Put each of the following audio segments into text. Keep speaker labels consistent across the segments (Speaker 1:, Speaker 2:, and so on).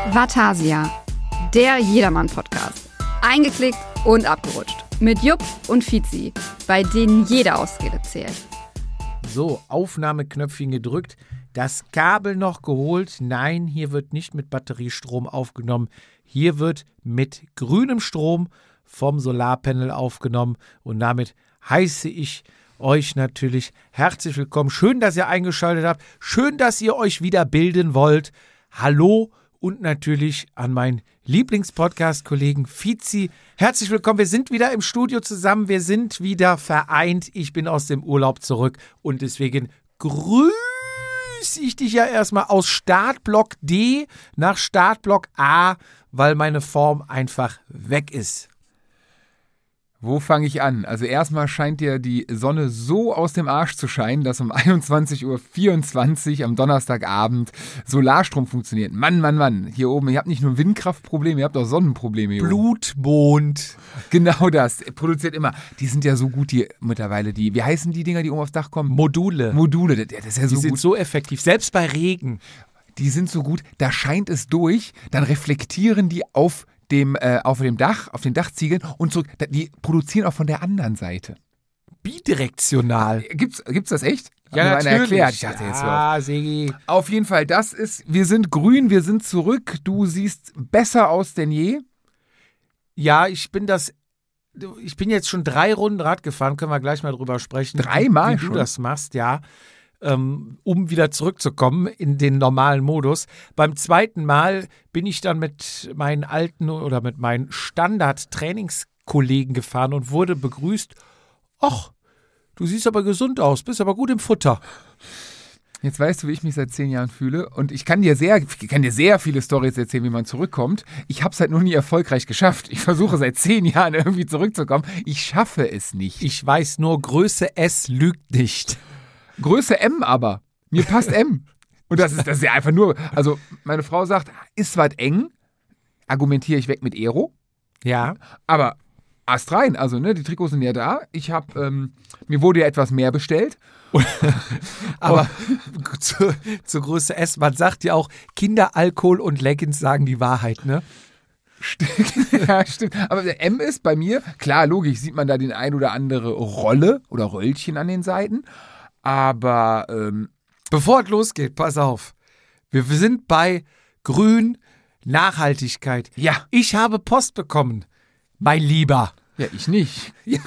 Speaker 1: Vatasia, der Jedermann-Podcast. Eingeklickt und abgerutscht. Mit Jupp und Fizi, bei denen jede Ausrede zählt.
Speaker 2: So, Aufnahmeknöpfchen gedrückt, das Kabel noch geholt. Nein, hier wird nicht mit Batteriestrom aufgenommen. Hier wird mit grünem Strom vom Solarpanel aufgenommen. Und damit heiße ich euch natürlich herzlich willkommen. Schön, dass ihr eingeschaltet habt. Schön, dass ihr euch wieder bilden wollt. Hallo und natürlich an meinen Lieblingspodcast-Kollegen Fizi. Herzlich willkommen. Wir sind wieder im Studio zusammen. Wir sind wieder vereint. Ich bin aus dem Urlaub zurück und deswegen grüße ich dich ja erstmal aus Startblock D nach Startblock A, weil meine Form einfach weg ist.
Speaker 3: Wo fange ich an? Also erstmal scheint dir die Sonne so aus dem Arsch zu scheinen, dass um 21.24 Uhr am Donnerstagabend Solarstrom funktioniert. Mann. Hier oben, ihr habt nicht nur Windkraftprobleme, ihr habt auch Sonnenprobleme hier oben.
Speaker 2: Blutmond.
Speaker 3: Genau das. Produziert immer. Die sind ja so gut, die mittlerweile, wie heißen die Dinger, die oben aufs Dach kommen?
Speaker 2: Module.
Speaker 3: Das ist ja so
Speaker 2: Die
Speaker 3: gut.
Speaker 2: sind so effektiv, selbst bei Regen.
Speaker 3: Die sind so gut, da scheint es durch, dann reflektieren die auf dem Dach, auf den Dachziegeln und zurück. Die produzieren auch von der anderen Seite.
Speaker 2: Bidirektional.
Speaker 3: Gibt's das echt?
Speaker 2: Ja,
Speaker 3: hat mir
Speaker 2: natürlich.
Speaker 3: einer erklärt. Ich dachte jetzt
Speaker 2: ja, Segi.
Speaker 3: auf jeden Fall, wir sind grün, wir sind zurück. Du siehst besser aus denn je.
Speaker 2: Ja, ich bin jetzt schon 3 Runden Rad gefahren, können wir gleich mal drüber sprechen.
Speaker 3: 3 Mal
Speaker 2: wie
Speaker 3: schon?
Speaker 2: du das machst, ja. Um wieder zurückzukommen in den normalen Modus. Beim zweiten Mal bin ich dann mit meinen Standard-Trainingskollegen gefahren und wurde begrüßt. Ach, du siehst aber gesund aus, bist aber gut im Futter.
Speaker 3: Jetzt weißt du, wie ich mich seit 10 Jahren fühle und ich kann dir sehr viele Storys erzählen, wie man zurückkommt. Ich habe es halt noch nie erfolgreich geschafft. Ich versuche seit 10 Jahren irgendwie zurückzukommen. Ich schaffe es nicht.
Speaker 2: Ich weiß nur, Größe S lügt nicht.
Speaker 3: Größe M aber. Mir passt M. Und das ist ja einfach nur, also meine Frau sagt, ist was eng, argumentiere ich weg mit Aero.
Speaker 2: Ja.
Speaker 3: Aber astrein, also die Trikots sind ja da. Mir wurde ja etwas mehr bestellt.
Speaker 2: Aber zur Größe S, man sagt ja auch, Kinder, Alkohol und Leggings sagen die Wahrheit, ne?
Speaker 3: Ja, stimmt. Aber der M ist bei mir, klar, logisch, sieht man da den ein oder andere Rolle oder Röllchen an den Seiten. Aber
Speaker 2: bevor es losgeht, pass auf. Wir sind bei Grün, Nachhaltigkeit.
Speaker 3: Ja.
Speaker 2: Ich habe Post bekommen, mein Lieber.
Speaker 3: Ja, ich nicht.
Speaker 2: Ja.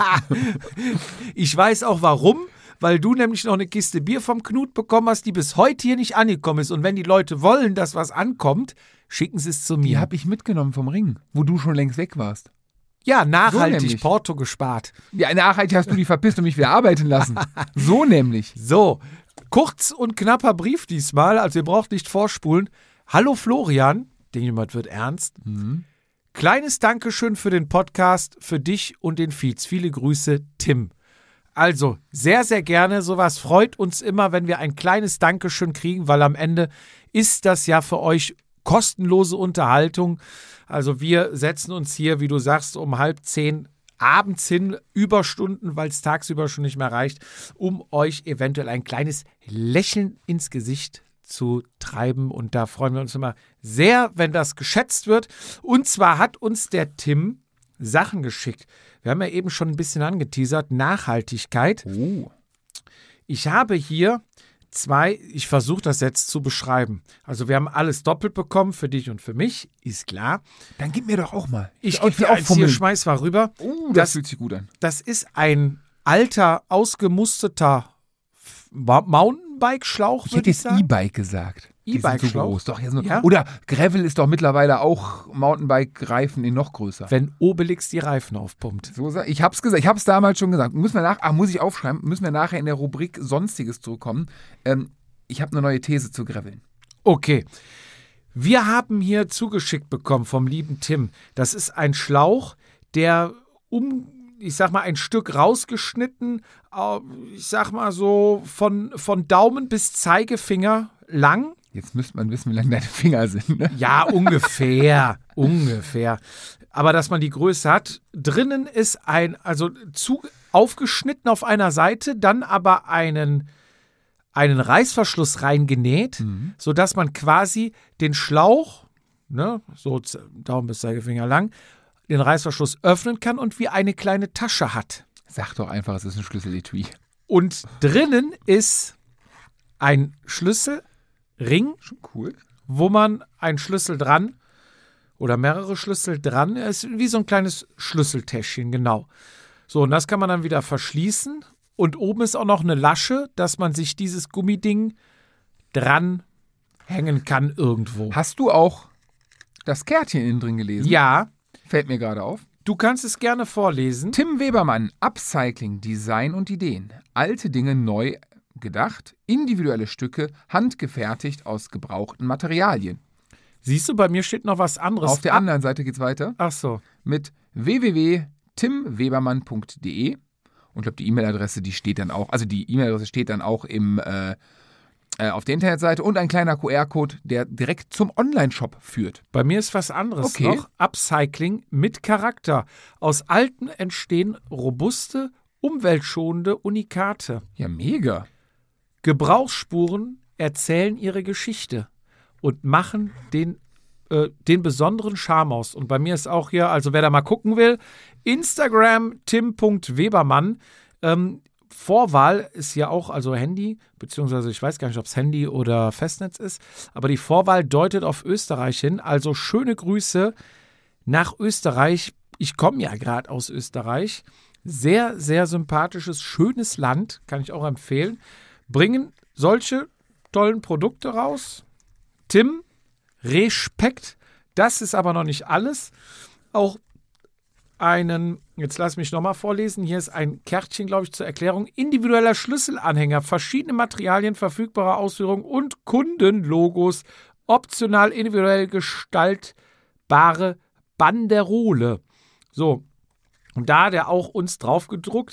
Speaker 2: Ich weiß auch warum, weil du nämlich noch eine Kiste Bier vom Knut bekommen hast, die bis heute hier nicht angekommen ist. Und wenn die Leute wollen, dass was ankommt, schicken sie es zu mir.
Speaker 3: Die habe ich mitgenommen vom Ring, wo du schon längst weg warst.
Speaker 2: Ja, nachhaltig,
Speaker 3: so
Speaker 2: Porto gespart.
Speaker 3: Ja, nachhaltig hast du die verpisst und mich wieder arbeiten lassen. So nämlich.
Speaker 2: So, kurz und knapper Brief diesmal, also ihr braucht nicht vorspulen. Hallo Florian, denke jemand wird ernst. Kleines Dankeschön für den Podcast, für dich und den Fietz. Viele Grüße, Tim. Also, sehr, sehr gerne. Sowas freut uns immer, wenn wir ein kleines Dankeschön kriegen, weil am Ende ist das ja für euch kostenlose Unterhaltung. Also wir setzen uns hier, wie du sagst, um 9:30 abends hin, Überstunden, weil es tagsüber schon nicht mehr reicht, um euch eventuell ein kleines Lächeln ins Gesicht zu treiben. Und da freuen wir uns immer sehr, wenn das geschätzt wird. Und zwar hat uns der Tim Sachen geschickt. Wir haben ja eben schon ein bisschen angeteasert, Nachhaltigkeit.
Speaker 3: Oh.
Speaker 2: Ich habe hier 2, ich versuche das jetzt zu beschreiben. Also wir haben alles doppelt bekommen, für dich und für mich, ist klar.
Speaker 3: Dann gib mir doch auch mal.
Speaker 2: Ich gebe dir eins hier, schmeiß mal rüber.
Speaker 3: Das fühlt sich gut an.
Speaker 2: Das ist ein alter, ausgemusterter Mountainbike-Schlauch,
Speaker 3: Ich hätte jetzt
Speaker 2: sagen.
Speaker 3: E-Bike gesagt.
Speaker 2: E-Bike-Schlauch?
Speaker 3: Doch, ja.
Speaker 2: Ja?
Speaker 3: Oder Gravel ist doch mittlerweile auch Mountainbike-Reifen in noch größer.
Speaker 2: Wenn Obelix die Reifen aufpumpt.
Speaker 3: Ich hab's gesagt, ich hab's damals schon gesagt. Muss ich aufschreiben, müssen wir nachher in der Rubrik Sonstiges zurückkommen. Ich habe eine neue These zu Graveln.
Speaker 2: Okay. Wir haben hier zugeschickt bekommen vom lieben Tim. Das ist ein Schlauch, der ich sag mal, ein Stück rausgeschnitten, ich sag mal so von Daumen bis Zeigefinger lang.
Speaker 3: Jetzt müsste man wissen, wie lang deine Finger sind, ne?
Speaker 2: Ja, ungefähr. Aber dass man die Größe hat. Drinnen ist aufgeschnitten auf einer Seite, dann aber einen Reißverschluss reingenäht, sodass man quasi den Schlauch ne, so Daumen bis Zeigefinger lang, den Reißverschluss öffnen kann und wie eine kleine Tasche hat.
Speaker 3: Sag doch einfach, es ist ein Schlüsseletui.
Speaker 2: Und drinnen ist ein Schlüsselring,
Speaker 3: Schon cool.
Speaker 2: wo man einen Schlüssel dran oder mehrere Schlüssel dran, ist wie so ein kleines Schlüsseltäschchen, genau. So, und das kann man dann wieder verschließen. Und oben ist auch noch eine Lasche, dass man sich dieses Gummiding dran hängen kann irgendwo.
Speaker 3: Hast du auch das Kärtchen innen drin gelesen?
Speaker 2: Ja,
Speaker 3: Fällt mir gerade auf.
Speaker 2: du kannst es gerne vorlesen.
Speaker 3: Tim Webermann, Upcycling, Design und Ideen. Alte Dinge neu gedacht, individuelle Stücke, handgefertigt aus gebrauchten Materialien.
Speaker 2: Siehst du, bei mir steht noch was anderes.
Speaker 3: Auf der anderen Seite geht's weiter
Speaker 2: Ach so.
Speaker 3: mit www.timwebermann.de. Und ich glaube, die E-Mail-Adresse, die steht dann auch, also die E-Mail-Adresse steht dann auch auf der Internetseite und ein kleiner QR-Code, der direkt zum Online-Shop führt.
Speaker 2: Bei mir ist was anderes
Speaker 3: Okay.
Speaker 2: noch. Upcycling mit Charakter. Aus Alten entstehen robuste, umweltschonende Unikate.
Speaker 3: Ja, mega.
Speaker 2: Gebrauchsspuren erzählen ihre Geschichte und machen den besonderen Charme aus. Und bei mir ist auch hier, also wer da mal gucken will, Instagram tim.webermann. Vorwahl ist ja auch, also Handy, beziehungsweise ich weiß gar nicht, ob es Handy oder Festnetz ist, aber die Vorwahl deutet auf Österreich hin. Also schöne Grüße nach Österreich. Ich komme ja gerade aus Österreich. Sehr, sehr sympathisches, schönes Land, kann ich auch empfehlen. Bringen solche tollen Produkte raus. Tim, Respekt. Das ist aber noch nicht alles. Auch jetzt lass mich nochmal vorlesen. Hier ist ein Kärtchen, glaube ich, zur Erklärung. Individueller Schlüsselanhänger, verschiedene Materialien, verfügbare Ausführungen und Kundenlogos. Optional individuell gestaltbare Banderole. So, und da hat er auch uns drauf gedruckt.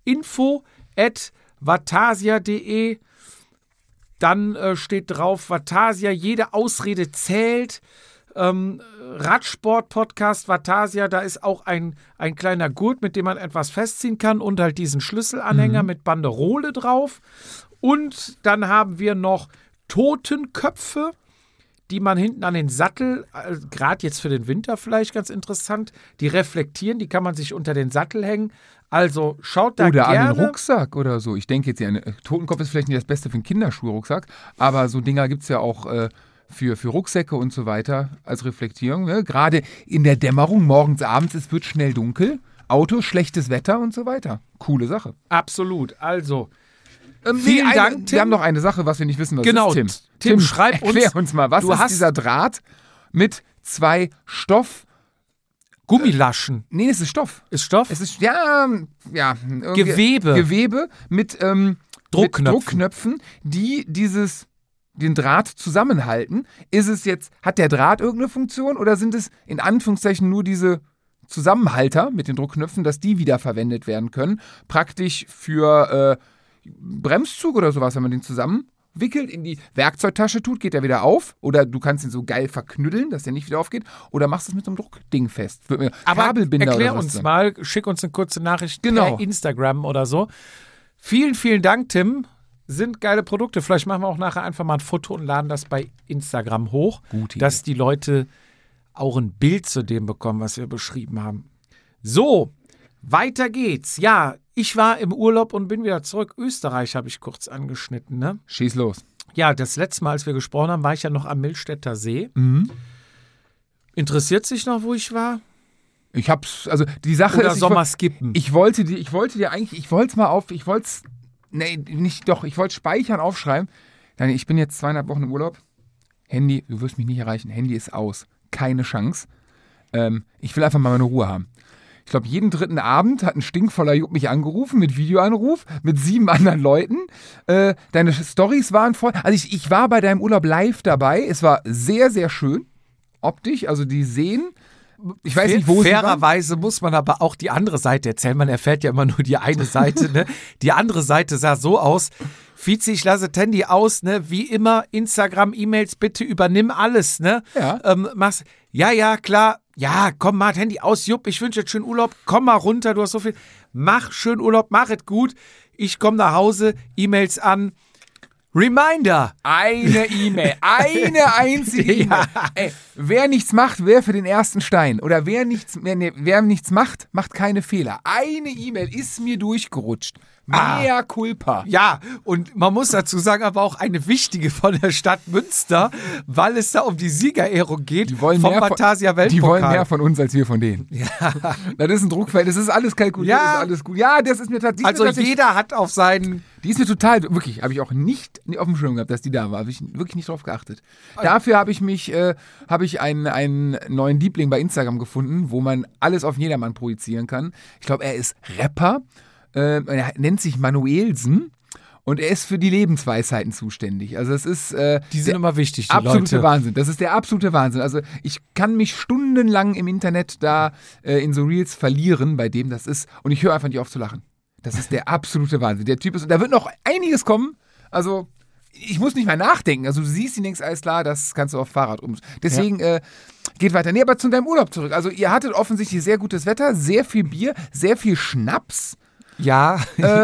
Speaker 2: info@vatasia.de. Dann steht drauf, Vatasia, jede Ausrede zählt. Radsport-Podcast Vatasia, da ist auch ein kleiner Gurt, mit dem man etwas festziehen kann und halt diesen Schlüsselanhänger mit Banderole drauf. Und dann haben wir noch Totenköpfe, die man hinten an den Sattel, gerade jetzt für den Winter vielleicht ganz interessant, die reflektieren, die kann man sich unter den Sattel hängen. Also schaut da
Speaker 3: Oder
Speaker 2: gerne.
Speaker 3: an den Rucksack oder so. Ich denke jetzt, Totenkopf ist vielleicht nicht das Beste für einen Kinderschuhrucksack, aber so Dinger gibt es ja auch für Rucksäcke und so weiter als Reflektierung. Ne? Gerade in der Dämmerung, morgens, abends, es wird schnell dunkel. Autos, schlechtes Wetter und so weiter. Coole Sache.
Speaker 2: Absolut. Also, vielen Dank, Tim.
Speaker 3: Wir haben noch eine Sache, was wir nicht wissen, was
Speaker 2: Genau,
Speaker 3: ist, Tim.
Speaker 2: Tim, schreib uns.
Speaker 3: Erklär uns mal, was
Speaker 2: Du
Speaker 3: ist
Speaker 2: hast
Speaker 3: dieser Draht mit zwei
Speaker 2: Gummilaschen.
Speaker 3: Nee, es ist Stoff.
Speaker 2: Ist Stoff?
Speaker 3: Es ist, irgendwie
Speaker 2: Gewebe.
Speaker 3: Gewebe mit
Speaker 2: Druckknöpfen.
Speaker 3: mit Druckknöpfen, die den Draht zusammenhalten. Hat der Draht irgendeine Funktion oder sind es in Anführungszeichen nur diese Zusammenhalter mit den Druckknöpfen, dass die wiederverwendet werden können? Praktisch für Bremszug oder sowas, wenn man den zusammenwickelt, in die Werkzeugtasche tut, geht er wieder auf. Oder du kannst ihn so geil verknüddeln, dass der nicht wieder aufgeht. Oder machst es mit so einem Druckding fest.
Speaker 2: Aber
Speaker 3: Kabelbinder
Speaker 2: erklär
Speaker 3: oder was
Speaker 2: uns
Speaker 3: dann.
Speaker 2: mal, schick uns eine kurze Nachricht
Speaker 3: Genau.
Speaker 2: per Instagram oder so. Vielen, vielen Dank, Tim. Sind geile Produkte. Vielleicht machen wir auch nachher einfach mal ein Foto und laden das bei Instagram hoch,
Speaker 3: Gute Idee.
Speaker 2: dass die Leute auch ein Bild zu dem bekommen, was wir beschrieben haben. So, weiter geht's. Ja, ich war im Urlaub und bin wieder zurück. Österreich habe ich kurz angeschnitten, ne?
Speaker 3: Schieß los.
Speaker 2: Ja, das letzte Mal, als wir gesprochen haben, war ich ja noch am Milstädter See.
Speaker 3: Mhm.
Speaker 2: Interessiert sich noch, wo ich war?
Speaker 3: Ich hab's, also die Sache
Speaker 2: Oder
Speaker 3: ist,
Speaker 2: soll man skippen?
Speaker 3: ich wollte speichern, aufschreiben. Nein, ich bin jetzt 2,5 Wochen im Urlaub. Handy, du wirst mich nicht erreichen. Handy ist aus. Keine Chance. Ich will einfach mal meine Ruhe haben. Ich glaube, jeden dritten Abend hat ein stinkvoller Jupp mich angerufen mit Videoanruf mit 7 anderen Leuten. Deine Storys waren voll. Also ich war bei deinem Urlaub live dabei. Es war sehr, sehr schön. Optisch, also die Seen. Ich weiß nicht, wo sie waren.
Speaker 2: Fairerweise muss man aber auch die andere Seite erzählen. Man erfährt ja immer nur die eine Seite. Ne? Die andere Seite sah so aus. Fizi, ich lasse das Handy aus, ne? Wie immer, Instagram, E-Mails, bitte übernimm alles, ne?
Speaker 3: Ja.
Speaker 2: Ja, klar. Ja, komm, mach das Handy aus, Jupp, ich wünsche dir schönen Urlaub. Komm mal runter, du hast so viel. Mach schönen Urlaub, mach es gut. Ich komme nach Hause, E-Mails an. Reminder.
Speaker 3: Eine E-Mail, eine einzige E-Mail. Ey, wer nichts macht, wer für den ersten Stein. Oder wer nichts macht, macht keine Fehler. Eine E-Mail ist mir durchgerutscht. Mea culpa.
Speaker 2: Ja, und man muss dazu sagen, aber auch eine wichtige von der Stadt Münster, weil es da um die Siegerehrung geht vom Fantasia-Weltpokal.
Speaker 3: Die wollen mehr von uns, als wir von denen. Ja. Das ist ein Druckfeld, das ist alles kalkuliert, das ist alles gut. Ja, das ist mir tatsächlich...
Speaker 2: Also jeder hat auf seinen...
Speaker 3: Die ist mir total, wirklich, habe ich auch nicht auf dem Schirm gehabt, dass die da war. Habe ich wirklich nicht drauf geachtet. Dafür habe ich einen neuen Liebling bei Instagram gefunden, wo man alles auf jedermann projizieren kann. Ich glaube, er ist Rapper. Er nennt sich Manuelsen und er ist für die Lebensweisheiten zuständig. Also es ist
Speaker 2: die sind immer wichtig, die
Speaker 3: absolute
Speaker 2: Leute.
Speaker 3: Wahnsinn. Das ist der absolute Wahnsinn. Also ich kann mich stundenlang im Internet da in so Reels verlieren, bei dem das ist, und ich höre einfach nicht auf zu lachen. Das ist der absolute Wahnsinn. Der Typ ist, und da wird noch einiges kommen. Also ich muss nicht mehr nachdenken. Also du siehst, die denkst, alles klar, das kannst du auf Fahrrad um. Deswegen geht weiter. Nee, aber zu deinem Urlaub zurück. Also ihr hattet offensichtlich sehr gutes Wetter, sehr viel Bier, sehr viel Schnaps.
Speaker 2: Ja,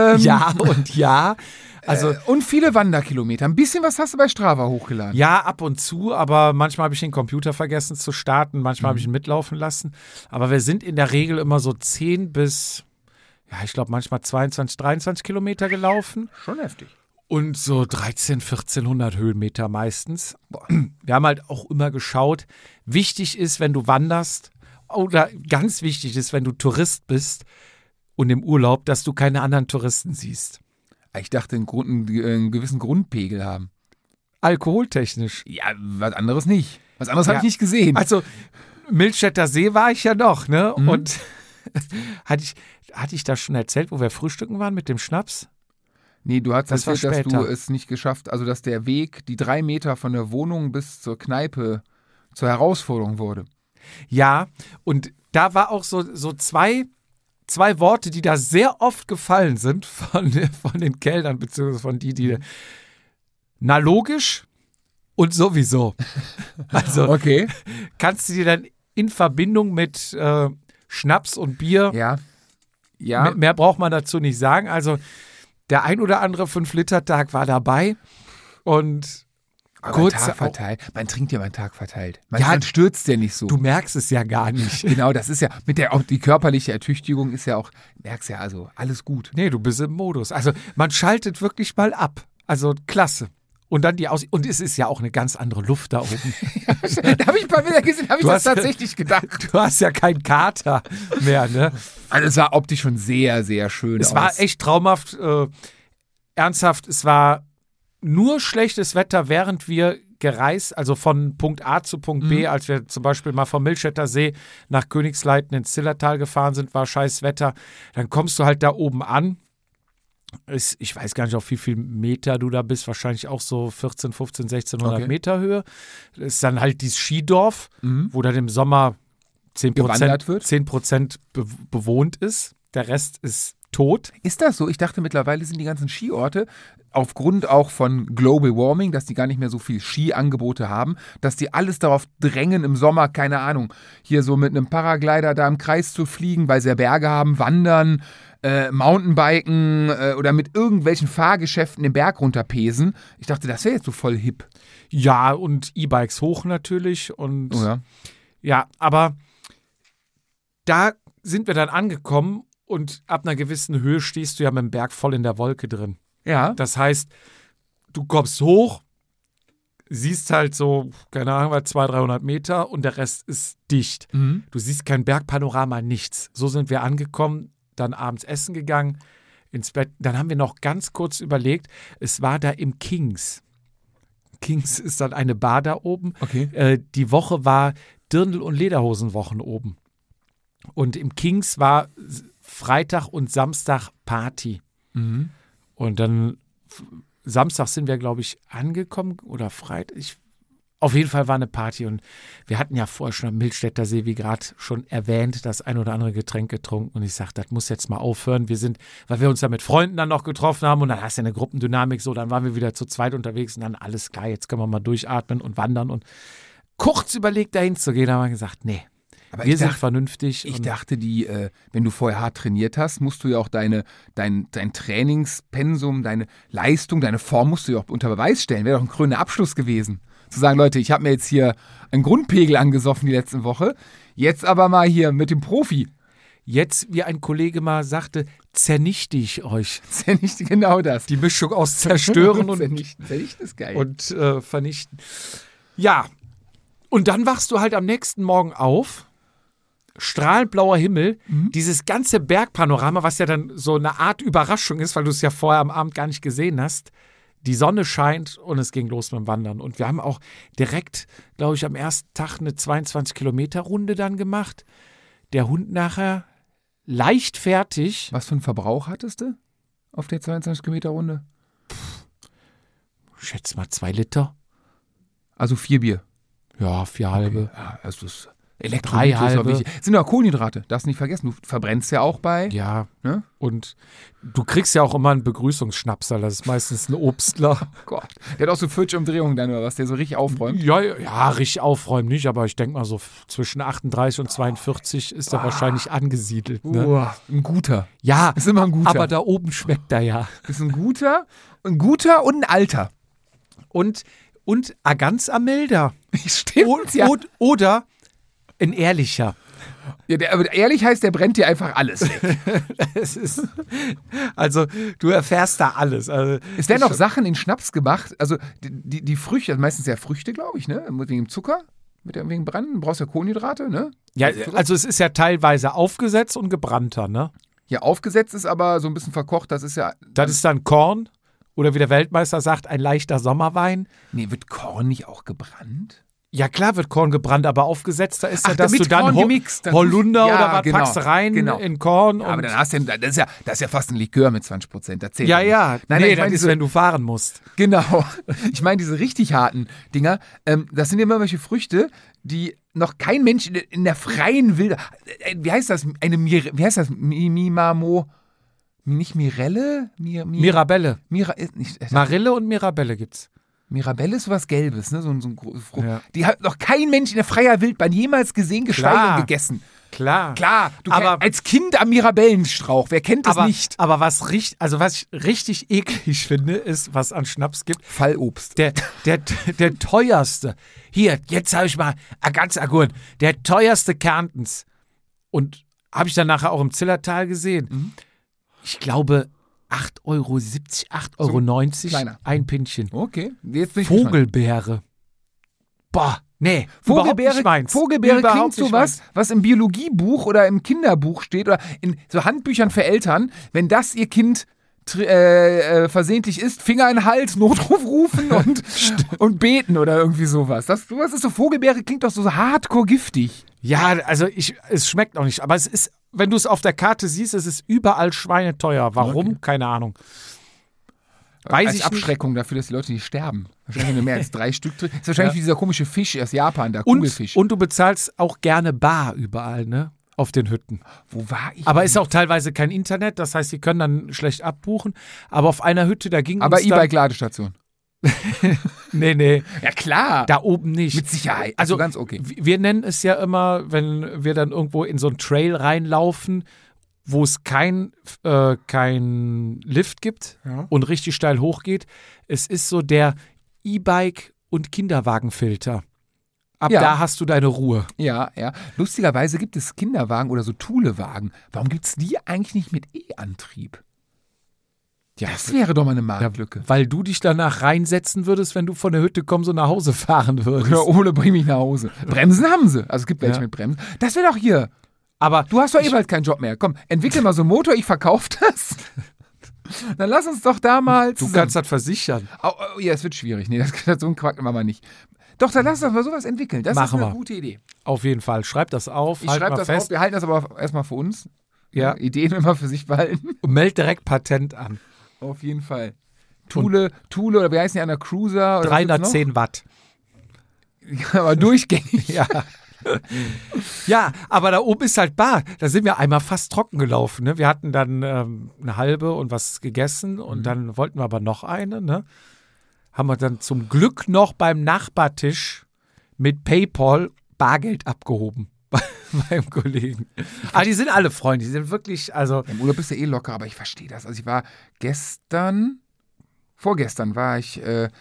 Speaker 2: ja. Also,
Speaker 3: und viele Wanderkilometer. Ein bisschen was hast du bei Strava hochgeladen.
Speaker 2: Ja, ab und zu, aber manchmal habe ich den Computer vergessen zu starten, manchmal habe ich ihn mitlaufen lassen. Aber wir sind in der Regel immer so 10 bis, ja, ich glaube manchmal 22, 23 Kilometer gelaufen.
Speaker 3: Schon heftig.
Speaker 2: Und so 1400 Höhenmeter meistens. Wir haben halt auch immer geschaut, wichtig ist, wenn du wanderst, oder ganz wichtig ist, wenn du Tourist bist, und im Urlaub, dass du keine anderen Touristen siehst.
Speaker 3: Ich dachte, einen gewissen Grundpegel haben.
Speaker 2: Alkoholtechnisch.
Speaker 3: Ja, was anderes nicht. Was anderes habe ich nicht gesehen.
Speaker 2: Also, Milstädter See war ich ja noch, ne?
Speaker 3: Mhm.
Speaker 2: Und hatte ich das schon erzählt, wo wir frühstücken waren mit dem Schnaps?
Speaker 3: Nee, du hast
Speaker 2: Das war
Speaker 3: erzählt, dass
Speaker 2: später.
Speaker 3: du es nicht geschafft, also dass der Weg, die 3 Meter von der Wohnung bis zur Kneipe zur Herausforderung wurde.
Speaker 2: Ja, und da war auch so zwei Worte, die da sehr oft gefallen sind von den Kellnern, beziehungsweise von die na logisch und sowieso. Also
Speaker 3: Okay.
Speaker 2: kannst du dir dann in Verbindung mit Schnaps und Bier,
Speaker 3: Ja.
Speaker 2: mehr braucht man dazu nicht sagen. Also der ein oder andere 5-Liter-Tag war dabei und
Speaker 3: Aber
Speaker 2: kurz
Speaker 3: Tag verteilt. Man trinkt ja mal einen Tag verteilt.
Speaker 2: Ja,
Speaker 3: Man stürzt ja nicht so.
Speaker 2: du merkst es ja gar nicht.
Speaker 3: Genau, das ist ja, auch die körperliche Ertüchtigung ist ja auch, merkst ja, also alles gut.
Speaker 2: Nee, du bist im Modus. Also man schaltet wirklich mal ab. Also klasse. Und dann und es ist ja auch eine ganz andere Luft da oben.
Speaker 3: Da habe ich ein paar Bilder gesehen, habe ich das tatsächlich gedacht.
Speaker 2: Du hast ja keinen Kater mehr, ne?
Speaker 3: Also es sah optisch schon sehr, sehr schön aus.
Speaker 2: Es war echt traumhaft. Ernsthaft, es war nur schlechtes Wetter, während wir gereist, also von Punkt A zu Punkt B, als wir zum Beispiel mal vom Milstädter See nach Königsleiten ins Zillertal gefahren sind, war scheiß Wetter. Dann kommst du halt da oben an. Ich weiß gar nicht, auf wie viel Meter du da bist, wahrscheinlich auch so 14, 15, 1600 Meter Höhe. Das ist dann halt dieses Skidorf, wo dann im Sommer 10% bewohnt ist. Der Rest ist tot.
Speaker 3: Ist das so? Ich dachte, mittlerweile sind die ganzen Skiorte aufgrund auch von Global Warming, dass die gar nicht mehr so viel Skiangebote haben, dass die alles darauf drängen, im Sommer, keine Ahnung, hier so mit einem Paraglider da im Kreis zu fliegen, weil sie ja Berge haben, wandern, Mountainbiken oder mit irgendwelchen Fahrgeschäften den Berg runterpesen. Ich dachte, das wäre jetzt so voll hip.
Speaker 2: Ja, und E-Bikes hoch natürlich. Und
Speaker 3: Oh ja.
Speaker 2: ja, aber da sind wir dann angekommen und ab einer gewissen Höhe stehst du ja mit dem Berg voll in der Wolke drin.
Speaker 3: Ja.
Speaker 2: Das heißt, du kommst hoch, siehst halt so, keine Ahnung, 200-300 Meter und der Rest ist dicht. Du siehst kein Bergpanorama, nichts. So sind wir angekommen, dann abends essen gegangen, ins Bett. Dann haben wir noch ganz kurz überlegt, es war da im Kings. Kings ist dann eine Bar da oben.
Speaker 3: Okay.
Speaker 2: Die Woche war Dirndl- und Lederhosenwochen oben. Und im Kings war Freitag und Samstag Party. Und dann Samstag sind wir, glaube ich, angekommen oder Freitag. Auf jeden Fall war eine Party und wir hatten ja vorher schon am Milstädter See, wie gerade schon erwähnt, das ein oder andere Getränk getrunken und ich sagte, das muss jetzt mal aufhören. Weil wir uns ja mit Freunden dann noch getroffen haben und dann hast du ja eine Gruppendynamik so, dann waren wir wieder zu zweit unterwegs und dann alles klar, jetzt können wir mal durchatmen und wandern und kurz überlegt, dahin zu gehen, haben wir gesagt, nee,
Speaker 3: Aber
Speaker 2: wir sind vernünftig.
Speaker 3: Ich dachte, wenn du vorher hart trainiert hast, musst du ja auch dein Trainingspensum, deine Leistung, deine Form musst du ja auch unter Beweis stellen. Wäre doch ein krönender Abschluss gewesen. Zu sagen, Leute, ich habe mir jetzt hier einen Grundpegel angesoffen die letzte Woche, jetzt aber mal hier mit dem Profi.
Speaker 2: Jetzt, wie ein Kollege mal sagte, zernichte ich euch.
Speaker 3: Zernichte, genau das.
Speaker 2: Die Mischung aus zerstören und
Speaker 3: Zernichten ist geil.
Speaker 2: Und vernichten. Ja, und dann wachst du halt am nächsten Morgen auf, strahlend blauer Himmel, dieses ganze Bergpanorama, was ja dann so eine Art Überraschung ist, weil du es ja vorher am Abend gar nicht gesehen hast. Die Sonne scheint und es ging los mit dem Wandern. Und wir haben auch direkt, glaube ich, am ersten Tag eine 22-Kilometer-Runde dann gemacht. Der Hund nachher leicht fertig.
Speaker 3: Was für einen Verbrauch hattest du auf der 22-Kilometer-Runde?
Speaker 2: Schätze mal 2 Liter.
Speaker 3: Also 4 Bier.
Speaker 2: Ja, 4 halbe.
Speaker 3: Okay. Ja, also das Elektrolyte ist auch wichtig. Sind ja Kohlenhydrate, darfst nicht vergessen. Du verbrennst ja auch bei.
Speaker 2: Ja,
Speaker 3: ne?
Speaker 2: Und du kriegst ja auch immer einen Begrüßungsschnapsal. Das ist meistens ein Obstler.
Speaker 3: Oh Gott. Der hat auch so 40 Umdrehungen dann oder was, der so richtig aufräumt.
Speaker 2: Ja, richtig aufräumen nicht, aber ich denke mal so zwischen 38 und 42 ist er wahrscheinlich angesiedelt. Ne?
Speaker 3: Ein guter.
Speaker 2: Ja,
Speaker 3: ist immer ein guter.
Speaker 2: Aber da oben schmeckt er ja.
Speaker 3: Ist ein guter und ein alter.
Speaker 2: Und ganz am milder.
Speaker 3: Stimmt, ja.
Speaker 2: Oder ein ehrlicher.
Speaker 3: Ja, aber ehrlich heißt, der brennt dir einfach alles weg.
Speaker 2: Also, du erfährst da alles. Also,
Speaker 3: es werden auch Sachen in Schnaps gemacht. Also, die Früchte, also meistens ja Früchte, glaube ich, ne? Wegen dem Zucker, wegen Branden. Du brauchst ja Kohlenhydrate, ne?
Speaker 2: Ja, also es ist ja teilweise aufgesetzt und gebrannter, ne?
Speaker 3: Ja, aufgesetzt ist aber so ein bisschen verkocht. Das ist ja.
Speaker 2: Das ist dann Korn. Oder wie der Weltmeister sagt, ein leichter Sommerwein.
Speaker 3: Nee, wird Korn nicht auch gebrannt?
Speaker 2: Ja, klar wird Korn gebrannt, aber aufgesetzt, da ist ja, dass du dann
Speaker 3: gemixt,
Speaker 2: Holunder oder was packst du rein in Korn.
Speaker 3: Ja, aber dann hast du das ist ja fast ein Likör mit 20%.
Speaker 2: Ja. Nein, das ist, wenn du fahren musst.
Speaker 3: Genau. Ich meine, diese richtig harten Dinger, das sind ja immer welche Früchte, die noch kein Mensch in der freien Wilde. Wie heißt das? Mimamo. Nicht Mirelle?
Speaker 2: Mirabelle.
Speaker 3: Nicht,
Speaker 2: Marille und Mirabelle gibt's.
Speaker 3: Mirabelle ist sowas Gelbes, ne? So ein Frucht. Ja. Die hat noch kein Mensch in der freier Wildbahn jemals gesehen, geschweige denn gegessen.
Speaker 2: Klar.
Speaker 3: Aber als Kind am Mirabellenstrauch, wer kennt das nicht?
Speaker 2: Aber was ich richtig eklig finde, ist, was an Schnaps gibt.
Speaker 3: Fallobst.
Speaker 2: Der teuerste. Hier, jetzt habe ich mal ganz akut. Der teuerste Kärntens. Und habe ich dann nachher auch im Zillertal gesehen. Ich glaube 8,70 Euro, 8,90 Euro ein Pinchen.
Speaker 3: Okay. Jetzt bin ich
Speaker 2: Vogelbeere. Boah, nee.
Speaker 3: Vogelbeere klingt so was im Biologiebuch oder im Kinderbuch steht oder in so Handbüchern für Eltern. Wenn das ihr Kind versehentlich ist, Finger in den Hals, Notruf rufen und beten oder irgendwie sowas. Sowas ist so, Vogelbeere klingt doch so hardcore giftig.
Speaker 2: Ja, also es schmeckt auch nicht, aber es ist, wenn du es auf der Karte siehst, es ist überall schweineteuer. Warum? Okay. Keine Ahnung.
Speaker 3: Als Abschreckung dafür, dass die Leute nicht sterben. Wahrscheinlich nur mehr als 3 Stück drin. Das ist wahrscheinlich wie dieser komische Fisch aus Japan, der Kugelfisch.
Speaker 2: Und du bezahlst auch gerne bar überall, ne? Auf den Hütten.
Speaker 3: Wo war ich?
Speaker 2: Aber ist auch teilweise kein Internet, das heißt, die können dann schlecht abbuchen. Aber auf einer Hütte, da ging
Speaker 3: aber E-Bike-Ladestation.
Speaker 2: Nee.
Speaker 3: Ja, klar.
Speaker 2: Da oben nicht.
Speaker 3: Mit Sicherheit.
Speaker 2: Also
Speaker 3: ganz okay.
Speaker 2: Wir nennen es ja immer, wenn wir dann irgendwo in so einen Trail reinlaufen, wo es kein Lift gibt und richtig steil hochgeht. Es ist so der E-Bike- und Kinderwagenfilter. Da hast du deine Ruhe.
Speaker 3: Ja. Lustigerweise gibt es Kinderwagen oder so Thulewagen. Warum gibt es die eigentlich nicht mit E-Antrieb? Ja, das wäre doch mal eine Marktlücke.
Speaker 2: Weil du dich danach reinsetzen würdest, wenn du von der Hütte kommst und nach Hause fahren würdest.
Speaker 3: Ja, Ole, bring mich nach Hause. Bremsen haben sie. Also es gibt welche mit Bremsen. Das wäre doch hier. Aber du hast doch bald keinen Job mehr. Komm, entwickel mal so einen Motor, ich verkaufe das. Dann lass uns doch da mal
Speaker 2: zusammen. Du kannst das versichern.
Speaker 3: Ja, es wird schwierig. Nee, so einen Quack machen wir nicht. Doch, dann lass uns mal sowas entwickeln. Das ist eine gute Idee.
Speaker 2: Auf jeden Fall. Schreib das auf.
Speaker 3: Ich schreibe das fest. Auf. Wir halten das aber erstmal für uns.
Speaker 2: Ja.
Speaker 3: Ideen immer für sich behalten.
Speaker 2: Und meld direkt Patent an.
Speaker 3: Auf jeden Fall. Thule oder wie heißen die an der Cruiser? Oder
Speaker 2: 310 Watt.
Speaker 3: Ja, aber durchgängig.
Speaker 2: Ja, aber da oben ist halt bar. Da sind wir einmal fast trocken gelaufen. Ne? Wir hatten dann eine halbe und was gegessen und dann wollten wir aber noch eine. Ne? Haben wir dann zum Glück noch beim Nachbartisch mit PayPal Bargeld abgehoben. beim Kollegen. Aber die sind alle Freunde, die sind wirklich, also.
Speaker 3: Im Urlaub bist du eh locker, aber ich verstehe das. Also ich war vorgestern war ich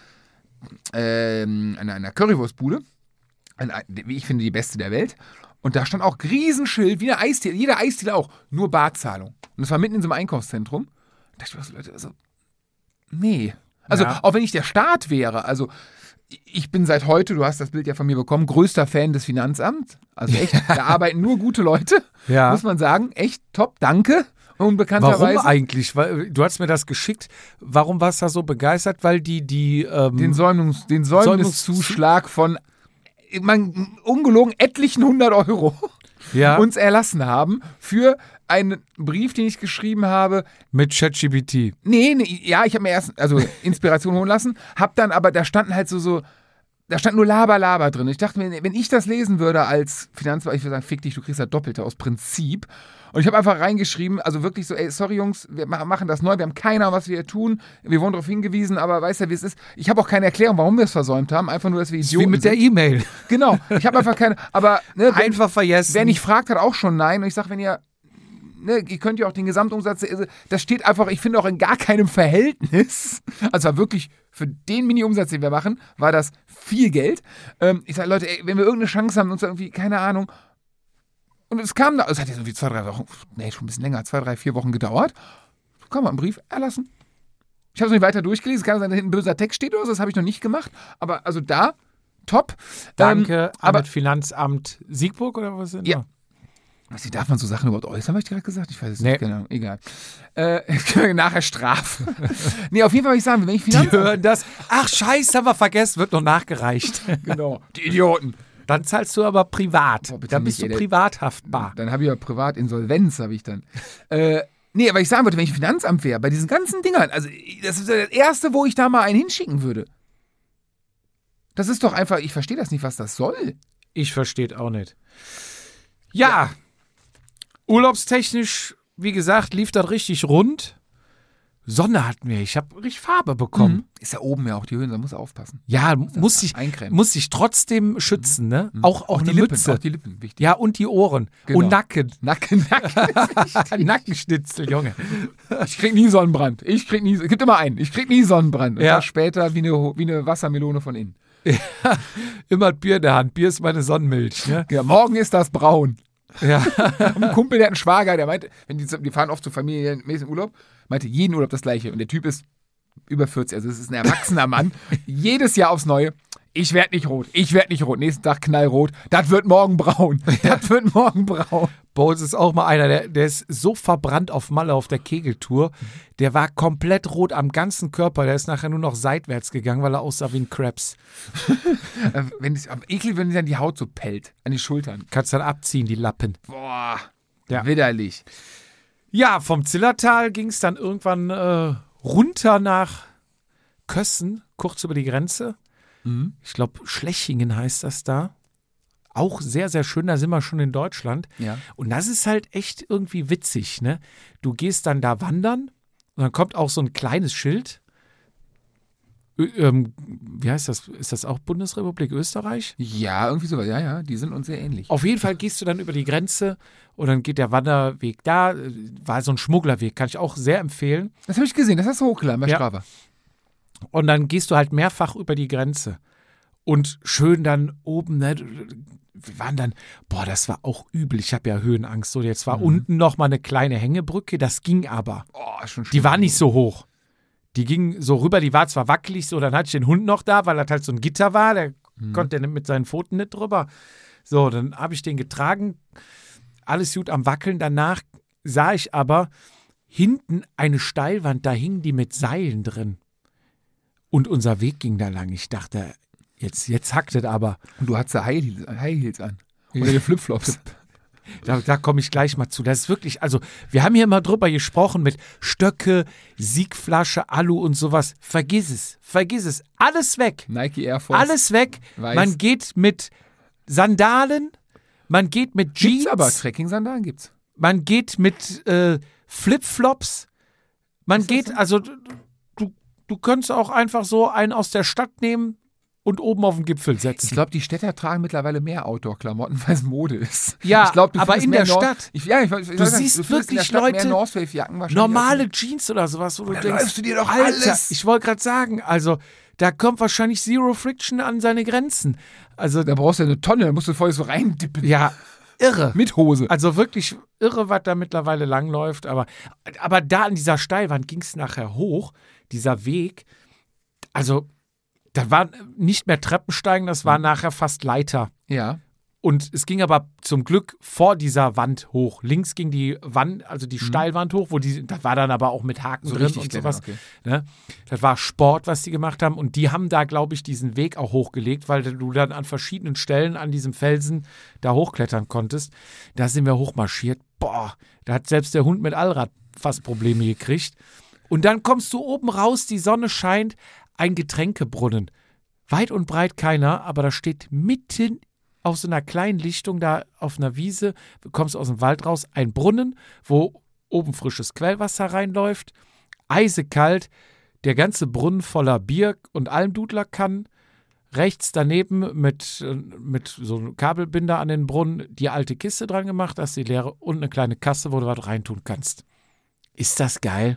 Speaker 3: in einer Currywurstbude, wie ich finde, die beste der Welt. Und da stand auch Riesenschild, wie eine Eisdiele, jeder Eisdiele auch, nur Barzahlung. Und das war mitten in so einem Einkaufszentrum. Da dachte ich mir so, Leute, also, nee. Also, auch wenn ich der Staat wäre, also, ich bin seit heute, du hast das Bild ja von mir bekommen, größter Fan des Finanzamts. Also echt, da arbeiten nur gute Leute, muss man sagen. Echt top, danke. Unbekannterweise.
Speaker 2: Warum eigentlich? Weil, du hast mir das geschickt. Warum warst du da so begeistert? Weil den
Speaker 3: Säumniszuschlag von ungelogen etlichen 100 € uns erlassen haben für einen Brief, den ich geschrieben habe.
Speaker 2: Mit ChatGPT.
Speaker 3: Nee, ich habe mir erst Inspiration holen lassen, hab dann aber, da stand nur Laber drin. Ich dachte mir, wenn ich das lesen würde als Finanzbeamter, ich würde sagen, fick dich, du kriegst das Doppelte aus Prinzip. Und ich habe einfach reingeschrieben, also wirklich so, ey, sorry Jungs, wir machen das neu, wir haben keine Ahnung, was wir hier tun, wir wurden darauf hingewiesen, aber weißt ja, wie es ist. Ich habe auch keine Erklärung, warum wir es versäumt haben, einfach nur, dass wir Idioten
Speaker 2: wie mit der E-Mail.
Speaker 3: Genau, ich habe einfach keine, aber
Speaker 2: einfach vergessen.
Speaker 3: Wer nicht fragt, hat auch schon Nein. Und ich sage, wenn ihr könnt ja auch den Gesamtumsatz, das steht einfach, ich finde auch in gar keinem Verhältnis, also war wirklich für den Mini-Umsatz, den wir machen, war das viel Geld. Ich sage, Leute, ey, wenn wir irgendeine Chance haben, uns irgendwie, keine Ahnung, und es kam da, es hat jetzt irgendwie 2-3 Wochen, schon ein bisschen länger, 2-3-4 Wochen gedauert, kam mal ein Brief, erlassen. Ich habe es nicht weiter durchgelesen, es kann sein, dass hinten ein böser Text steht oder so, das habe ich noch nicht gemacht, aber also da, top.
Speaker 2: Danke, aber Finanzamt Siegburg oder was sind
Speaker 3: ja. Darf man so Sachen überhaupt äußern, habe ich gerade gesagt? Ich weiß es nicht genau. Egal. Nachher Strafe. Nee, auf jeden Fall, ich sagen, wenn ich
Speaker 2: Finanzamt... Die hören das. Ach, scheiße, haben wir vergessen, wird noch nachgereicht.
Speaker 3: Genau. Die Idioten.
Speaker 2: Dann zahlst du aber privat. Dann bist du privat haftbar.
Speaker 3: Dann habe ich ja Privatinsolvenz, habe ich dann. Nee, aber ich sagen würde, wenn ich Finanzamt wäre, bei diesen ganzen Dingern, also das ist das Erste, wo ich da mal einen hinschicken würde. Das ist doch einfach, ich verstehe das nicht, was das soll.
Speaker 2: Ich verstehe auch nicht. Ja. Urlaubstechnisch, wie gesagt, lief das richtig rund. Sonne hatten wir. Ich habe richtig Farbe bekommen.
Speaker 3: Mhm. Ist ja oben ja auch die Höhen, da muss er aufpassen.
Speaker 2: Ja, muss sich trotzdem schützen, ne? Auch die Mütze.
Speaker 3: Auch die Lippen, wichtig.
Speaker 2: Ja, und die Ohren.
Speaker 3: Genau.
Speaker 2: Und Nacken.
Speaker 3: Nackenschnitzel, Junge. Ich krieg nie Sonnenbrand. Es gibt immer einen. Ich krieg nie Sonnenbrand. Und das später wie eine Wassermelone von innen.
Speaker 2: Ja, immer Bier in der Hand. Bier ist meine Sonnenmilch. Ne?
Speaker 3: Ja, morgen ist das braun.
Speaker 2: Ja.
Speaker 3: Ein Kumpel, der hat einen Schwager, der meinte, die fahren oft zu familienmäßigen Urlaub, meinte jeden Urlaub das Gleiche. Und der Typ ist über 40, also es ist ein erwachsener Mann. Jedes Jahr aufs Neue. Ich werde nicht rot. Nächsten Tag knallrot. Das wird morgen braun.
Speaker 2: Bei uns ist auch mal einer, der ist so verbrannt auf Malle auf der Kegeltour. Der war komplett rot am ganzen Körper. Der ist nachher nur noch seitwärts gegangen, weil er aussah wie ein Krebs.
Speaker 3: Eklig, wenn dann die Haut so pellt an die Schultern.
Speaker 2: Kannst dann abziehen, die Lappen.
Speaker 3: Boah, widerlich.
Speaker 2: Ja, vom Zillertal ging es dann irgendwann runter nach Kössen, kurz über die Grenze. Mhm. Ich glaube, Schlechingen heißt das da. Auch sehr, sehr schön, da sind wir schon in Deutschland.
Speaker 3: Ja.
Speaker 2: Und das ist halt echt irgendwie witzig, ne? Du gehst dann da wandern und dann kommt auch so ein kleines Schild. Wie heißt das? Ist das auch Bundesrepublik Österreich?
Speaker 3: Ja, irgendwie sowas. Ja, die sind uns sehr ähnlich.
Speaker 2: Auf jeden Fall gehst du dann über die Grenze und dann geht der Wanderweg da. War so ein Schmugglerweg, kann ich auch sehr empfehlen.
Speaker 3: Das habe ich gesehen, das hast du hochgeladen bei Strava.
Speaker 2: Und dann gehst du halt mehrfach über die Grenze. Und schön dann oben, ne, wir waren dann, das war auch übel. Ich habe ja Höhenangst. So, jetzt war unten noch mal eine kleine Hängebrücke, das ging aber.
Speaker 3: Schon
Speaker 2: die war nicht so hoch. Die ging so rüber, die war zwar wackelig, so, dann hatte ich den Hund noch da, weil das halt so ein Gitter war, der konnte mit seinen Pfoten nicht drüber. So, dann habe ich den getragen, alles gut am Wackeln. Danach sah ich aber hinten eine Steilwand, da hingen die mit Seilen drin. Und unser Weg ging da lang. Ich dachte, jetzt hackt es aber.
Speaker 3: Und du hattest da High Heels an. Oder die Flipflops.
Speaker 2: Da komme ich gleich mal zu. Das ist wirklich, also wir haben hier mal drüber gesprochen mit Stöcke, Siegflasche, Alu und sowas. Vergiss es. Alles weg.
Speaker 3: Nike Air Force.
Speaker 2: Alles weg.
Speaker 3: Weiß.
Speaker 2: Man geht mit Sandalen, man geht mit Jeans.
Speaker 3: Gibt's aber, Trekking-Sandalen gibt's.
Speaker 2: Man geht mit Flipflops. Man geht, also du könntest auch einfach so einen aus der Stadt nehmen, und oben auf den Gipfel setzen.
Speaker 3: Ich glaube, die Städter tragen mittlerweile mehr Outdoor-Klamotten, weil es Mode ist.
Speaker 2: Ja,
Speaker 3: ich glaub,
Speaker 2: aber in der Stadt.
Speaker 3: Du
Speaker 2: siehst wirklich Leute,
Speaker 3: wahrscheinlich
Speaker 2: normale Jeans oder sowas, wo du denkst,
Speaker 3: läufst du dir doch
Speaker 2: Alter,
Speaker 3: alles.
Speaker 2: ich wollte gerade sagen, also da kommt wahrscheinlich Zero Friction an seine Grenzen. Also
Speaker 3: Da brauchst du ja eine Tonne, da musst du voll so reindippen.
Speaker 2: ja, irre.
Speaker 3: Mit Hose.
Speaker 2: Also wirklich irre, was da mittlerweile langläuft. Aber da an dieser Steilwand ging es nachher hoch, dieser Weg. Also da war nicht mehr Treppensteigen, das war nachher fast Leiter.
Speaker 3: Ja.
Speaker 2: Und es ging aber zum Glück vor dieser Wand hoch. Links ging die Wand, also die Steilwand hoch, da war dann aber auch mit Haken
Speaker 3: So
Speaker 2: drin
Speaker 3: richtig
Speaker 2: und
Speaker 3: Klettern,
Speaker 2: sowas.
Speaker 3: okay.
Speaker 2: Ne? Das war Sport, was die gemacht haben. Und die haben da, glaube ich, diesen Weg auch hochgelegt, weil du dann an verschiedenen Stellen an diesem Felsen da hochklettern konntest. Da sind wir hochmarschiert. Boah, da hat selbst der Hund mit Allrad fast Probleme gekriegt. Und dann kommst du oben raus, die Sonne scheint, ein Getränkebrunnen. Weit und breit keiner, aber da steht mitten auf so einer kleinen Lichtung da auf einer Wiese, du kommst aus dem Wald raus, ein Brunnen, wo oben frisches Quellwasser reinläuft, eisekalt, der ganze Brunnen voller Bier und Almdudlerkannen, rechts daneben mit so einem Kabelbinder an den Brunnen die alte Kiste dran gemacht, da ist die leere und eine kleine Kasse, wo du was reintun kannst. Ist das geil?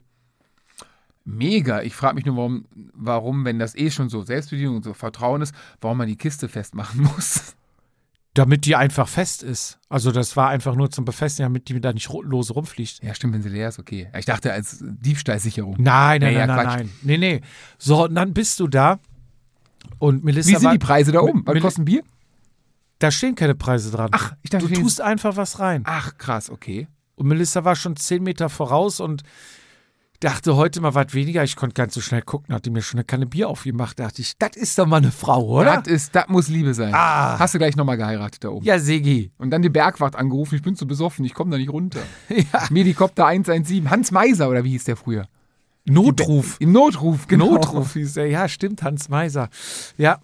Speaker 3: Mega. Ich frage mich nur, warum, wenn das schon so Selbstbedienung und so Vertrauen ist, warum man die Kiste festmachen muss.
Speaker 2: Damit die einfach fest ist. Also das war einfach nur zum Befestigen, damit die da nicht lose rumfliegt.
Speaker 3: Ja, stimmt, wenn sie leer ist, okay. Ich dachte als Diebstahlsicherung.
Speaker 2: Nein.
Speaker 3: Quatsch.
Speaker 2: Nee. So, und dann bist du da und Melissa
Speaker 3: Wie sind die Preise da oben? Was kostet ein Bier?
Speaker 2: Da stehen keine Preise dran.
Speaker 3: Ach, ich dachte,
Speaker 2: du tust einfach was rein.
Speaker 3: Ach, krass, okay.
Speaker 2: Und Melissa war schon 10 Meter voraus und dachte heute mal was weniger. Ich konnte ganz so schnell gucken, hat die mir schon eine Kanne Bier aufgemacht. Dachte ich, das ist doch mal eine Frau, oder?
Speaker 3: Das muss Liebe sein.
Speaker 2: Ah.
Speaker 3: Hast du gleich nochmal geheiratet da oben?
Speaker 2: Ja, Segi.
Speaker 3: Und dann die Bergwacht angerufen, ich bin zu besoffen, ich komme da nicht runter.
Speaker 2: Ja.
Speaker 3: Medikopter 117, Hans Meiser oder wie hieß der früher?
Speaker 2: Notruf.
Speaker 3: Im Notruf, genau.
Speaker 2: Notruf hieß er. Ja, stimmt, Hans Meiser. Ja.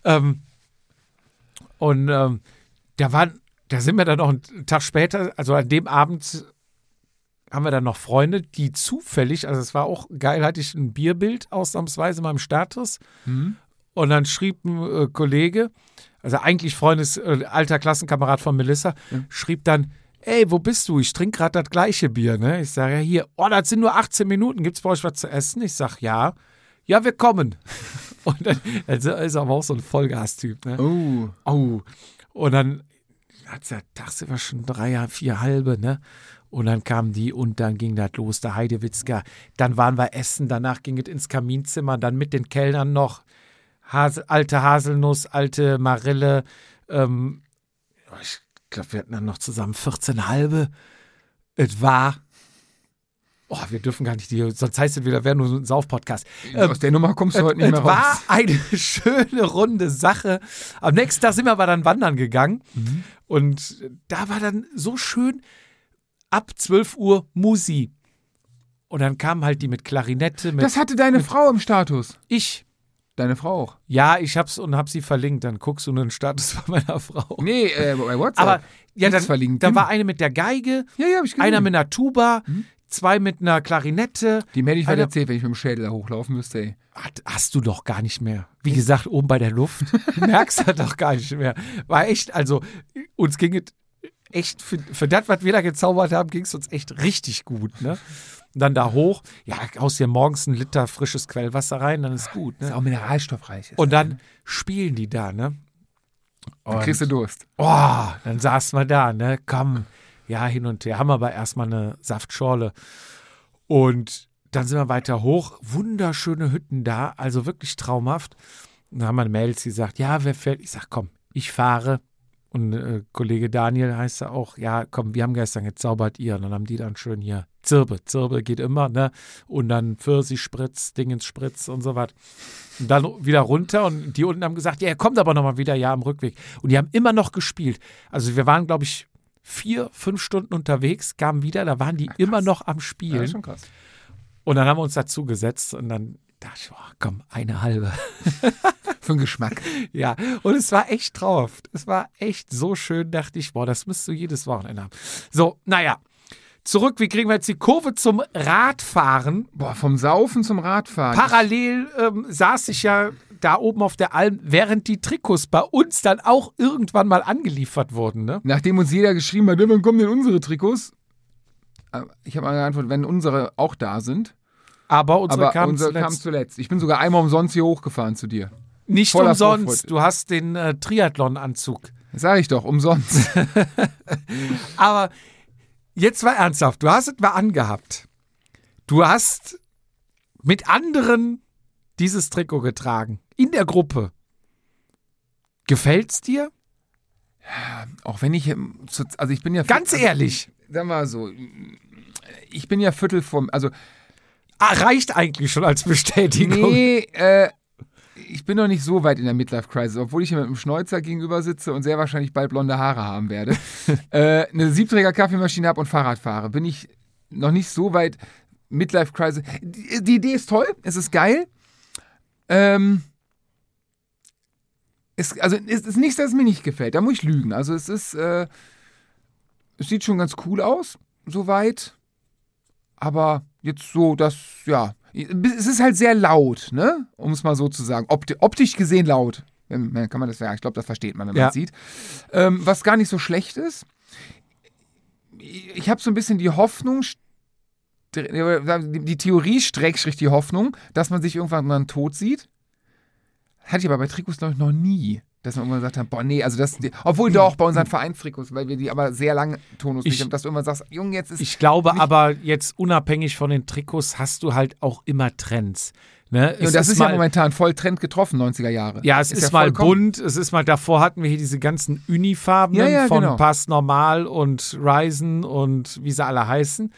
Speaker 2: Da sind wir dann noch einen Tag später, also an dem Abend haben wir dann noch Freunde, die zufällig, also es war auch geil, hatte ich ein Bierbild ausnahmsweise in meinem Status. Und dann schrieb ein Kollege, also eigentlich alter Klassenkamerad von Melissa, schrieb dann, ey, wo bist du? Ich trinke gerade das gleiche Bier, ne? Ich sage, ja, hier, das sind nur 18 Minuten, gibt's bei euch was zu essen? Ich sage, ja. Ja, wir kommen. Und dann also ist aber auch so ein Vollgas-Typ, ne? Oh. Und dann hat es ja tagsüber schon 3, 4 halbe, ne? Und dann kamen die und dann ging das los, der Heidewitzka. Dann waren wir essen, danach ging es ins Kaminzimmer, dann mit den Kellnern noch alte Haselnuss, alte Marille. Ich glaube, wir hatten dann noch zusammen 14 halbe. Es war, wir dürfen gar nicht, sonst heißt es wieder, wäre nur so ein Sauf-Podcast.
Speaker 3: Aus der Nummer kommst du heute nicht mehr raus.
Speaker 2: Es war eine schöne, runde Sache. Am nächsten Tag sind wir aber dann wandern gegangen. Und da war dann so schön, ab 12 Uhr Musi. Und dann kamen halt die mit Klarinette.
Speaker 3: Das hatte deine Frau im Status.
Speaker 2: Ich.
Speaker 3: Deine Frau auch.
Speaker 2: Ja, ich hab's und hab sie verlinkt. Dann guckst du nur den Status von meiner Frau.
Speaker 3: Nee, bei WhatsApp.
Speaker 2: Aber ja,
Speaker 3: Nichts verlinkt.
Speaker 2: da war eine mit der Geige,
Speaker 3: Ja, hab ich gesehen.
Speaker 2: einer mit einer Tuba, 2 mit einer Klarinette.
Speaker 3: Die hätte ich
Speaker 2: Einer-
Speaker 3: erzählt, wenn ich mit dem Schädel da hochlaufen müsste, ey.
Speaker 2: Hast du doch gar nicht mehr. Wie gesagt, oben bei der Luft. Du merkst das doch gar nicht mehr. War echt, also uns ging es echt, für das, was wir da gezaubert haben, ging es uns echt richtig gut, ne? Und dann da hoch, ja, haust dir morgens 1 Liter frisches Quellwasser rein, dann ist gut,
Speaker 3: Das ist
Speaker 2: ne?
Speaker 3: auch mineralstoffreich.
Speaker 2: Und dann spielen die da, ne?
Speaker 3: dann kriegst du Durst.
Speaker 2: Dann saßen wir da, ne? Komm, ja, hin und her. Haben wir aber erstmal eine Saftschorle. Und dann sind wir weiter hoch. Wunderschöne Hütten da, also wirklich traumhaft. Und dann haben meine Mädels gesagt, ja, wer fährt? Ich sag, komm, ich fahre. Und Kollege Daniel heißt er auch, ja, komm, wir haben gestern gezaubert, ihr. Und dann haben die dann schön hier Zirbe geht immer, ne? Und dann Pfirsichspritz, Dingensspritz und so was. Und dann wieder runter und die unten haben gesagt, ja, er kommt aber nochmal wieder, ja, am Rückweg. Und die haben immer noch gespielt. Also wir waren, glaube ich, 4, 5 Stunden unterwegs, kamen wieder, da waren die immer noch am Spielen.
Speaker 3: Ja, ist schon krass.
Speaker 2: Und dann haben wir uns dazu gesetzt und dann dachte ich, komm, eine halbe.
Speaker 3: Für den Geschmack.
Speaker 2: Ja, und es war echt traumhaft. Es war echt so schön, dachte ich, das müsst du jedes Wochenende haben. So, naja, zurück, wie kriegen wir jetzt die Kurve zum Radfahren?
Speaker 3: Vom Saufen zum Radfahren.
Speaker 2: Parallel saß ich ja da oben auf der Alm, während die Trikots bei uns dann auch irgendwann mal angeliefert wurden, ne?
Speaker 3: Nachdem uns jeder geschrieben hat, wann kommen denn unsere Trikots? Ich habe mal geantwortet, wenn unsere auch da sind.
Speaker 2: Aber unsere
Speaker 3: kam
Speaker 2: kamen
Speaker 3: zuletzt. Ich bin sogar einmal umsonst hier hochgefahren zu dir.
Speaker 2: Nicht
Speaker 3: Voller
Speaker 2: umsonst.
Speaker 3: Vorfreude.
Speaker 2: Du hast den Triathlon-Anzug.
Speaker 3: Das sage ich doch, umsonst.
Speaker 2: Aber jetzt mal ernsthaft. Du hast es mal angehabt. Du hast mit anderen dieses Trikot getragen. In der Gruppe. Gefällt's dir?
Speaker 3: Auch wenn ich, also ich bin ja...
Speaker 2: Ganz ehrlich.
Speaker 3: Sag mal so, ich bin ja Viertel vom, also...
Speaker 2: Reicht eigentlich schon als Bestätigung.
Speaker 3: Nee, ich bin noch nicht so weit in der Midlife-Crisis, obwohl ich hier mit einem Schnäuzer gegenüber sitze und sehr wahrscheinlich bald blonde Haare haben werde. Eine Siebträger-Kaffeemaschine habe und Fahrrad fahre. Bin ich noch nicht so weit Midlife-Crisis. Die Idee ist toll, es ist geil. Es ist nichts, das mir nicht gefällt. Da muss ich lügen. Also es sieht schon ganz cool aus, soweit. Aber jetzt so, ja. Es ist halt sehr laut, ne? Um es mal so zu sagen. Optisch gesehen laut. Kann man das ja, ich glaube, das versteht man, wenn man es sieht. Was gar nicht so schlecht ist. Ich habe so ein bisschen die Hoffnung, die Theorie / die Hoffnung, dass man sich irgendwann dann tot sieht. Hatte ich aber bei Trikots noch nie. Dass man irgendwann gesagt hat, boah, nee, also das, obwohl doch bei unseren Vereinstrikots, weil wir die aber sehr lange Tonus nicht haben, dass du irgendwann sagst, Junge, jetzt ist...
Speaker 2: Ich glaube aber, jetzt unabhängig von den Trikots hast du halt auch immer Trends. Ne?
Speaker 3: Ja, und das ist ja momentan voll Trend getroffen, 90er Jahre.
Speaker 2: Ja, es ist ja mal bunt, es ist mal, davor hatten wir hier diese ganzen Unifarben von genau. Pass Normal und Ryzen und wie sie alle heißen.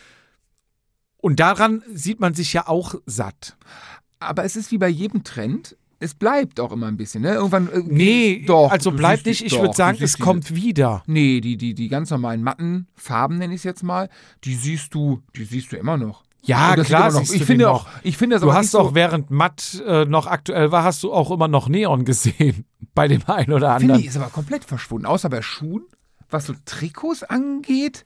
Speaker 2: Und daran sieht man sich ja auch satt.
Speaker 3: Aber es ist wie bei jedem Trend, es bleibt auch immer ein bisschen, ne? Irgendwann.
Speaker 2: Doch. Also bleibt nicht, ich würde sagen, es kommt wieder.
Speaker 3: Nee, die ganz normalen matten Farben, nenne ich es jetzt mal, die siehst du immer noch.
Speaker 2: Ja, klar,
Speaker 3: noch. Ich finde das
Speaker 2: du
Speaker 3: aber
Speaker 2: hast
Speaker 3: nicht
Speaker 2: auch,
Speaker 3: so,
Speaker 2: während matt noch aktuell war, hast du auch immer noch Neon gesehen. Bei dem einen oder anderen.
Speaker 3: Finde ich, ist aber komplett verschwunden. Außer bei Schuhen, was so Trikots angeht.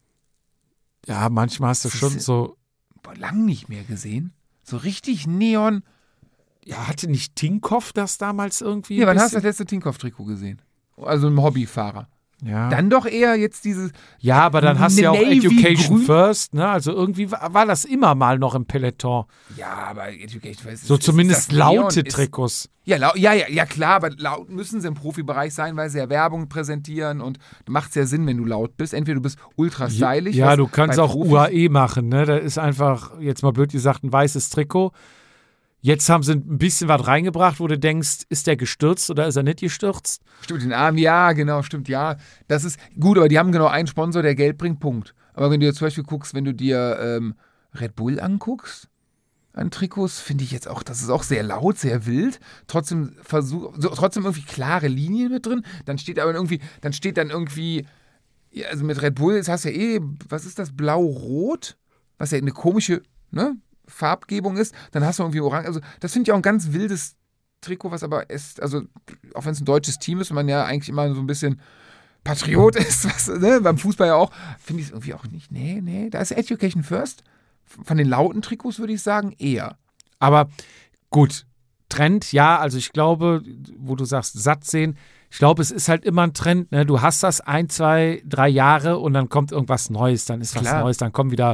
Speaker 2: Ja, manchmal hast du schon so.
Speaker 3: Lang nicht mehr gesehen. So richtig Neon.
Speaker 2: Ja, hatte nicht Tinkoff das damals irgendwie?
Speaker 3: Ja, wann hast du das letzte Tinkoff-Trikot gesehen? Also ein Hobbyfahrer.
Speaker 2: Ja.
Speaker 3: Dann doch eher jetzt dieses...
Speaker 2: Ja, aber dann hast du ja auch
Speaker 3: Navy
Speaker 2: Education
Speaker 3: Grün.
Speaker 2: First, ne? Also irgendwie war das immer mal noch im Peloton.
Speaker 3: Ja, aber Education First...
Speaker 2: So zumindest laute Trikots.
Speaker 3: Ja, klar, aber laut müssen sie im Profibereich sein, weil sie ja Werbung präsentieren und macht es ja Sinn, wenn du laut bist. Entweder du bist ultra stylisch.
Speaker 2: Ja, du kannst auch UAE machen, ne? Da ist einfach, jetzt mal blöd gesagt, ein weißes Trikot. Jetzt haben sie ein bisschen was reingebracht, wo du denkst, ist der gestürzt oder ist er nicht gestürzt?
Speaker 3: Stimmt, den Arm, ja, genau, stimmt, ja. Das ist gut, aber die haben genau einen Sponsor, der Geld bringt, Punkt. Aber wenn du dir zum Beispiel guckst, wenn du dir Red Bull anguckst, an Trikots, finde ich jetzt auch, das ist auch sehr laut, sehr wild. Trotzdem irgendwie klare Linien mit drin. Dann steht dann irgendwie, ja, also mit Red Bull, das hast du ja was ist das, blau-rot? Was ja eine komische, ne? Farbgebung ist, dann hast du irgendwie Orange. Also, das finde ich auch ein ganz wildes Trikot, was aber ist, also, auch wenn es ein deutsches Team ist und man ja eigentlich immer so ein bisschen Patriot ist, beim Fußball ja auch, finde ich es irgendwie auch nicht. Nee, da ist Education First. Von den lauten Trikots würde ich sagen, eher.
Speaker 2: Aber gut, Trend, ja, also ich glaube, wo du sagst, satt sehen, ich glaube, es ist halt immer ein Trend, ne? Du hast das 1, 2, 3 Jahre und dann kommt irgendwas Neues, dann ist was Neues, dann kommen wieder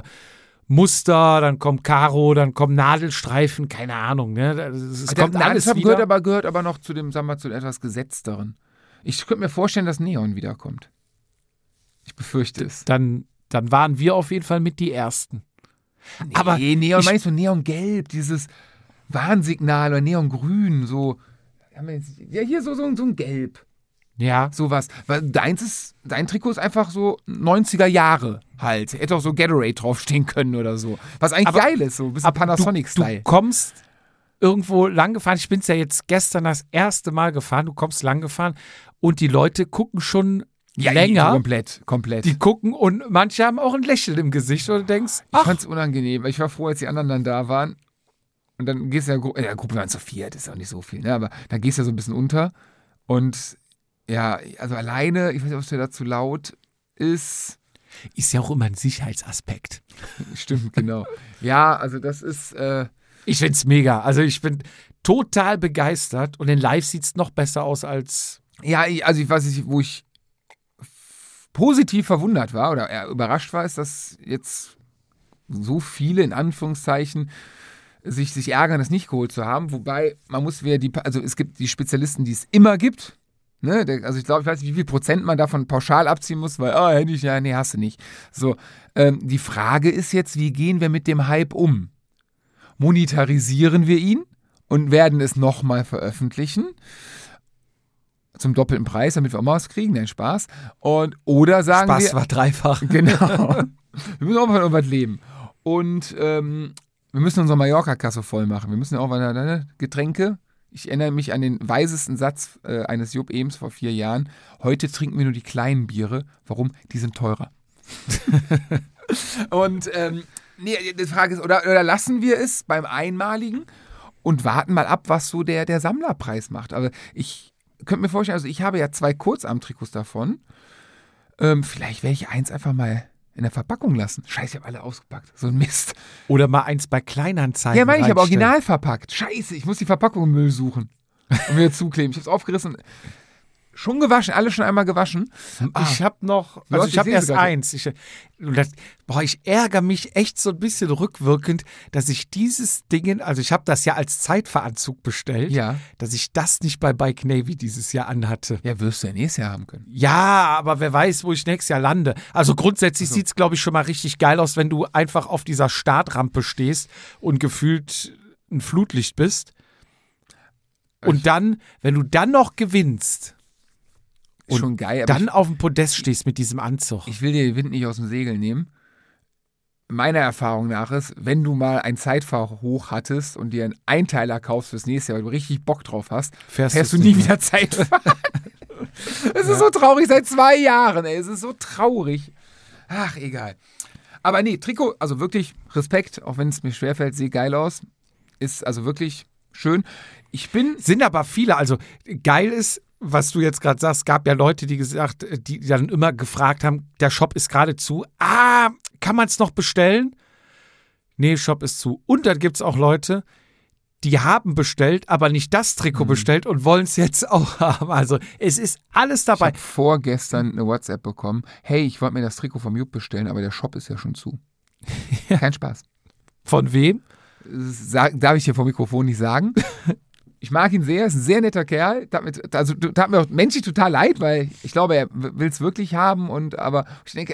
Speaker 2: Muster, dann kommt Karo, dann kommen Nadelstreifen, keine Ahnung, ne? Es kommt alles wieder.
Speaker 3: Gehört aber noch zu dem, sagen wir mal, zu etwas Gesetzteren. Ich könnte mir vorstellen, dass Neon wiederkommt. Ich befürchte es.
Speaker 2: Dann waren wir auf jeden Fall mit die Ersten.
Speaker 3: Nee, aber Neon, meinst du Neongelb, dieses Warnsignal oder Neongrün, so, ja, hier so ein Gelb.
Speaker 2: Ja.
Speaker 3: Sowas. Weil dein Trikot ist einfach so 90er Jahre halt. Hätte auch so Gatorade draufstehen können oder so. Was eigentlich geil ist, so ein bisschen Panasonic-Style.
Speaker 2: Du kommst irgendwo lang gefahren. Ich bin es ja jetzt gestern das erste Mal gefahren. Du kommst lang gefahren und die Leute gucken schon länger.
Speaker 3: Komplett.
Speaker 2: Die gucken und manche haben auch ein Lächeln im Gesicht, wo du denkst,
Speaker 3: ich fand's unangenehm. Ich war froh, als die anderen dann da waren. Und dann gehst du ja, in der Gruppe waren zu 4, das ist auch nicht so viel, ne? Aber dann gehst du ja so ein bisschen unter und ja, also alleine, ich weiß nicht, ob es dir dazu laut ist.
Speaker 2: Ist ja auch immer ein Sicherheitsaspekt.
Speaker 3: Stimmt, genau. Ja, also das ist,
Speaker 2: Ich find's mega. Also ich bin total begeistert und in Live sieht's noch besser aus als...
Speaker 3: Ja, also ich weiß nicht, wo ich positiv verwundert war oder eher überrascht war, ist, dass jetzt so viele, in Anführungszeichen, sich ärgern, das nicht geholt zu haben. Wobei, also es gibt die Spezialisten, die es immer gibt. Ne? Also ich weiß nicht, wie viel Prozent man davon pauschal abziehen muss, weil, hätte ich, ja, nee, hast du nicht. So, die Frage ist jetzt, wie gehen wir mit dem Hype um? Monetarisieren wir ihn und werden es nochmal veröffentlichen? Zum doppelten Preis, damit wir auch mal was kriegen, nein, Spaß. Oder sagen
Speaker 2: Spaß
Speaker 3: wir...
Speaker 2: war dreifach.
Speaker 3: Genau. Wir müssen auch mal von irgendwas leben. Und wir müssen unsere Mallorca-Kasse voll machen. Wir müssen ja auch mal Getränke. Ich erinnere mich an den weisesten Satz eines Jupp Ems vor 4 Jahren. Heute trinken wir nur die kleinen Biere. Warum? Die sind teurer. Und die Frage ist, oder lassen wir es beim Einmaligen und warten mal ab, was so der Sammlerpreis macht. Aber ich könnte mir vorstellen, also ich habe ja 2 Kurzarmtrikots davon. Vielleicht werde ich eins einfach mal in der Verpackung lassen. Scheiße, ich habe alle ausgepackt. So ein Mist.
Speaker 2: Oder mal eins bei Kleinanzeigen.
Speaker 3: Ja, meine ich, aber
Speaker 2: reinstellen.
Speaker 3: original verpackt. Scheiße, ich muss die Verpackung im Müll suchen und wieder zukleben. Ich habe es aufgerissen. Schon gewaschen, alle schon einmal gewaschen.
Speaker 2: Ich habe noch,
Speaker 3: Ja,
Speaker 2: also
Speaker 3: ich
Speaker 2: ich habe
Speaker 3: sehe
Speaker 2: erst
Speaker 3: sogar.
Speaker 2: eins. Ich ärgere mich echt so ein bisschen rückwirkend, dass ich dieses Ding, also ich habe das ja als Zeitveranzug bestellt,
Speaker 3: Ja.
Speaker 2: dass ich das nicht bei Bike Navy dieses Jahr anhatte.
Speaker 3: Ja, wirst du ja nächstes Jahr haben können.
Speaker 2: Ja, aber wer weiß, wo ich nächstes Jahr lande. Also grundsätzlich sieht's, glaube ich, schon mal richtig geil aus, wenn du einfach auf dieser Startrampe stehst und gefühlt ein Flutlicht bist. Und dann, wenn du dann noch gewinnst und
Speaker 3: Schon geil. Aber
Speaker 2: dann auf dem Podest stehst mit diesem Anzug.
Speaker 3: ich will dir den Wind nicht aus dem Segel nehmen. Meiner Erfahrung nach ist, wenn du mal ein Zeitfahrhoch hattest und dir einen Einteiler kaufst fürs nächste Jahr, weil du richtig Bock drauf hast, fährst du nie wieder Zeitfahren. Es ist so traurig, seit 2 Jahren, ey. Es ist so traurig. Ach, egal. Aber nee, Trikot, also wirklich Respekt, auch wenn es mir schwerfällt, sieht geil aus. Ist also wirklich schön.
Speaker 2: Sind aber viele, also geil ist, was du jetzt gerade sagst, gab ja Leute, die dann immer gefragt haben, der Shop ist gerade zu. Kann man es noch bestellen? Nee, Shop ist zu. Und dann gibt es auch Leute, die haben bestellt, aber nicht das Trikot bestellt und wollen es jetzt auch haben. Also es ist alles
Speaker 3: Ich
Speaker 2: dabei.
Speaker 3: habe vorgestern eine WhatsApp bekommen. Hey, ich wollte mir das Trikot vom Jupp bestellen, aber der Shop ist ja schon zu. Kein Spaß.
Speaker 2: Von wem?
Speaker 3: Darf ich dir vor Mikrofon nicht sagen. Ich mag ihn sehr, ist ein sehr netter Kerl. Tat mir auch menschlich total leid, weil ich glaube, er will es wirklich haben. Aber ich denke,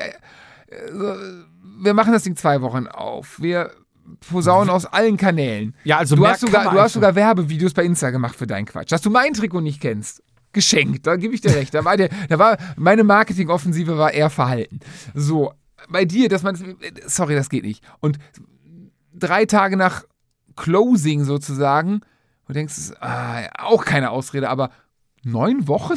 Speaker 3: wir machen das Ding 2 Wochen auf. Wir posaunen aus allen Kanälen.
Speaker 2: Ja, also
Speaker 3: Du
Speaker 2: mehr
Speaker 3: hast
Speaker 2: kann man
Speaker 3: sogar
Speaker 2: einfach-
Speaker 3: Werbevideos bei Insta gemacht für deinen Quatsch. Dass du mein Trikot nicht kennst. Geschenkt, da gebe ich dir recht. Meine Marketingoffensive war eher verhalten. So, bei dir, sorry, das geht nicht. Und 3 Tage nach Closing sozusagen, du denkst, auch keine Ausrede, aber 9 Wochen?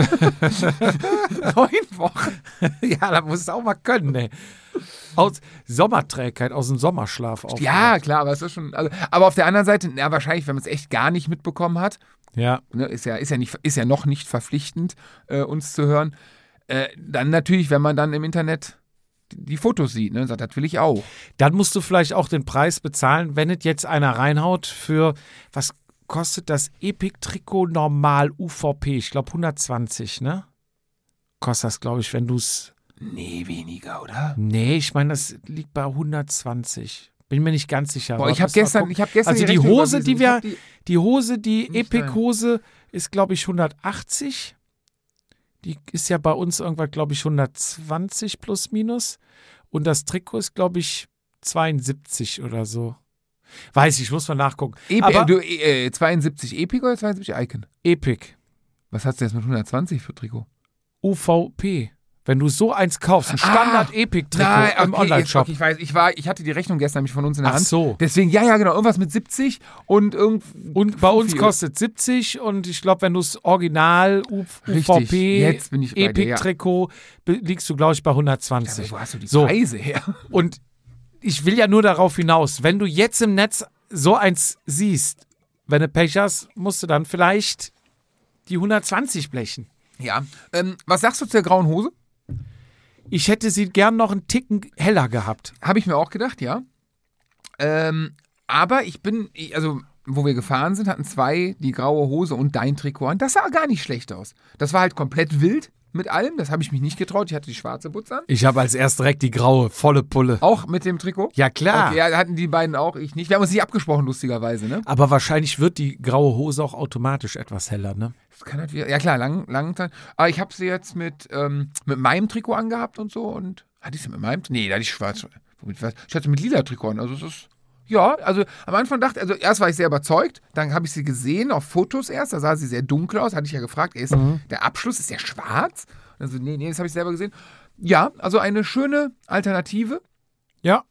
Speaker 3: 9 Wochen?
Speaker 2: Ja, da musst du auch mal können, ey. Aus Sommerträgheit, aus dem Sommerschlaf auf.
Speaker 3: Ja, klar, aber es ist schon. Aber auf der anderen Seite, wahrscheinlich, wenn man es echt gar nicht mitbekommen hat,
Speaker 2: Ja.
Speaker 3: ne, ist ja noch nicht verpflichtend, uns zu hören. Dann natürlich, wenn man dann im Internet die Fotos sieht, ne, sagt, das will ich auch.
Speaker 2: Dann musst du vielleicht auch den Preis bezahlen, wenn es jetzt einer reinhaut für, was kostet das Epic-Trikot normal UVP? Ich glaube 120, ne? Kostet das, glaube ich, wenn du es...
Speaker 3: Nee, weniger, oder?
Speaker 2: Nee, ich meine, das liegt bei 120. Bin mir nicht ganz sicher.
Speaker 3: Boah, ich habe gestern
Speaker 2: Also die
Speaker 3: Rechnung
Speaker 2: Hose,
Speaker 3: überwiesen.
Speaker 2: die
Speaker 3: Nicht
Speaker 2: Epic-Hose ist, glaube ich, 180. Die ist ja bei uns irgendwann, glaube ich, 120 plus minus. Und das Trikot ist, glaube ich, 72 oder so. Weiß ich, muss mal nachgucken. Aber
Speaker 3: 72 Epic oder 72 Icon?
Speaker 2: Epic,
Speaker 3: Was hast du jetzt mit 120 für Trikot?
Speaker 2: UVP. Wenn du so eins kaufst, ein Standard-Epic-Trikot im Online-Shop.
Speaker 3: Okay, ich weiß, ich hatte die Rechnung gestern nämlich von uns in der
Speaker 2: Ach
Speaker 3: Hand.
Speaker 2: so.
Speaker 3: Deswegen, ja, genau, irgendwas mit 70 und
Speaker 2: Und bei uns kostet 70 und ich glaube, wenn du es Original
Speaker 3: Richtig,
Speaker 2: UVP
Speaker 3: jetzt bin ich bei dir, ja.
Speaker 2: Epic-Trikot liegst du, glaube ich, bei 120.
Speaker 3: Wo hast du die
Speaker 2: So.
Speaker 3: Preise her?
Speaker 2: Und ich will ja nur darauf hinaus, wenn du jetzt im Netz so eins siehst, wenn du Pech hast, musst du dann vielleicht die 120 blechen.
Speaker 3: Ja. Was sagst du zu der grauen Hose?
Speaker 2: Ich hätte sie gern noch einen Ticken heller gehabt.
Speaker 3: Habe ich mir auch gedacht, ja. Aber wo wir gefahren sind, hatten 2 die graue Hose und dein Trikot an. Das sah gar nicht schlecht aus. Das war halt komplett wild mit allem. Das habe ich mich nicht getraut. Ich hatte die schwarze Butze an.
Speaker 2: Ich habe als erst direkt die graue, volle Pulle.
Speaker 3: Auch mit dem Trikot?
Speaker 2: Ja, klar.
Speaker 3: Okay, ja, hatten die beiden auch, ich nicht. Wir haben uns nicht abgesprochen, lustigerweise, ne?
Speaker 2: Aber wahrscheinlich wird die graue Hose auch automatisch etwas heller, ne?
Speaker 3: Das kann halt ja klar, lang Zeit. Aber ich habe sie jetzt mit meinem Trikot angehabt und so. Und hatte ich sie mit meinem? Nee, da hatte ich schwarz. Ich hatte mit lila Trikot an. Also es ist... Ja, also am Anfang erst war ich sehr überzeugt, dann habe ich sie gesehen auf Fotos erst, da sah sie sehr dunkel aus, hatte ich ja gefragt, der Abschluss, ist der schwarz? Also nee, das habe ich selber gesehen. Ja, also eine schöne Alternative.
Speaker 2: Ja.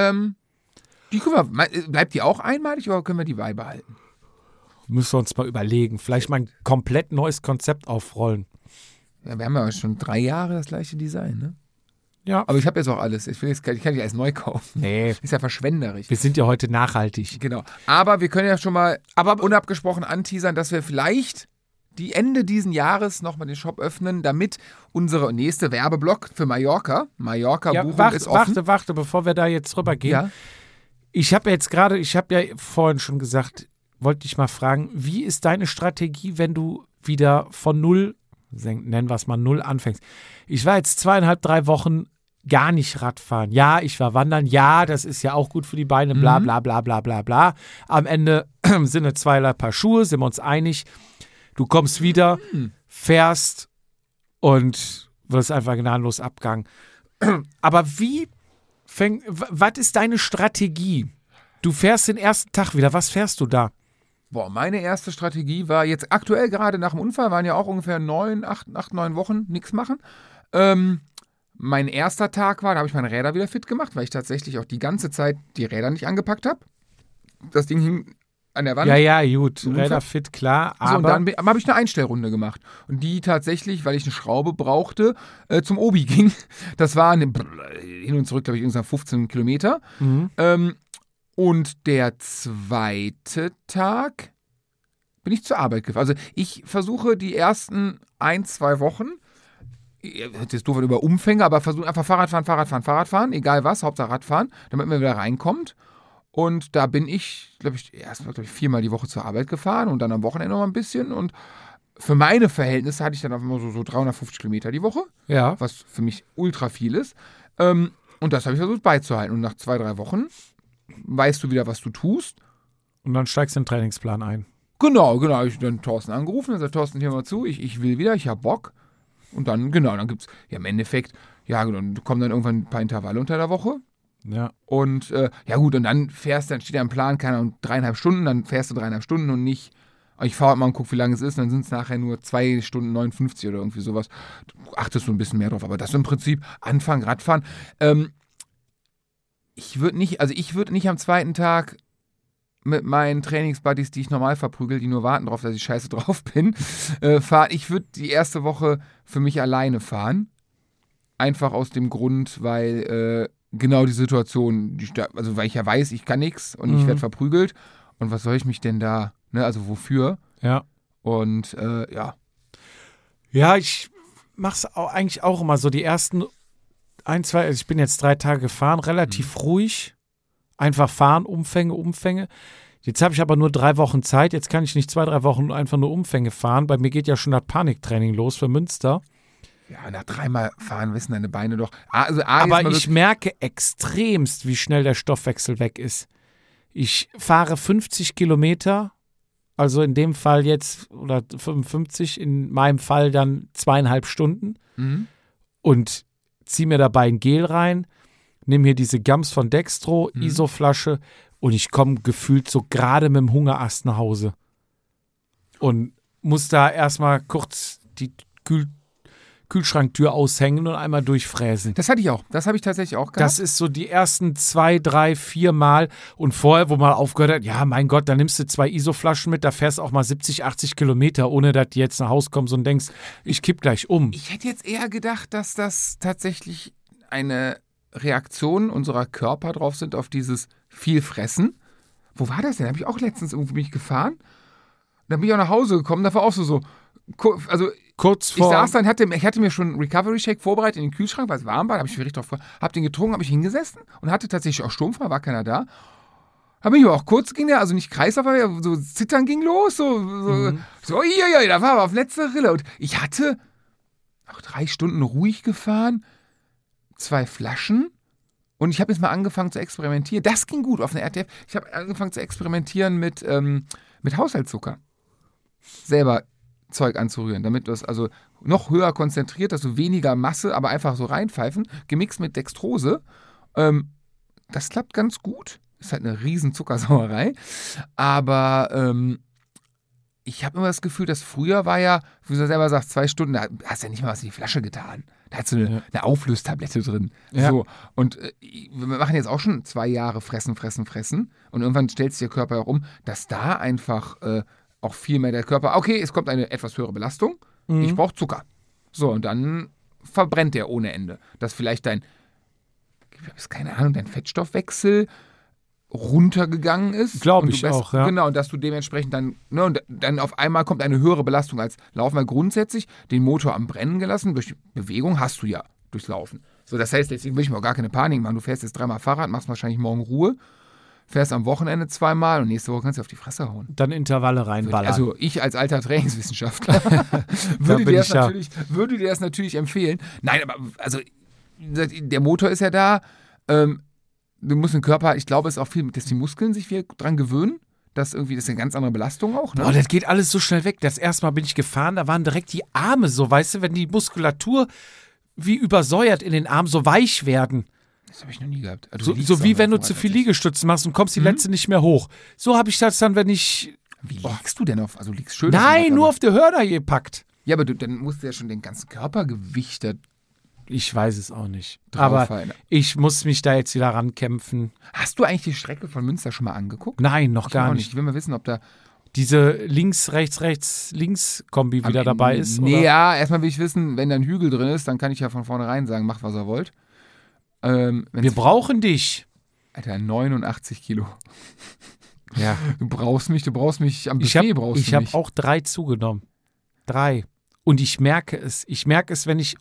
Speaker 3: Die können wir, bleibt die auch einmalig oder können wir die beibehalten?
Speaker 2: Müssen wir uns mal überlegen, vielleicht mal ein komplett neues Konzept aufrollen.
Speaker 3: Ja, wir haben ja schon 3 Jahre das gleiche Design, ne?
Speaker 2: Ja.
Speaker 3: Aber ich habe jetzt auch alles. Ich kann nicht alles neu kaufen.
Speaker 2: Nee.
Speaker 3: Ist ja verschwenderisch.
Speaker 2: Wir sind ja heute nachhaltig.
Speaker 3: Genau. Aber wir können ja schon mal unabgesprochen anteasern, dass wir vielleicht die Ende diesen Jahres nochmal den Shop öffnen, damit unsere nächste Werbeblock für Mallorca Buchung ist offen.
Speaker 2: Warte, bevor wir da jetzt rübergehen.
Speaker 3: Ja.
Speaker 2: Ich habe ja vorhin schon gesagt, wollte dich mal fragen, wie ist deine Strategie, wenn du wieder von null, nennen wir es mal null, anfängst? Ich war jetzt 2,5-3 Wochen gar nicht Radfahren. Ja, ich war wandern. Ja, das ist ja auch gut für die Beine, bla bla bla bla bla bla. Am Ende sind es 2 Paar Schuhe, sind wir uns einig. Du kommst wieder, fährst und wirst einfach gnadenlos abgegangen. Aber was ist deine Strategie? Du fährst den ersten Tag wieder. Was fährst du da?
Speaker 3: Boah, meine erste Strategie war jetzt aktuell gerade nach dem Unfall, waren ja auch ungefähr 8, 9 Wochen nichts machen. Mein erster Tag war, da habe ich meine Räder wieder fit gemacht, weil ich tatsächlich auch die ganze Zeit die Räder nicht angepackt habe. Das Ding hing an der Wand.
Speaker 2: Ja, gut. Räder fit, klar. Aber
Speaker 3: so, und dann habe ich eine Einstellrunde gemacht. Und die tatsächlich, weil ich eine Schraube brauchte, zum Obi ging. Das war hin und zurück, glaube ich, ungefähr 15 Kilometer. Und der zweite Tag bin ich zur Arbeit gefahren. Also ich versuche die ersten 1-2 Wochen, das ist doof über Umfänge, aber versuche einfach Fahrradfahren, egal was, Hauptsache Radfahren, damit man wieder reinkommt. Und da bin ich, glaube ich, 4-mal die Woche zur Arbeit gefahren und dann am Wochenende noch ein bisschen. Und für meine Verhältnisse hatte ich dann einfach so 350 Kilometer die Woche, was für mich ultra viel ist. Und das habe ich versucht beizuhalten. Und nach 2-3 Wochen weißt du wieder, was du tust.
Speaker 2: Und dann steigst du in den Trainingsplan ein.
Speaker 3: Genau. Habe ich dann Thorsten angerufen und gesagt, Thorsten, hör mal zu, ich will wieder, ich habe Bock. Und dann, dann gibt es, im Endeffekt, dann kommen dann irgendwann ein paar Intervalle unter der Woche.
Speaker 2: Ja. Und,
Speaker 3: und dann steht ja im Plan, keine Ahnung, 3,5 Stunden, dann fährst du 3,5 Stunden und nicht, ich fahre mal und gucke, wie lange es ist, dann sind es nachher nur 2 Stunden 59 oder irgendwie sowas. Du achtest so ein bisschen mehr drauf, aber das ist im Prinzip Anfang Radfahren. Ich würde nicht am zweiten Tag mit meinen Trainingsbuddies, die ich normal verprügel, die nur warten drauf, dass ich scheiße drauf bin, fahren. Ich würde die erste Woche für mich alleine Einfach aus dem Grund, weil genau die Situation, weil ich ja weiß, ich kann nichts und ich werde verprügelt. Und was soll ich mich denn da, also wofür?
Speaker 2: Ja.
Speaker 3: Und
Speaker 2: Ja, ich mache es eigentlich auch immer so die ersten 1, 2, also ich bin jetzt 3 Tage gefahren, relativ ruhig. Einfach fahren, Umfänge. Jetzt habe ich aber nur 3 Wochen Zeit. Jetzt kann ich nicht 2-3 Wochen einfach nur Umfänge fahren. Bei mir geht ja schon das Paniktraining los für Münster.
Speaker 3: Ja, nach 3-mal fahren wissen deine Beine doch.
Speaker 2: Aber ich merke extremst, wie schnell der Stoffwechsel weg ist. Ich fahre 50 Kilometer, also in dem Fall jetzt, oder 55, in meinem Fall dann 2,5 Stunden und ziehe mir dabei ein Gel rein, nehme hier diese Gums von Dextro, ISO-Flasche und ich komme gefühlt so gerade mit dem Hungerast nach Hause. Und muss da erstmal kurz die Kühlschranktür aushängen und einmal durchfräsen.
Speaker 3: Das hatte ich auch. Das habe ich tatsächlich auch gehabt.
Speaker 2: Das ist so die ersten 2, 3, 4 Mal. Und vorher, wo man aufgehört hat, ja, mein Gott, da nimmst du 2 ISO-Flaschen mit, da fährst du auch mal 70, 80 Kilometer, ohne dass du jetzt nach Hause kommst und denkst, ich kipp gleich um.
Speaker 3: Ich hätte jetzt eher gedacht, dass das tatsächlich eine Reaktion unserer Körper drauf sind auf dieses viel Fressen. Wo war das denn? Da habe ich auch letztens irgendwo mich gefahren. Dann bin ich auch nach Hause gekommen, da war auch so, also
Speaker 2: kurz vor.
Speaker 3: Ich saß dann, ich hatte mir schon einen Recovery Shake vorbereitet in den Kühlschrank, weil es warm war, da habe ich mich richtig drauf gefreut, habe den getrunken, habe ich hingesessen und hatte tatsächlich auch Sturmfrei, war keiner da. Aber ich auch kurz ging der, also nicht Kreislauf, aber so Zittern ging los, so, da war aber auf letzter Rille. Und ich hatte auch 3 Stunden ruhig gefahren, 2 Flaschen und ich habe jetzt mal angefangen zu experimentieren. Das ging gut auf einer RTF. Ich habe angefangen zu experimentieren mit Haushaltszucker. Selber Zeug anzurühren, damit du es also noch höher konzentriert, dass du weniger Masse, aber einfach so reinpfeifen, gemixt mit Dextrose. Das klappt ganz gut. Ist halt eine riesen Zuckersauerei. Aber ich habe immer das Gefühl, dass früher war ja, wie du selber sagst, 2 Stunden, da hast du ja nicht mal was in die Flasche getan. Da hast du eine Auflöstablette drin.
Speaker 2: Ja.
Speaker 3: So. Und wir machen jetzt auch schon 2 Jahre fressen. Und irgendwann stellt sich der Körper auch um, dass da einfach auch viel mehr der Körper, okay, es kommt eine etwas höhere Belastung, ich brauche Zucker. So, und dann verbrennt der ohne Ende. Dass vielleicht dein Fettstoffwechsel runtergegangen ist.
Speaker 2: Glaube ich auch, ja.
Speaker 3: Genau, und dass du dementsprechend dann, und dann auf einmal kommt eine höhere Belastung als Laufen, weil grundsätzlich den Motor am Brennen gelassen, durch Bewegung hast du ja durchs Laufen. So, das heißt, deswegen will ich mir auch gar keine Panik machen. Du fährst jetzt 3-mal Fahrrad, machst wahrscheinlich morgen Ruhe, fährst am Wochenende 2-mal und nächste Woche kannst du auf die Fresse hauen.
Speaker 2: Dann Intervalle reinballern.
Speaker 3: Also ich als alter Trainingswissenschaftler würde dir das natürlich empfehlen. Nein, aber also der Motor ist ja da, du musst den Körper, ich glaube, es ist auch viel, dass die Muskeln sich wieder dran gewöhnen. Das ist eine ganz andere Belastung auch. Ne?
Speaker 2: Boah, das geht alles so schnell weg. Das erste Mal bin ich gefahren, da waren direkt die Arme so, weißt du, wenn die Muskulatur wie übersäuert in den Armen so weich werden.
Speaker 3: Das habe ich noch nie gehabt. Also
Speaker 2: So wie wenn du zu viel Liegestützen machst und kommst die letzte nicht mehr hoch. So habe ich das dann, wenn ich...
Speaker 3: Wie liegst du denn auf? Also liegst schön?
Speaker 2: Nein, nur auf der Hörner gepackt.
Speaker 3: Ja, aber dann musst du ja schon den ganzen Körpergewicht da
Speaker 2: Ich weiß es auch nicht.
Speaker 3: drauf
Speaker 2: Aber ich muss mich da jetzt wieder rankämpfen.
Speaker 3: Hast du eigentlich die Strecke von Münster schon mal angeguckt?
Speaker 2: Nein, noch
Speaker 3: Ich
Speaker 2: gar
Speaker 3: auch
Speaker 2: nicht.
Speaker 3: Ich will mal wissen, ob da
Speaker 2: Diese Links-Rechts-Links-Kombi wieder dabei ist?
Speaker 3: Nee,
Speaker 2: oder?
Speaker 3: ja, erstmal will ich wissen, wenn da ein Hügel drin ist, dann kann ich ja von vornherein sagen, macht, was ihr wollt.
Speaker 2: Wir brauchen dich.
Speaker 3: Alter, 89 Kilo.
Speaker 2: Ja.
Speaker 3: Du brauchst mich am Buffet brauchst du mich.
Speaker 2: Ich habe auch 3 zugenommen. 3. Und ich merke es. Ich merke es, wenn ich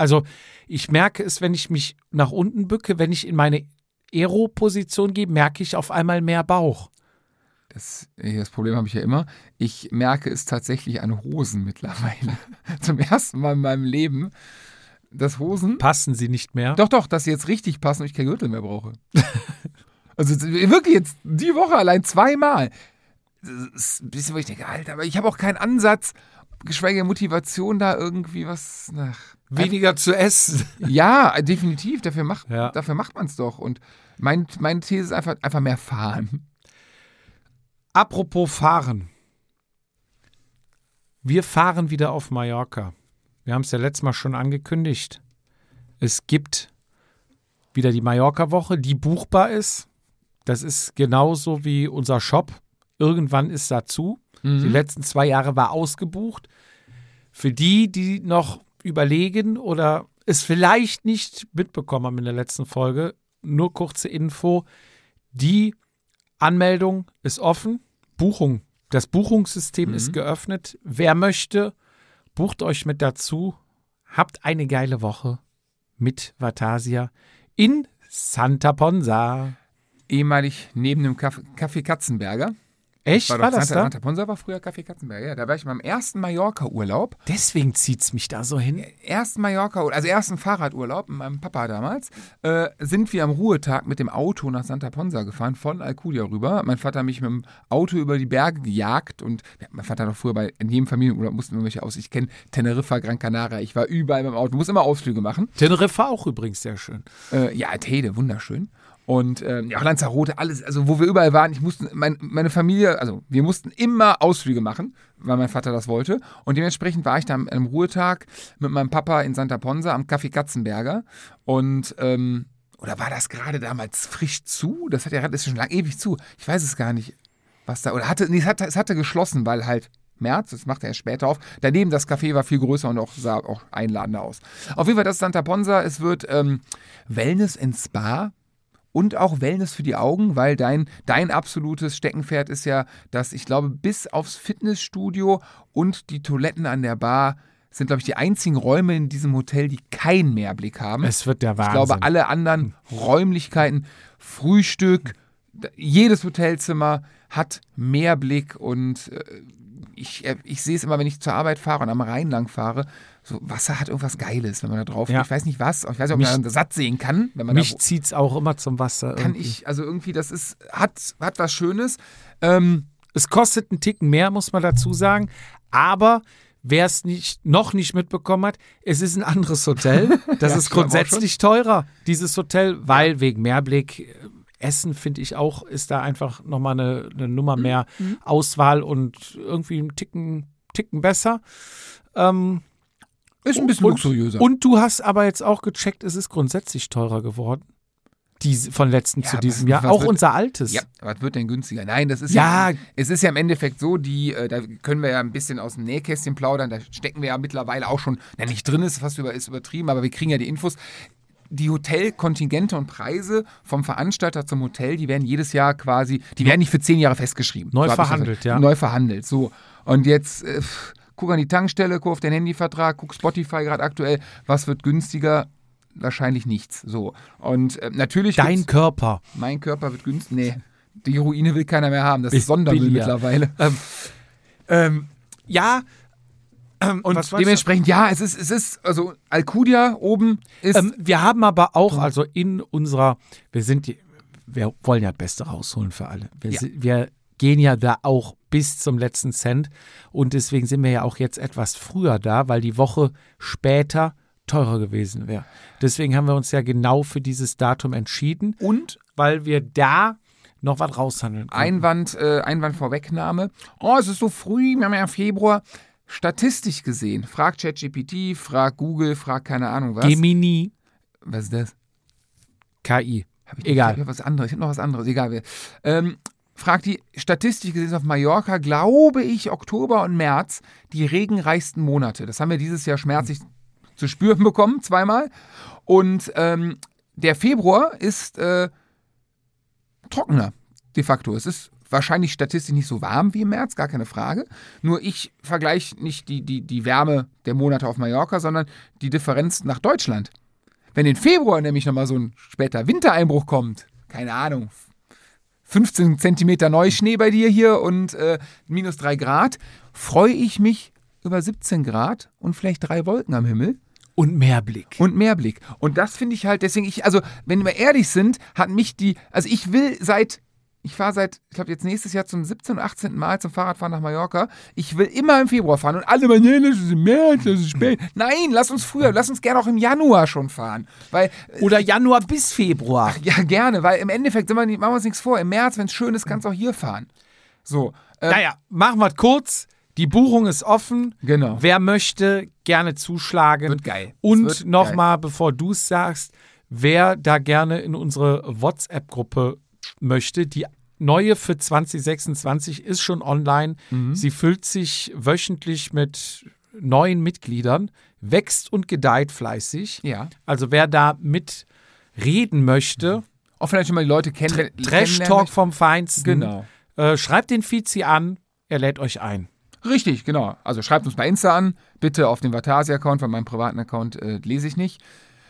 Speaker 2: mich nach unten bücke, wenn ich in meine Aero-Position gehe, merke ich auf einmal mehr Bauch.
Speaker 3: Das Problem habe ich ja immer. Ich merke es tatsächlich an Hosen mittlerweile. Zum ersten Mal in meinem Leben, dass Hosen...
Speaker 2: Passen sie nicht mehr?
Speaker 3: Doch, dass sie jetzt richtig passen und ich kein Gürtel mehr brauche. Also wirklich jetzt die Woche allein 2-mal. Das ist ein bisschen, wo ich denke, Alter, aber ich habe auch keinen Ansatz, geschweige Motivation, da irgendwie was nach...
Speaker 2: Weniger zu essen.
Speaker 3: Ja, definitiv. Dafür macht man es doch. Und meine These ist einfach mehr fahren.
Speaker 2: Apropos fahren. Wir fahren wieder auf Mallorca. Wir haben es ja letztes Mal schon angekündigt. Es gibt wieder die Mallorca-Woche, die buchbar ist. Das ist genauso wie unser Shop. Irgendwann ist dazu. Die letzten 2 Jahre war ausgebucht. Für die noch überlegen oder es vielleicht nicht mitbekommen haben in der letzten Folge, nur kurze Info. Die Anmeldung ist offen. Das Buchungssystem ist geöffnet. Wer möchte, bucht euch mit dazu. Habt eine geile Woche mit Vatasia in Santa Ponsa.
Speaker 3: Ehemalig neben dem Café Katzenberger.
Speaker 2: Echt? War das da?
Speaker 3: Santa Ponsa war früher Café Katzenberger. Ja, da war ich beim ersten Mallorca-Urlaub.
Speaker 2: Deswegen zieht's mich da so hin.
Speaker 3: Ersten Fahrradurlaub mit meinem Papa damals, sind wir am Ruhetag mit dem Auto nach Santa Ponsa gefahren, von Alcudia rüber. Mein Vater hat mich mit dem Auto über die Berge gejagt und mein Vater hat auch früher in jedem Familienurlaub mussten wir welche aus. Ich kenne Teneriffa, Gran Canaria, ich war überall beim Auto, muss immer Ausflüge machen.
Speaker 2: Teneriffa auch übrigens sehr schön.
Speaker 3: Ja, Tede, wunderschön. Und auch Lanzarote, alles, also wo wir überall waren, meine Familie, also wir mussten immer Ausflüge machen, weil mein Vater das wollte. Und dementsprechend war ich da an einem Ruhetag mit meinem Papa in Santa Ponsa am Café Katzenberger. Und, oder war das gerade damals frisch zu? Das ist schon lang ewig zu. Ich weiß es gar nicht, was da, oder es hatte geschlossen, weil halt März, das macht er erst später auf. Daneben das Café war viel größer und sah auch einladender aus. Auf jeden Fall, das ist Santa Ponsa. Es wird Wellness in Spa. Und auch Wellness für die Augen, weil dein absolutes Steckenpferd ist ja, dass ich glaube, bis aufs Fitnessstudio und die Toiletten an der Bar sind, glaube ich, die einzigen Räume in diesem Hotel, die keinen Mehrblick haben.
Speaker 2: Es wird der Wahnsinn.
Speaker 3: Ich glaube, alle anderen Räumlichkeiten, Frühstück, jedes Hotelzimmer hat Meerblick und ich sehe es immer, wenn ich zur Arbeit fahre und am Rhein lang fahre, so Wasser hat irgendwas Geiles, wenn man da drauf geht.
Speaker 2: Ja.
Speaker 3: Ich weiß nicht was, ich weiß nicht, ob man satt sehen kann. Wenn man
Speaker 2: Mich zieht es auch immer zum Wasser.
Speaker 3: kann
Speaker 2: irgendwie.
Speaker 3: ich, also irgendwie, das ist, hat was Schönes.
Speaker 2: Es kostet einen Ticken mehr, muss man dazu sagen. Aber wer es noch nicht mitbekommen hat, es ist ein anderes Hotel. Das
Speaker 3: Ja,
Speaker 2: ist
Speaker 3: ich glaub auch
Speaker 2: grundsätzlich teurer, dieses Hotel, weil wegen Meerblick, Essen finde ich auch, ist da einfach nochmal eine Nummer mehr Auswahl und irgendwie einen Ticken besser.
Speaker 3: Ist ein bisschen luxuriöser.
Speaker 2: Und du hast aber jetzt auch gecheckt, es ist grundsätzlich teurer geworden. Von letzten zu diesem Jahr. Auch unser altes.
Speaker 3: Ja, was wird denn günstiger? Nein, das ist es ist ja im Endeffekt so, da können wir ja ein bisschen aus dem Nähkästchen plaudern, da stecken wir ja mittlerweile auch schon, nicht drin ist übertrieben, aber wir kriegen ja die Infos. Die Hotelkontingente und Preise vom Veranstalter zum Hotel, die werden jedes Jahr die werden nicht für 10 Jahre festgeschrieben.
Speaker 2: Neu verhandelt, ja.
Speaker 3: Neu verhandelt, so. Und jetzt guck an die Tankstelle, guck auf den Handyvertrag, guck Spotify gerade aktuell, was wird günstiger? Wahrscheinlich nichts. So. Und natürlich.
Speaker 2: Dein Körper.
Speaker 3: Mein Körper wird günstig. Nee, die Ruine will keiner mehr haben. Das ist Sondermüll mittlerweile.
Speaker 2: Ja.
Speaker 3: Und dementsprechend, es ist, also Alcudia oben ist.
Speaker 2: Wir haben aber auch, also in unserer, wir wollen ja das Beste rausholen für alle. Wir gehen ja da auch bis zum letzten Cent und deswegen sind wir ja auch jetzt etwas früher da, weil die Woche später teurer gewesen wäre. Deswegen haben wir uns ja genau für dieses Datum entschieden und weil wir da noch was raushandeln können.
Speaker 3: Einwand Vorwegnahme. Es ist so früh, wir haben ja Februar. Statistisch gesehen, frag ChatGPT, frag Google, frag keine Ahnung was.
Speaker 2: Gemini.
Speaker 3: Was ist das?
Speaker 2: KI.
Speaker 3: Egal. Ich habe noch was anderes. Egal. Frag die statistisch gesehen auf Mallorca, glaube ich, Oktober und März die regenreichsten Monate. Das haben wir dieses Jahr schmerzlich zu spüren bekommen, zweimal. Und der Februar ist trockener, de facto. Es ist wahrscheinlich statistisch nicht so warm wie im März, gar keine Frage. Nur ich vergleiche nicht die Wärme der Monate auf Mallorca, sondern die Differenz nach Deutschland. Wenn im Februar nämlich nochmal so ein später Wintereinbruch kommt, keine Ahnung, 15 Zentimeter Neuschnee bei dir hier und minus 3 Grad, freue ich mich über 17 Grad und vielleicht 3 Wolken am Himmel.
Speaker 2: Und Meerblick.
Speaker 3: Und das finde ich halt, deswegen wenn wir ehrlich sind, ich fahre seit, ich glaube jetzt nächstes Jahr zum 17. und 18. Mal zum Fahrradfahren nach Mallorca. Ich will immer im Februar fahren und alle meinen, das ist im März, das ist spät. Nein, lass uns früher, lass uns gerne auch im Januar schon fahren.
Speaker 2: Oder Januar bis Februar.
Speaker 3: Ja, gerne, weil im Endeffekt machen wir uns nichts vor. Im März, wenn es schön ist, kannst du auch hier fahren. So.
Speaker 2: Naja, machen wir es kurz. Die Buchung ist offen.
Speaker 3: Genau.
Speaker 2: Wer möchte, gerne zuschlagen.
Speaker 3: Wird geil.
Speaker 2: Und nochmal, bevor du es sagst, wer da gerne in unsere WhatsApp-Gruppe möchte, die neue für 2026 ist schon online. Sie füllt sich wöchentlich mit neuen Mitgliedern, wächst und gedeiht fleißig.
Speaker 3: Ja.
Speaker 2: Also wer da mitreden möchte,
Speaker 3: auch vielleicht schon mal die Leute kennen.
Speaker 2: Trash-Talk vom Feinsten.
Speaker 3: Genau.
Speaker 2: Schreibt den Fizi an, er lädt euch ein.
Speaker 3: Richtig, genau. Also schreibt uns bei Insta an, bitte auf den Vatasi-Account, weil meinen privaten Account lese ich nicht.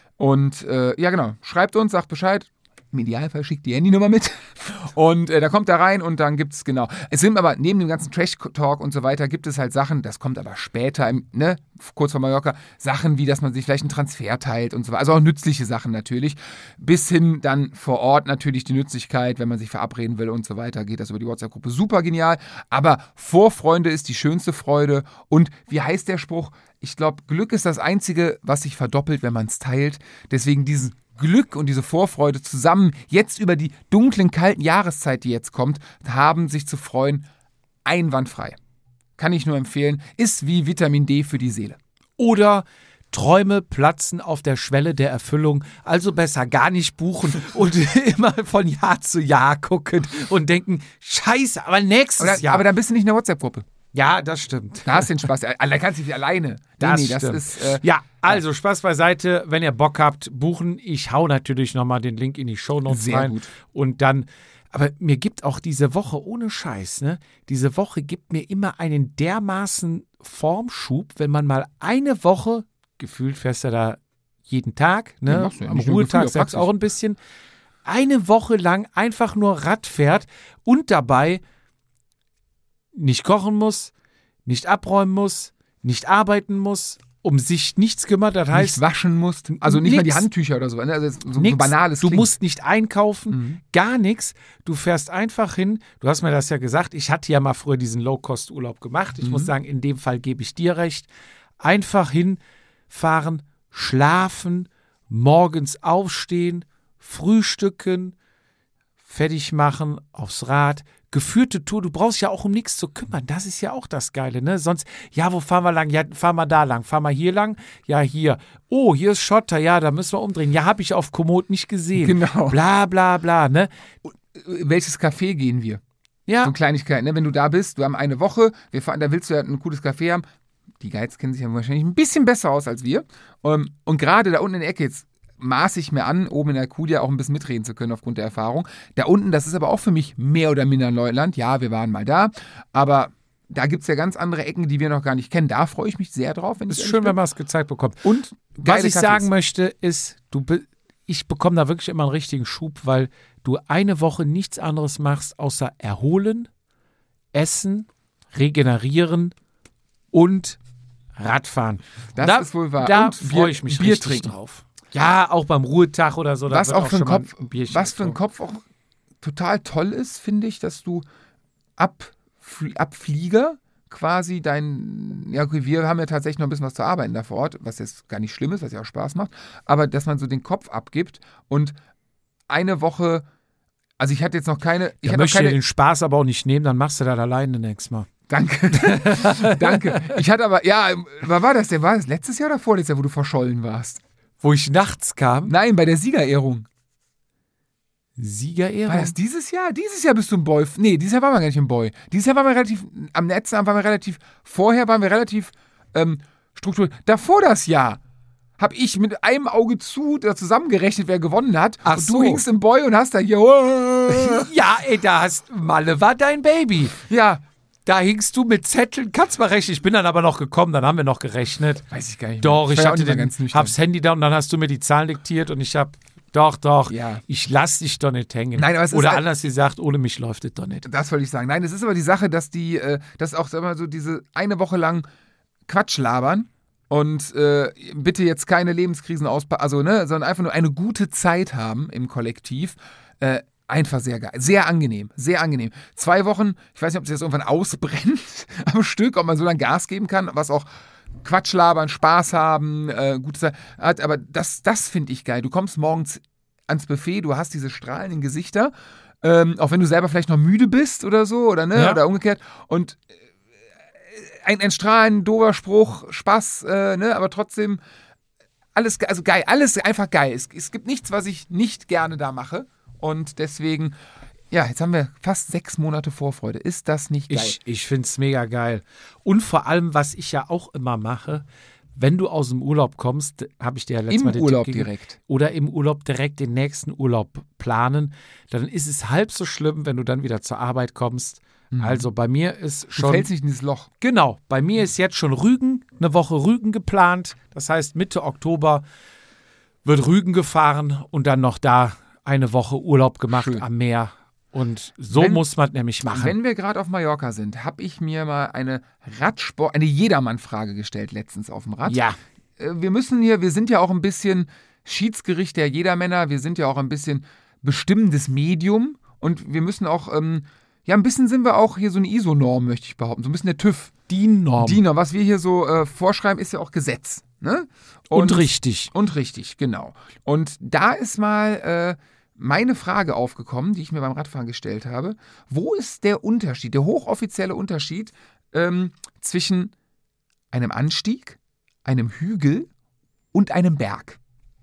Speaker 3: Und ja genau, schreibt uns, sagt Bescheid. Im Idealfall schickt die Handynummer mit und da kommt er rein und dann gibt es, genau. Es sind aber neben dem ganzen Trash-Talk und so weiter, gibt es halt Sachen, das kommt aber später, kurz vor Mallorca, Sachen wie, dass man sich vielleicht einen Transfer teilt und so weiter. Also auch nützliche Sachen natürlich. Bis hin dann vor Ort natürlich die Nützlichkeit, wenn man sich verabreden will und so weiter, geht das über die WhatsApp-Gruppe. Super genial. Aber Vorfreude ist die schönste Freude. Und wie heißt der Spruch? Ich glaube, Glück ist das Einzige, was sich verdoppelt, wenn man es teilt. Deswegen dieses Glück und diese Vorfreude zusammen jetzt über die dunklen, kalten Jahreszeit, die jetzt kommt, haben sich zu freuen, einwandfrei. Kann ich nur empfehlen, ist wie Vitamin D für die Seele.
Speaker 2: Oder Träume platzen auf der Schwelle der Erfüllung, also besser gar nicht buchen und immer von Jahr zu Jahr gucken und denken, scheiße, aber nächstes Jahr.
Speaker 3: Aber dann bist du nicht in der WhatsApp-Gruppe.
Speaker 2: Ja, das stimmt.
Speaker 3: Da hast du den Spaß. Da kannst du nicht alleine.
Speaker 2: Das ist, also Spaß beiseite. Wenn ihr Bock habt, buchen. Ich hau natürlich nochmal den Link in die Shownotes
Speaker 3: Sehr
Speaker 2: rein.
Speaker 3: gut.
Speaker 2: Und dann, aber mir gibt auch diese Woche, ohne Scheiß, diese Woche gibt mir immer einen dermaßen Formschub, wenn man mal eine Woche, gefühlt fährst du da jeden Tag,
Speaker 3: Ja, machst du ja.
Speaker 2: Am
Speaker 3: Nicht nur
Speaker 2: Ruhetag
Speaker 3: Gefühl,
Speaker 2: sagst du auch ein bisschen, eine Woche lang einfach nur Rad fährt und dabei nicht kochen muss, nicht abräumen muss, nicht arbeiten muss, um sich nichts kümmert. Das heißt,
Speaker 3: nicht waschen musst, also nicht mal die
Speaker 2: nix.
Speaker 3: Handtücher oder so. Also so
Speaker 2: Nix.
Speaker 3: banales
Speaker 2: Du
Speaker 3: klingt.
Speaker 2: musst nicht einkaufen, gar nichts. Du fährst einfach hin. Du hast mir das ja gesagt. Ich hatte ja mal früher diesen Low-Cost-Urlaub gemacht. Ich muss sagen, in dem Fall gebe ich dir recht. Einfach hinfahren, schlafen, morgens aufstehen, frühstücken, fertig machen, aufs Rad. Geführte Tour, du brauchst ja auch um nichts zu kümmern. Das ist ja auch das Geile, ne? Sonst, ja, wo fahren wir lang? Ja, fahren wir da lang. Fahren wir hier lang? Ja, hier. Oh, hier ist Schotter. Ja, da müssen wir umdrehen. Ja, habe ich auf Komoot nicht gesehen.
Speaker 3: Genau.
Speaker 2: Bla, bla, bla, ne?
Speaker 3: Welches Café gehen wir?
Speaker 2: Ja.
Speaker 3: So Kleinigkeiten, ne? Wenn du da bist, wir haben eine Woche, wir fahren, da willst du ja ein cooles Café haben. Die Guides kennen sich ja wahrscheinlich ein bisschen besser aus als wir. Und gerade da unten in der Ecke jetzt maße ich mir an, oben in der Kudia auch ein bisschen mitreden zu können aufgrund der Erfahrung. Da unten, das ist aber auch für mich mehr oder minder Neuland. Ja, wir waren mal da, aber da gibt es ja ganz andere Ecken, die wir noch gar nicht kennen. Da freue ich mich sehr drauf.
Speaker 2: Ist schön, wenn man es gezeigt bekommt.
Speaker 3: Und
Speaker 2: was ich
Speaker 3: Cafés.
Speaker 2: sagen möchte, ist, ich bekomme da wirklich immer einen richtigen Schub, weil du eine Woche nichts anderes machst, außer erholen, essen, regenerieren und Radfahren.
Speaker 3: Das ist wohl wahr.
Speaker 2: Da
Speaker 3: Und
Speaker 2: freue ich mich
Speaker 3: Bier
Speaker 2: richtig
Speaker 3: trinken.
Speaker 2: drauf. Ja, auch beim Ruhetag oder so. da
Speaker 3: Was
Speaker 2: wird
Speaker 3: auch für
Speaker 2: schon
Speaker 3: den
Speaker 2: mal
Speaker 3: Kopf,
Speaker 2: ein Bierchen
Speaker 3: was für den
Speaker 2: getrunken.
Speaker 3: Kopf auch total toll ist, finde ich, dass du ab Flieger quasi ja, okay, wir haben ja tatsächlich noch ein bisschen was zu arbeiten da vor Ort, was jetzt gar nicht schlimm ist, was ja auch Spaß macht, aber dass man so den Kopf abgibt und eine Woche, also ich hatte jetzt noch keine,
Speaker 2: Ich möchte dir den Spaß aber auch nicht nehmen, dann machst du das alleine nächstes Mal.
Speaker 3: Danke. Danke. Ich hatte aber, ja, wann war das denn? War das letztes Jahr oder vorletztes Jahr, wo du verschollen warst?
Speaker 2: Wo ich nachts kam.
Speaker 3: Nein, bei der Siegerehrung.
Speaker 2: Siegerehrung?
Speaker 3: War das dieses Jahr? Dieses Jahr bist du im Boy. Nee, dieses Jahr waren wir gar nicht im Boy. Dieses Jahr waren wir relativ, am letzten Abend waren wir relativ, vorher waren wir relativ strukturiert. Davor das Jahr habe ich mit einem Auge zu da zusammengerechnet, wer gewonnen hat.
Speaker 2: Ach
Speaker 3: und
Speaker 2: so.
Speaker 3: du hingst im Boy und hast da hier,
Speaker 2: Ja, ey, Malle war dein Baby.
Speaker 3: ja,
Speaker 2: Da hingst du mit Zetteln, kannst mal rechnen. Ich bin dann aber noch gekommen, dann haben wir noch gerechnet.
Speaker 3: weiß ich gar nicht mehr.
Speaker 2: Doch, ich
Speaker 3: war ja auch
Speaker 2: hatte
Speaker 3: nicht mehr ganz nüchtern.
Speaker 2: hab's Handy da und dann hast du mir die Zahlen diktiert und ich hab, doch,
Speaker 3: Ja.
Speaker 2: ich lass dich doch nicht hängen.
Speaker 3: Nein, aber es ist
Speaker 2: Oder
Speaker 3: halt-
Speaker 2: anders gesagt, ohne mich läuft es doch nicht.
Speaker 3: Das wollte ich sagen. Nein, es ist aber die Sache, dass dass auch sag mal, so diese eine Woche lang Quatsch labern und bitte jetzt keine Lebenskrisen also ne, sondern einfach nur eine gute Zeit haben im Kollektiv. Einfach sehr geil. Sehr angenehm. Sehr angenehm. 2 Wochen, ich weiß nicht, ob es jetzt irgendwann ausbrennt am Stück, ob man so lange Gas geben kann, was auch Quatsch labern, Spaß haben, gute Zeit hat. Aber das finde ich geil. Du kommst morgens ans Buffet, du hast diese strahlenden Gesichter, auch wenn du selber vielleicht noch müde bist oder so, oder ne,
Speaker 2: Ja.
Speaker 3: oder umgekehrt. Und ein strahlend doofer Spruch, Spaß, ne, aber trotzdem alles, also geil, alles einfach geil. Es gibt nichts, was ich nicht gerne da mache. Und deswegen, ja, jetzt haben wir fast 6 Monate Vorfreude. Ist das nicht geil?
Speaker 2: Ich finde es mega geil. Und vor allem, was ich ja auch immer mache, wenn du aus dem Urlaub kommst, habe ich dir ja letztes Mal den
Speaker 3: Urlaub
Speaker 2: Tipp gegeben,
Speaker 3: direkt.
Speaker 2: oder im Urlaub direkt den nächsten Urlaub planen, dann ist es halb so schlimm, wenn du dann wieder zur Arbeit kommst. Also bei mir ist
Speaker 3: Du
Speaker 2: schon...
Speaker 3: fällst nicht in dieses Loch.
Speaker 2: Genau, bei mir ist jetzt schon Rügen, eine Woche Rügen geplant. Das heißt, Mitte Oktober wird Rügen gefahren und dann noch da eine Woche Urlaub gemacht
Speaker 3: Schön.
Speaker 2: am Meer. Und so muss man nämlich machen.
Speaker 3: Wenn wir gerade auf Mallorca sind, habe ich mir mal eine Jedermann-Frage gestellt letztens auf dem Rad.
Speaker 2: Ja,
Speaker 3: Wir sind ja auch ein bisschen Schiedsgericht der Jedermänner, wir sind ja auch ein bisschen bestimmendes Medium und wir müssen auch, ja, ein bisschen sind wir auch hier so eine ISO-Norm, möchte ich behaupten, so ein bisschen der TÜV.
Speaker 2: DIN-Norm.
Speaker 3: DIN, was wir hier so vorschreiben, ist ja auch Gesetz. Ne?
Speaker 2: Und richtig.
Speaker 3: Und richtig, genau. Und da ist mal meine Frage aufgekommen, die ich mir beim Radfahren gestellt habe. Wo ist der Unterschied, der hochoffizielle Unterschied zwischen einem Anstieg, einem Hügel und einem Berg?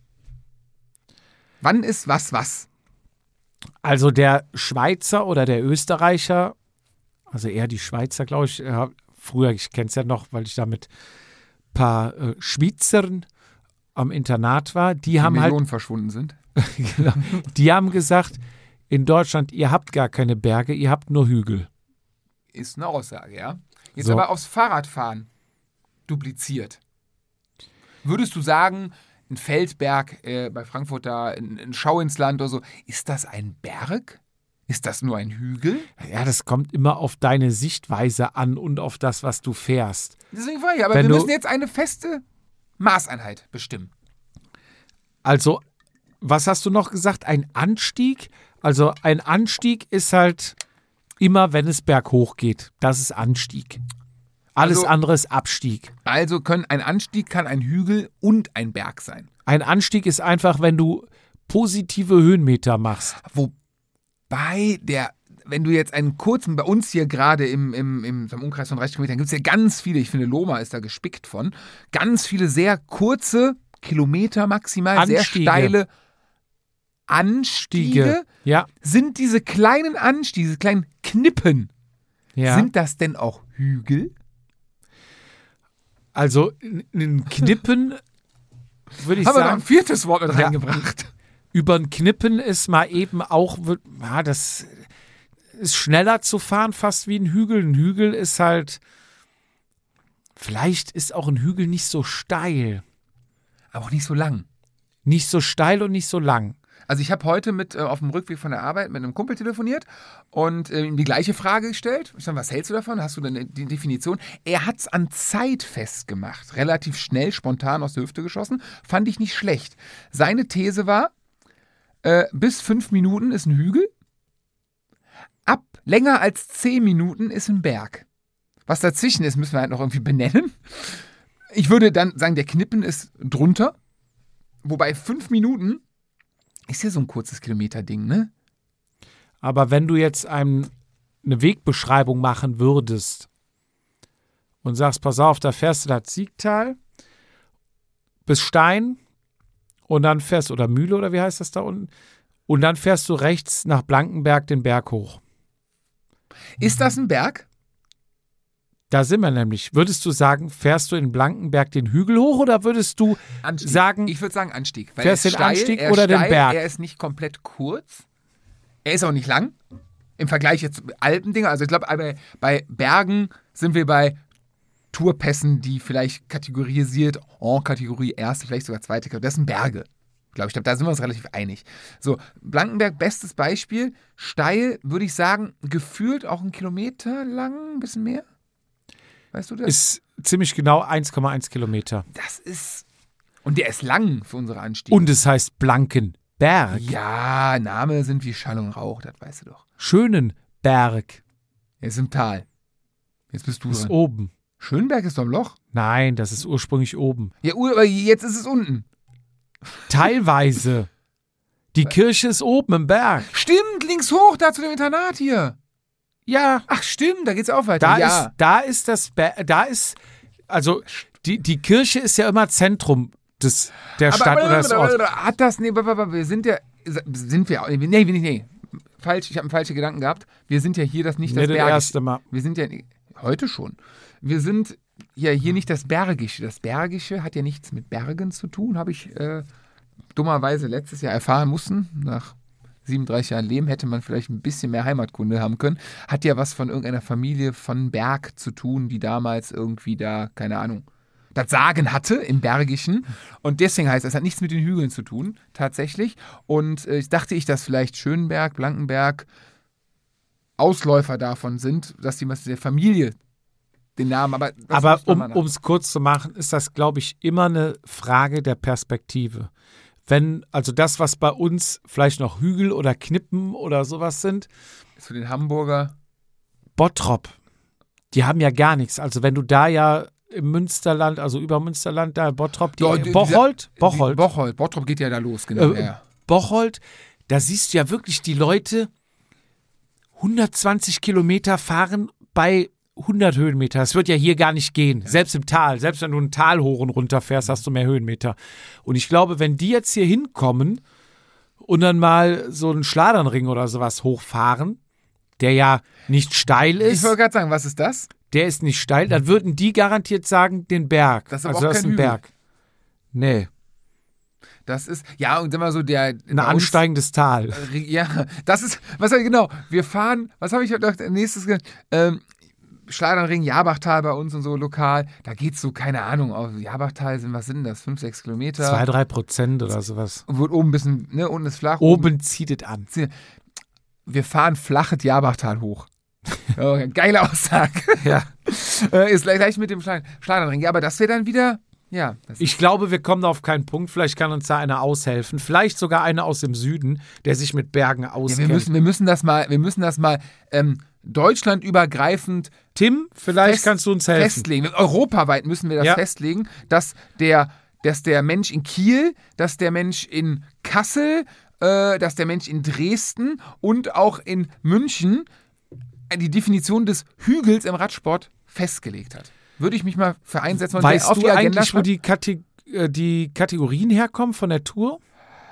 Speaker 3: Wann ist was?
Speaker 2: Also der Schweizer oder der Österreicher, also eher die Schweizer, glaube ich, früher, ich kenne es ja noch, weil ich da mit ein paar Schweizern am Internat war, die haben
Speaker 3: Millionen verschwunden sind.
Speaker 2: genau, die haben gesagt, in Deutschland, ihr habt gar keine Berge, ihr habt nur Hügel.
Speaker 3: Ist eine Aussage, ja. Jetzt
Speaker 2: So.
Speaker 3: aber aufs Fahrradfahren dupliziert. Würdest du sagen, ein Feldberg bei Frankfurt da, ein Schau ins Land oder so. Ist das ein Berg? Ist das nur ein Hügel?
Speaker 2: Ja, das kommt immer auf deine Sichtweise an und auf das, was du fährst.
Speaker 3: Deswegen war ich, aber wir müssen jetzt eine feste Maßeinheit bestimmen.
Speaker 2: Also, was hast du noch gesagt? Ein Anstieg? Also, ein Anstieg ist halt immer, wenn es berghoch geht. Das ist Anstieg. Alles andere ist Abstieg.
Speaker 3: Also ein Anstieg kann ein Hügel und ein Berg sein.
Speaker 2: Ein Anstieg ist einfach, wenn du positive Höhenmeter machst.
Speaker 3: Wobei wenn du jetzt einen kurzen, bei uns hier gerade im Umkreis von 30 Kilometern, gibt es ja ganz viele, ich finde Loma ist da gespickt von, ganz viele sehr kurze Kilometer maximal,
Speaker 2: Anstiege.
Speaker 3: Sehr steile Anstiege.
Speaker 2: Ja.
Speaker 3: Sind diese kleinen Anstiege, diese kleinen Knippen, sind das denn auch Hügel?
Speaker 2: Also ein Knippen würde ich
Speaker 3: Haben
Speaker 2: sagen.
Speaker 3: wir noch ein viertes Wort mit reingebracht.
Speaker 2: Über ein Knippen ist mal eben auch, das ist schneller zu fahren, fast wie ein Hügel. Ein Hügel ist halt, vielleicht ist auch ein Hügel nicht so steil.
Speaker 3: Aber auch nicht so lang.
Speaker 2: Nicht so steil und nicht so lang.
Speaker 3: Also ich habe heute auf dem Rückweg von der Arbeit mit einem Kumpel telefoniert und ihm die gleiche Frage gestellt. Ich sage, was hältst du davon? Hast du denn die Definition? Er hat es an Zeit festgemacht. Relativ schnell, spontan aus der Hüfte geschossen. Fand ich nicht schlecht. Seine These war, bis 5 Minuten ist ein Hügel. Ab länger als 10 Minuten ist ein Berg. Was dazwischen ist, müssen wir halt noch irgendwie benennen. Ich würde dann sagen, der Knippen ist drunter. Wobei 5 Minuten ist ja so ein kurzes Kilometerding, ne?
Speaker 2: Aber wenn du jetzt eine Wegbeschreibung machen würdest und sagst, pass auf, da fährst du das Siegtal bis Stein und dann fährst du, oder Mühle oder wie heißt das da unten, und dann fährst du rechts nach Blankenberg den Berg hoch.
Speaker 3: Ist das ein Berg?
Speaker 2: Da sind wir nämlich. Würdest du sagen, fährst du in Blankenberg den Hügel hoch oder würdest du sagen,
Speaker 3: ich würde sagen Anstieg. Weil
Speaker 2: fährst du den Anstieg oder den Berg?
Speaker 3: Er ist nicht komplett kurz. Er ist auch nicht lang. Im Vergleich jetzt zu Alpendinger. Also ich glaube, bei Bergen sind wir bei Tourpässen, die vielleicht kategorisiert, Kategorie erste, vielleicht sogar zweite. Das sind Berge. Ich glaube, da sind wir uns relativ einig. So, Blankenberg, bestes Beispiel. Steil, würde ich sagen, gefühlt auch 1 Kilometer lang, ein bisschen mehr. Weißt du das?
Speaker 2: Ist ziemlich genau 1,1 Kilometer.
Speaker 3: Das ist. Und der ist lang für unsere Anstiege.
Speaker 2: Und es heißt Blankenberg.
Speaker 3: Ja, Name sind wie Schall und Rauch, das weißt du doch.
Speaker 2: Schönenberg.
Speaker 3: Er ist im Tal. Jetzt bist du
Speaker 2: Ist
Speaker 3: dran.
Speaker 2: oben.
Speaker 3: Schönberg ist doch im Loch.
Speaker 2: Nein, das ist ursprünglich oben.
Speaker 3: Ja, aber jetzt ist es unten.
Speaker 2: Teilweise. Die Kirche ist oben im Berg.
Speaker 3: Stimmt, links hoch, da zu dem Internat hier.
Speaker 2: Ja.
Speaker 3: Ach, stimmt, da geht's auch weiter.
Speaker 2: Die Kirche ist ja immer Zentrum der Stadt oder des Orts.
Speaker 3: Hat das, nee, falsch, ich habe einen falschen Gedanken gehabt. Wir sind ja hier nicht das Bergische.
Speaker 2: Das erste Mal.
Speaker 3: Wir sind ja, heute schon. Wir sind ja hier nicht das Bergische. Das Bergische hat ja nichts mit Bergen zu tun, habe ich dummerweise letztes Jahr erfahren müssen. Nach 37 Jahren Leben hätte man vielleicht ein bisschen mehr Heimatkunde haben können. Hat ja was von irgendeiner Familie von Berg zu tun, die damals irgendwie da, keine Ahnung, das Sagen hatte im Bergischen. Und deswegen heißt es hat nichts mit den Hügeln zu tun, tatsächlich. Und dachte ich, dass vielleicht Schönberg, Blankenberg Ausläufer davon sind, dass die der Familie den Namen,
Speaker 2: aber um es kurz zu machen, ist das, glaube ich, immer eine Frage der Perspektive. Also das, was bei uns vielleicht noch Hügel oder Knippen oder sowas sind.
Speaker 3: Für den Hamburger.
Speaker 2: Bottrop. Die haben ja gar nichts. Also wenn du da ja im Münsterland, also über Münsterland, da Bottrop, Bocholt.
Speaker 3: Bottrop geht ja da los, genau.
Speaker 2: Bocholt, da siehst du ja wirklich die Leute 120 Kilometer fahren bei 100 Höhenmeter. Das wird ja hier gar nicht gehen. Ja. Selbst im Tal. Selbst wenn du einen Tal hoch und runter fährst, hast du mehr Höhenmeter. Und ich glaube, wenn die jetzt hier hinkommen und dann mal so einen Schladernring oder sowas hochfahren, der ja nicht steil ist.
Speaker 3: Ich wollte gerade sagen, was ist das?
Speaker 2: Der ist nicht steil. Dann würden die garantiert sagen, den Berg.
Speaker 3: Das ist aber auch kein
Speaker 2: ein Berg. Nee.
Speaker 3: Das ist, ja, und immer so
Speaker 2: ein ansteigendes Tal.
Speaker 3: Ja, das ist, genau, wir fahren, was habe ich gedacht, nächstes, Schladernring, Jabachtal bei uns und so lokal, da geht's so, keine Ahnung, auf Jabachtal was sind das, 5-6 Kilometer.
Speaker 2: 2-3% oder sowas.
Speaker 3: Wird oben ein bisschen, ne, unten ist flach.
Speaker 2: Oben zieht es an.
Speaker 3: Wir fahren flaches Jabachtal hoch. Oh, geile Aussage.
Speaker 2: Ja.
Speaker 3: Ist gleich mit dem Schladernring. Ja, aber das wäre dann wieder, ja.
Speaker 2: Ich glaube, wir kommen da auf keinen Punkt. Vielleicht kann uns da einer aushelfen. Vielleicht sogar einer aus dem Süden, der sich mit Bergen auskennt.
Speaker 3: Ja, wir müssen das mal deutschlandübergreifend
Speaker 2: Tim, vielleicht kannst du uns helfen.
Speaker 3: Festlegen. Europaweit müssen wir das festlegen, dass der Mensch in Kiel, dass der Mensch in Kassel, dass der Mensch in Dresden und auch in München die Definition des Hügels im Radsport festgelegt hat. Würde ich mich mal für einsetzen. Und
Speaker 2: weißt
Speaker 3: auf
Speaker 2: du
Speaker 3: die Agenda
Speaker 2: eigentlich, wo die Kategorien herkommen von der Tour?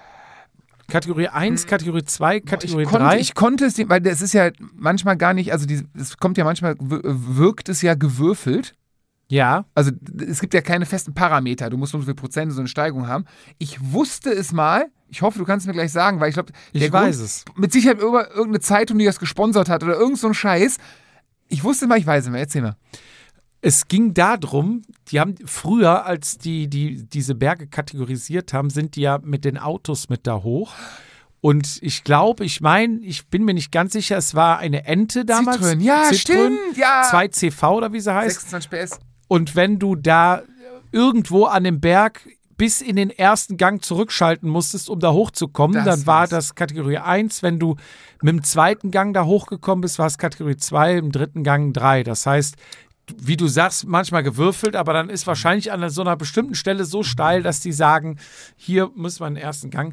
Speaker 2: Kategorie 1, Kategorie 2, Kategorie 3?
Speaker 3: Ich konnte es, weil das ist ja manchmal gar nicht, also es kommt ja manchmal, wirkt es ja gewürfelt.
Speaker 2: Ja.
Speaker 3: Also es gibt ja keine festen Parameter. Du musst so viel Prozent so eine Steigung haben. Ich wusste es mal. Ich hoffe, du kannst es mir gleich sagen, weil ich glaube,
Speaker 2: ich weiß es.
Speaker 3: Mit Sicherheit irgendeine Zeitung, die das gesponsert hat oder irgend so ein Scheiß. Ich wusste mal, ich weiß es mal. Erzähl mal.
Speaker 2: Es ging darum, die haben früher, als die diese Berge kategorisiert haben, sind die ja mit den Autos mit da hoch. Und ich glaube, ich bin mir nicht ganz sicher, es war eine Ente damals.
Speaker 3: Citroën, ja, stimmt, ja.
Speaker 2: 2CV oder wie sie heißt.
Speaker 3: 26 PS.
Speaker 2: Und wenn du da irgendwo an dem Berg bis in den ersten Gang zurückschalten musstest, um da hochzukommen, dann war das Kategorie 1. Wenn du mit dem zweiten Gang da hochgekommen bist, war es Kategorie 2, im dritten Gang 3. Das heißt, wie du sagst, manchmal gewürfelt, aber dann ist wahrscheinlich an so einer bestimmten Stelle so steil, dass die sagen, hier muss man den ersten Gang.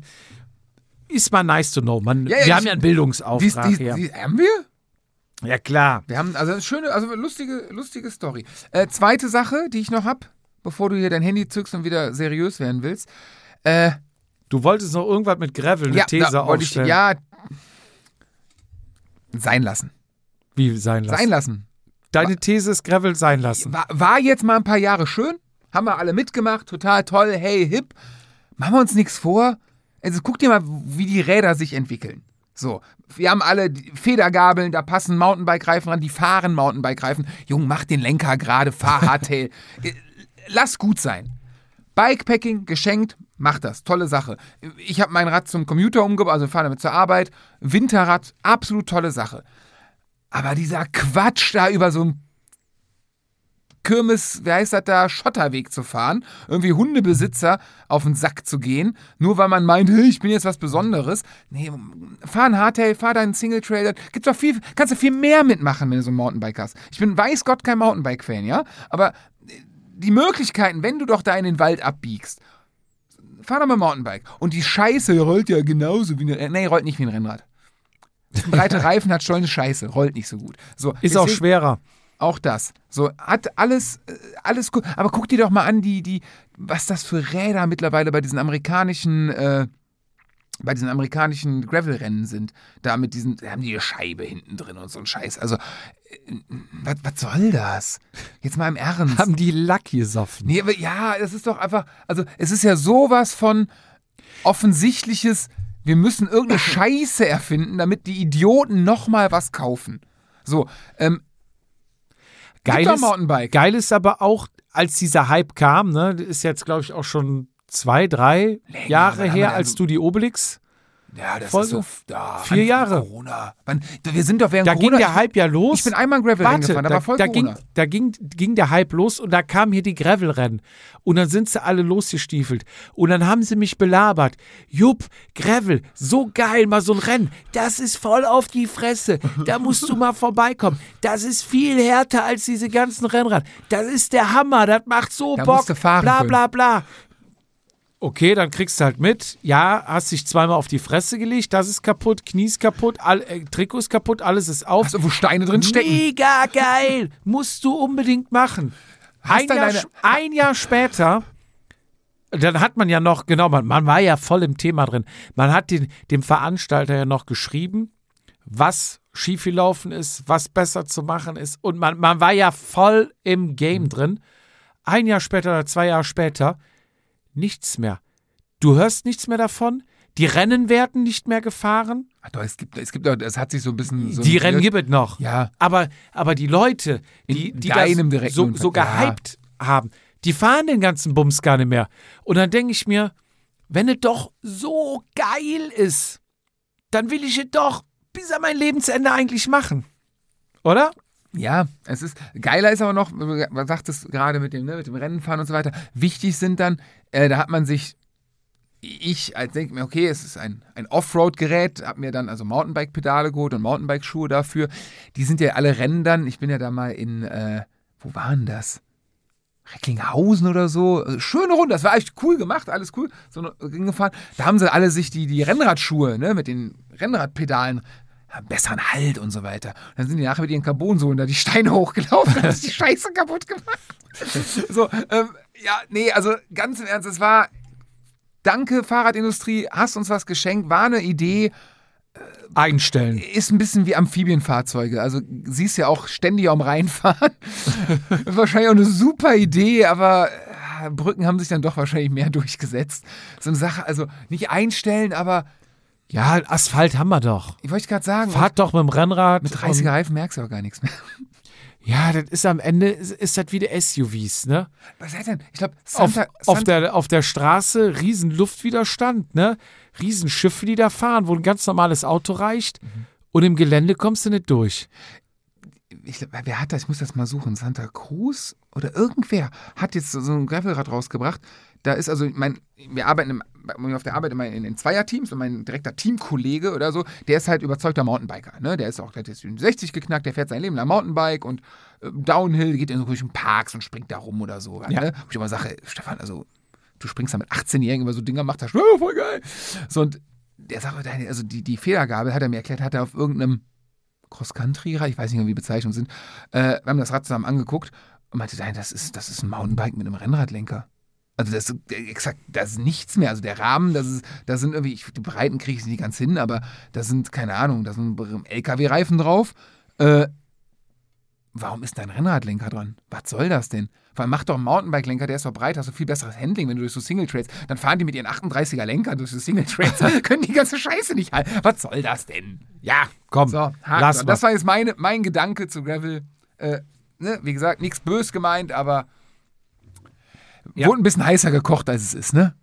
Speaker 2: Ist mal nice to know. Wir haben ja einen Bildungsauftrag hier.
Speaker 3: Haben wir?
Speaker 2: Ja, klar.
Speaker 3: Wir haben also eine schöne, also lustige Story. Zweite Sache, die ich noch habe, bevor du hier dein Handy zückst und wieder seriös werden willst.
Speaker 2: Du wolltest noch irgendwas mit Gravel, eine These aufstellen.
Speaker 3: Sein lassen.
Speaker 2: Wie sein lassen?
Speaker 3: Sein lassen.
Speaker 2: Deine These ist Gravel sein lassen.
Speaker 3: War jetzt mal ein paar Jahre schön. Haben wir alle mitgemacht. Total toll. Hey, hip. Machen wir uns nichts vor. Also guck dir mal, wie die Räder sich entwickeln. So, wir haben alle Federgabeln, da passen Mountainbike-Reifen ran, die fahren Mountainbike-Reifen. Jung, mach den Lenker gerade, fahr Hardtail. Lass gut sein. Bikepacking, geschenkt, mach das. Tolle Sache. Ich habe mein Rad zum Commuter umgebaut, also fahre damit zur Arbeit. Winterrad, absolut tolle Sache. Aber dieser Quatsch da über so einen Kirmes, wie heißt das da, Schotterweg zu fahren, irgendwie Hundebesitzer auf den Sack zu gehen, nur weil man meint, hey, ich bin jetzt was Besonderes. Nee, fahr ein Hardtail, fahr deinen Single-Trail, gibt's doch kannst du viel mehr mitmachen, wenn du so ein Mountainbike hast. Ich bin, weiß Gott, kein Mountainbike-Fan, ja, aber die Möglichkeiten, wenn du doch da in den Wald abbiegst, fahr doch mal Mountainbike. Und die Scheiße rollt ja genauso wie rollt nicht wie ein Rennrad. Breite Reifen hat schon eine Scheiße, rollt nicht so gut. So,
Speaker 2: ist auch schwerer.
Speaker 3: Auch das. So, hat alles gut. Aber guck dir doch mal an, was das für Räder mittlerweile bei diesen amerikanischen Gravel-Rennen sind. Da haben die eine Scheibe hinten drin und so ein Scheiß. Also, was soll das? Jetzt mal im Ernst.
Speaker 2: Haben die Lack gesoffen?
Speaker 3: Nee, aber ja, das ist doch einfach, also, es ist ja sowas von offensichtliches, wir müssen irgendeine Scheiße erfinden, damit die Idioten nochmal was kaufen. So,
Speaker 2: Geil ist aber auch, als dieser Hype kam, ne, ist jetzt, glaube ich, auch schon 2-3 Jahre her, als du die Obelix.
Speaker 3: Ja, das
Speaker 2: Folge,
Speaker 3: ist so
Speaker 2: 4 Jahre.
Speaker 3: Corona. Wir sind doch während
Speaker 2: da
Speaker 3: Corona.
Speaker 2: Da ging der Hype ja los.
Speaker 3: Ich bin einmal ein Gravel-Rennen gefahren, da war voll Corona.
Speaker 2: Da ging der Hype los und da kamen hier die Gravel-Rennen. Und dann sind sie alle losgestiefelt. Und dann haben sie mich belabert. Jupp, Gravel, so geil, mal so ein Rennen. Das ist voll auf die Fresse. Da musst du mal vorbeikommen. Das ist viel härter als diese ganzen Rennrad. Das ist der Hammer, das macht so
Speaker 3: da
Speaker 2: Bock.
Speaker 3: Musst du fahren
Speaker 2: bla
Speaker 3: können.
Speaker 2: bla bla. Okay, dann kriegst du halt mit. Ja, hast dich zweimal auf die Fresse gelegt, das ist kaputt, Knie ist kaputt, Trikot ist kaputt, alles ist auf.
Speaker 3: Hast du, wo Steine drin stecken?
Speaker 2: Mega geil! Musst du unbedingt machen. Ein Jahr später, dann hat man ja noch, genau, man war ja voll im Thema drin. Man hat dem Veranstalter ja noch geschrieben, was schiefgelaufen ist, was besser zu machen ist. Und man war ja voll im Game drin. Ein Jahr später oder 2 Jahre später, nichts mehr. Du hörst nichts mehr davon. Die Rennen werden nicht mehr gefahren.
Speaker 3: Ach doch, es gibt doch, es hat sich so ein bisschen so.
Speaker 2: Die Rennen gibt es noch.
Speaker 3: Ja.
Speaker 2: Aber die Leute, die
Speaker 3: deinem
Speaker 2: das
Speaker 3: direkten
Speaker 2: so gehypt haben, die fahren den ganzen Bums gar nicht mehr. Und dann denke ich mir, wenn es doch so geil ist, dann will ich es doch bis an mein Lebensende eigentlich machen. Oder?
Speaker 3: Ja, es ist, geiler ist aber noch, man sagt es gerade mit dem Rennenfahren und so weiter, wichtig sind dann, da hat man sich, denke mir, okay, es ist ein Offroad-Gerät, habe mir dann also Mountainbike-Pedale geholt und Mountainbike-Schuhe dafür, die sind ja alle Rennen dann, ich bin ja da mal in, wo waren das? Recklinghausen oder so, schöne Runde, das war echt cool gemacht, alles cool, so gefahren. Da haben sie alle sich die Rennradschuhe, ne, mit den Rennradpedalen, besseren Halt und so weiter. Und dann sind die nachher mit ihren Carbonsohlen da die Steine hochgelaufen, haben sich die Scheiße kaputt gemacht. So, ja, nee, also ganz im Ernst, es war, danke Fahrradindustrie, hast uns was geschenkt, war eine Idee.
Speaker 2: Einstellen.
Speaker 3: Ist ein bisschen wie Amphibienfahrzeuge. Also siehst ja auch ständig am Rhein fahren. Wahrscheinlich auch eine super Idee, aber Brücken haben sich dann doch wahrscheinlich mehr durchgesetzt. So eine Sache, also nicht einstellen, aber
Speaker 2: Ja, Asphalt haben wir doch.
Speaker 3: ich wollte gerade sagen,
Speaker 2: Fahrt doch mit dem Rennrad.
Speaker 3: mit 30er Reifen merkst du auch gar nichts mehr.
Speaker 2: Ja, das ist am Ende, ist das wie die SUVs, ne?
Speaker 3: Was heißt denn? Ich glaube,
Speaker 2: Auf der Straße riesen Luftwiderstand, ne? Riesenschiffe, die da fahren, wo ein ganz normales Auto reicht. Und im Gelände kommst du nicht durch.
Speaker 3: ich glaub, wer hat das? Ich muss das mal suchen. Santa Cruz oder irgendwer hat jetzt so ein Gravelrad rausgebracht. Da ist also, wir arbeiten auf der Arbeit immer in Zweierteams und mein direkter Teamkollege oder so, der ist halt überzeugter Mountainbiker. Ne? Der ist auch, der hat jetzt 60 geknackt, der fährt sein Leben lang Mountainbike und Downhill, geht in so komischen Parks und springt da rum oder so.
Speaker 2: Ja.
Speaker 3: Ne? Wo ich immer sage, Stefan, also du springst da mit 18-Jährigen über so Dinger, macht das voll geil. So, und der sagt, also die Federgabel, hat er mir erklärt, hat er auf irgendeinem Cross-Country-Rad, ich weiß nicht mehr, wie die Bezeichnungen sind, wir haben das Rad zusammen angeguckt und meinte, nein, das ist ein Mountainbike mit einem Rennradlenker. Also das ist nichts mehr. Also der Rahmen, da sind irgendwie, die Breiten kriege ich nicht ganz hin, aber da sind, keine Ahnung, da sind LKW-Reifen drauf. Warum ist da ein Rennradlenker dran? Was soll das denn? Vor allem mach doch einen Mountainbike-Lenker, der ist doch breit, hast du viel besseres Handling, wenn du durch so Single-Trails, dann fahren die mit ihren 38er Lenker durch so Single-Trails, können die ganze Scheiße nicht halten. Was soll das denn?
Speaker 2: Ja, komm,
Speaker 3: So,
Speaker 2: lass mal.
Speaker 3: das war jetzt mein Gedanke zu Gravel. Ne? Wie gesagt, nichts bös gemeint, aber
Speaker 2: Ja.
Speaker 3: wurde ein bisschen heißer gekocht, als es ist, ne?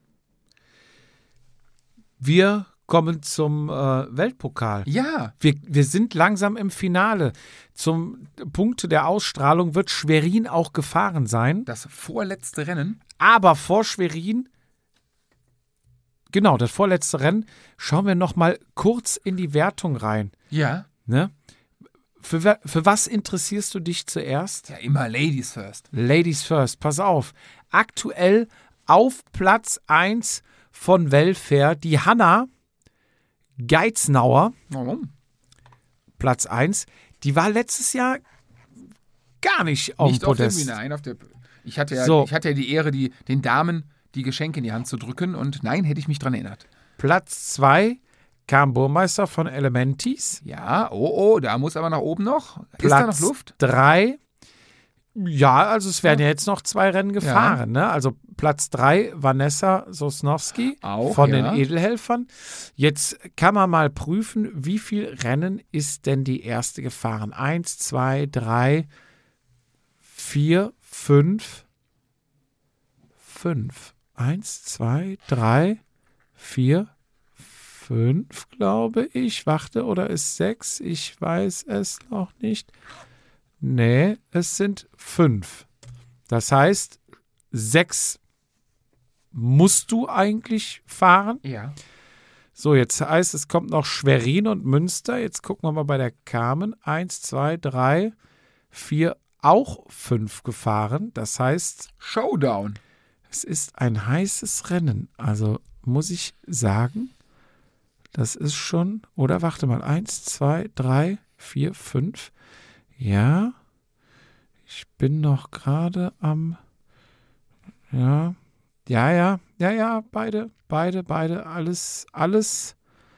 Speaker 2: Wir kommen zum Weltpokal.
Speaker 3: Ja.
Speaker 2: Wir sind langsam im Finale. Zum Punkte der Ausstrahlung wird Schwerin auch gefahren sein.
Speaker 3: Das vorletzte Rennen.
Speaker 2: Aber vor Schwerin, genau, das vorletzte Rennen, schauen wir noch mal kurz in die Wertung rein.
Speaker 3: Ja.
Speaker 2: Ne? Für was interessierst du dich zuerst?
Speaker 3: Ja, immer Ladies first.
Speaker 2: Ladies first, pass auf. Aktuell auf Platz 1 von Welfare die Hanna Geiznauer,
Speaker 3: Warum?
Speaker 2: Platz 1. Die war letztes Jahr gar nicht auf dem
Speaker 3: Nicht auf dem
Speaker 2: Podest.
Speaker 3: Nein, ich hatte ja
Speaker 2: So.
Speaker 3: die Ehre, den Damen die Geschenke in die Hand zu drücken und nein, hätte ich mich dran erinnert.
Speaker 2: Platz 2 kam Burmeister von Elementis.
Speaker 3: Ja, da muss aber nach oben noch. Ist da noch
Speaker 2: Platz
Speaker 3: Luft?
Speaker 2: 3. Ja, also es werden ja jetzt noch 2 Rennen gefahren. Ne? Also Platz 3 Vanessa Sosnowski
Speaker 3: Auch,
Speaker 2: von
Speaker 3: ja.
Speaker 2: den Edelhelfern. Jetzt kann man mal prüfen, wie viel Rennen ist denn die erste gefahren? 1, 2, 3, 4, 5. 1, 2, 3, 4, 5, glaube ich. Warte, oder ist 6? Ich weiß es noch nicht. Nee, es sind 5. Das heißt, 6 musst du eigentlich fahren.
Speaker 3: Ja.
Speaker 2: So, jetzt heißt es, kommt noch Schwerin und Münster. Jetzt gucken wir mal bei der Carmen. 1, 2, 3, 4, auch 5 gefahren. Das heißt,
Speaker 3: Showdown.
Speaker 2: es ist ein heißes Rennen. Also muss ich sagen, das ist schon, oder warte mal, 1, 2, 3, 4, 5. Ja, ich bin noch gerade am, ja, beide, alles.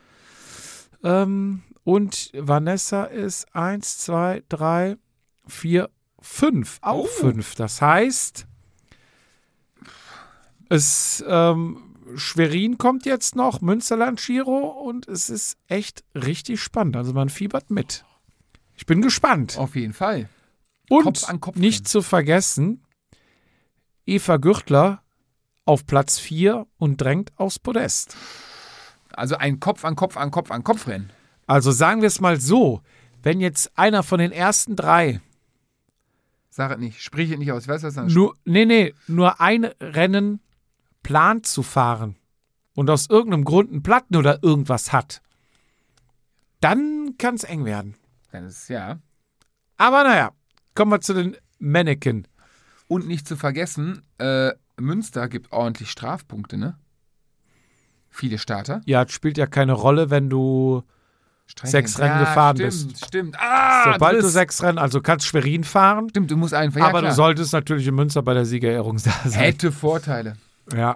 Speaker 2: Und Vanessa ist 1, 2, 3, 4, 5, auch 5. Das heißt, es Schwerin kommt jetzt noch, Münsterland Giro und es ist echt richtig spannend. Also man fiebert mit. Ich bin gespannt.
Speaker 3: Auf jeden Fall.
Speaker 2: Und
Speaker 3: Kopf an Kopf
Speaker 2: nicht
Speaker 3: rennen.
Speaker 2: zu vergessen, Eva Gürtler auf Platz 4 und drängt aufs Podest.
Speaker 3: Also ein Kopf an Kopf an Kopf an Kopf rennen.
Speaker 2: Also sagen wir es mal so, wenn jetzt einer von den ersten 3
Speaker 3: Sag es nicht, sprich es nicht aus. Weißt du, was dann
Speaker 2: nur ein Rennen plant zu fahren und aus irgendeinem Grund einen Platten oder irgendwas hat, dann kann es eng werden.
Speaker 3: Dann ist ja.
Speaker 2: Aber naja, kommen wir zu den Mannequin.
Speaker 3: Und nicht zu vergessen, Münster gibt ordentlich Strafpunkte, ne? Viele Starter.
Speaker 2: Ja, es spielt ja keine Rolle, wenn du 6 Rennen gefahren bist.
Speaker 3: Stimmt.
Speaker 2: Sobald du 6 Rennen, also kannst Schwerin fahren,
Speaker 3: Stimmt, du musst einfach. Ja,
Speaker 2: aber
Speaker 3: klar.
Speaker 2: du solltest natürlich in Münster bei der Siegerehrung da sein.
Speaker 3: Hätte Vorteile.
Speaker 2: Ja.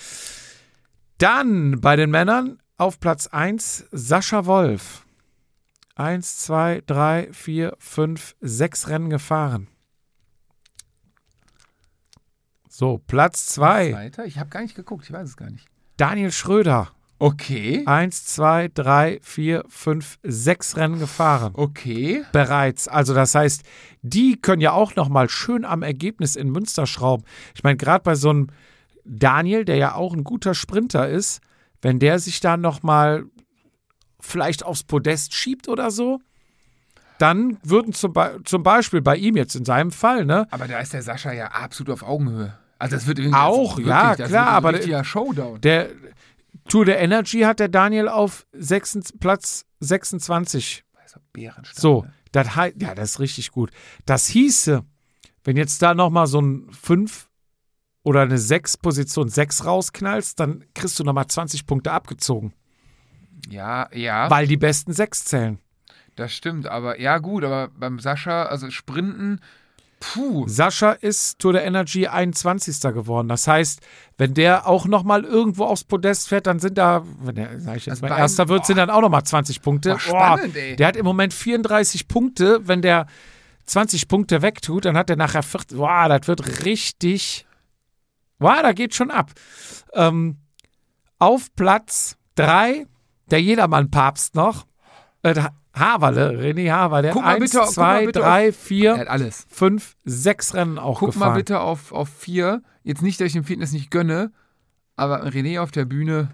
Speaker 2: Dann bei den Männern auf Platz 1 Sascha Wolf. 1, 2, 3, 4, 5, 6 Rennen gefahren. So, Platz 2
Speaker 3: Weiter? Ich habe gar nicht geguckt, ich weiß es gar nicht.
Speaker 2: Daniel Schröder.
Speaker 3: Okay.
Speaker 2: 1, 2, 3, 4, 5, 6 Rennen gefahren.
Speaker 3: Okay.
Speaker 2: Bereits. Also das heißt, die können ja auch noch mal schön am Ergebnis in Münster schrauben. Ich meine, gerade bei so einem Daniel, der ja auch ein guter Sprinter ist, wenn der sich da noch mal vielleicht aufs Podest schiebt oder so, dann würden zum Beispiel bei ihm jetzt in seinem Fall, ne?
Speaker 3: Aber da ist der Sascha ja absolut auf Augenhöhe. Also das wird irgendwie
Speaker 2: Auch,
Speaker 3: wirklich,
Speaker 2: ja,
Speaker 3: das
Speaker 2: klar,
Speaker 3: wird
Speaker 2: aber
Speaker 3: ein richtiger Showdown.
Speaker 2: Der Tour de Energy hat der Daniel auf Platz 26.
Speaker 3: Also Bärenstark,
Speaker 2: So,
Speaker 3: ne?
Speaker 2: das ist richtig gut. Das hieße, wenn jetzt da nochmal so ein 5 oder eine 6 Position 6 rausknallst, dann kriegst du nochmal 20 Punkte abgezogen.
Speaker 3: Ja,
Speaker 2: Weil die besten 6 zählen.
Speaker 3: das stimmt. Aber ja gut, aber beim Sascha, also Sprinten,
Speaker 2: Sascha ist Tour de Energy 21. geworden. Das heißt, wenn der auch nochmal irgendwo aufs Podest fährt, dann sind da, wenn der, sag ich jetzt
Speaker 3: Also
Speaker 2: mal, Erster wird, sind dann auch nochmal 20 Punkte.
Speaker 3: Boah, spannend, ey.
Speaker 2: Der hat im Moment 34 Punkte. Wenn der 20 Punkte wegtut, dann hat er nachher 40. Boah, das wird richtig. Boah, da geht schon ab. Auf Platz 3, der Jedermann-Papst noch. Haverle, René Haverle.
Speaker 3: Guck mal
Speaker 2: 1,
Speaker 3: bitte,
Speaker 2: 2, 3, 4,
Speaker 3: er hat alles.
Speaker 2: 5, 6 Rennen auch
Speaker 3: Guck
Speaker 2: gefahren.
Speaker 3: mal bitte auf 4. Jetzt nicht, dass ich dem Fitness nicht gönne, aber René auf der Bühne,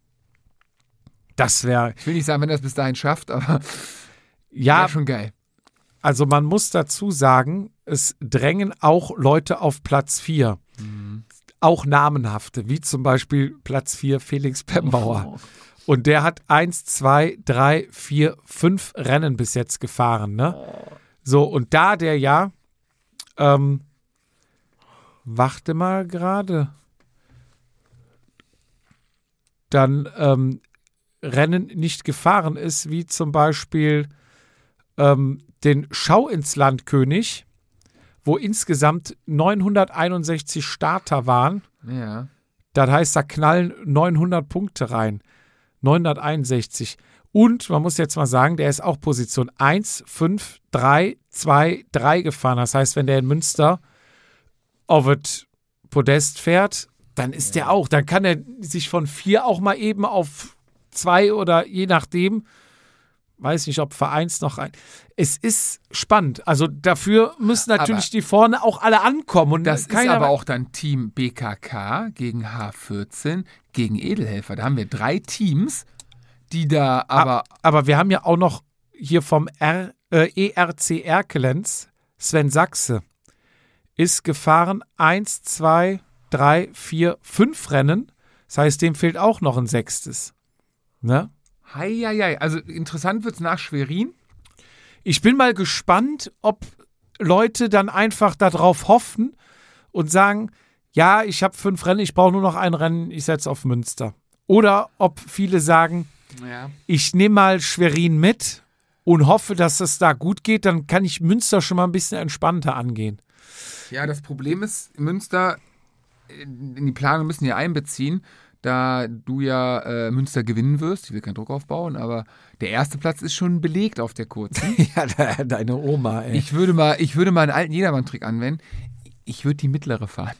Speaker 2: Das wäre,
Speaker 3: ich will nicht sagen, wenn er es bis dahin schafft, aber
Speaker 2: ja,
Speaker 3: wäre schon geil.
Speaker 2: also man muss dazu sagen, es drängen auch Leute auf Platz 4. Auch namenhafte, wie zum Beispiel Platz 4 Felix Pembauer. Und der hat 1, 2, 3, 4, 5 Rennen bis jetzt gefahren, ne? So, und da der ja, warte mal gerade, dann Rennen nicht gefahren ist, wie zum Beispiel den Schau ins Land König, wo insgesamt 961 Starter waren.
Speaker 3: Ja.
Speaker 2: Das heißt, da knallen 900 Punkte rein. 961. Und man muss jetzt mal sagen, der ist auch Position 1, 5, 3, 2, 3 gefahren. Das heißt, wenn der in Münster auf das Podest fährt, dann ist der auch. Dann kann er sich von 4 auch mal eben auf 2 oder je nachdem, weiß nicht, ob Vereins noch ein. Es ist spannend. Also dafür müssen natürlich die vorne auch alle ankommen. Und
Speaker 3: Das ist aber auch dann Team BKK gegen H14 gegen Edelhelfer. Da haben wir 3 Teams, die da
Speaker 2: Aber wir haben ja auch noch hier vom ERC Erkelenz, Sven Sachse, ist gefahren 1, 2, 3, 4, 5 Rennen. Das heißt, dem fehlt auch noch ein 6. Ne?
Speaker 3: Heieiei. Also interessant wird es nach Schwerin.
Speaker 2: Ich bin mal gespannt, ob Leute dann einfach darauf hoffen und sagen, ja, ich habe 5 Rennen, ich brauche nur noch ein Rennen, ich setze auf Münster. Oder ob viele sagen, ich nehme mal Schwerin mit und hoffe, dass es da gut geht, dann kann ich Münster schon mal ein bisschen entspannter angehen.
Speaker 3: Ja, das Problem ist, Münster, in die Planung müssen wir einbeziehen, da du ja Münster gewinnen wirst. Ich will keinen Druck aufbauen, aber der erste Platz ist schon belegt auf der kurzen.
Speaker 2: Ja, deine Oma, ey.
Speaker 3: Ich würde mal einen alten Jedermann-Trick anwenden. Ich würde die mittlere fahren.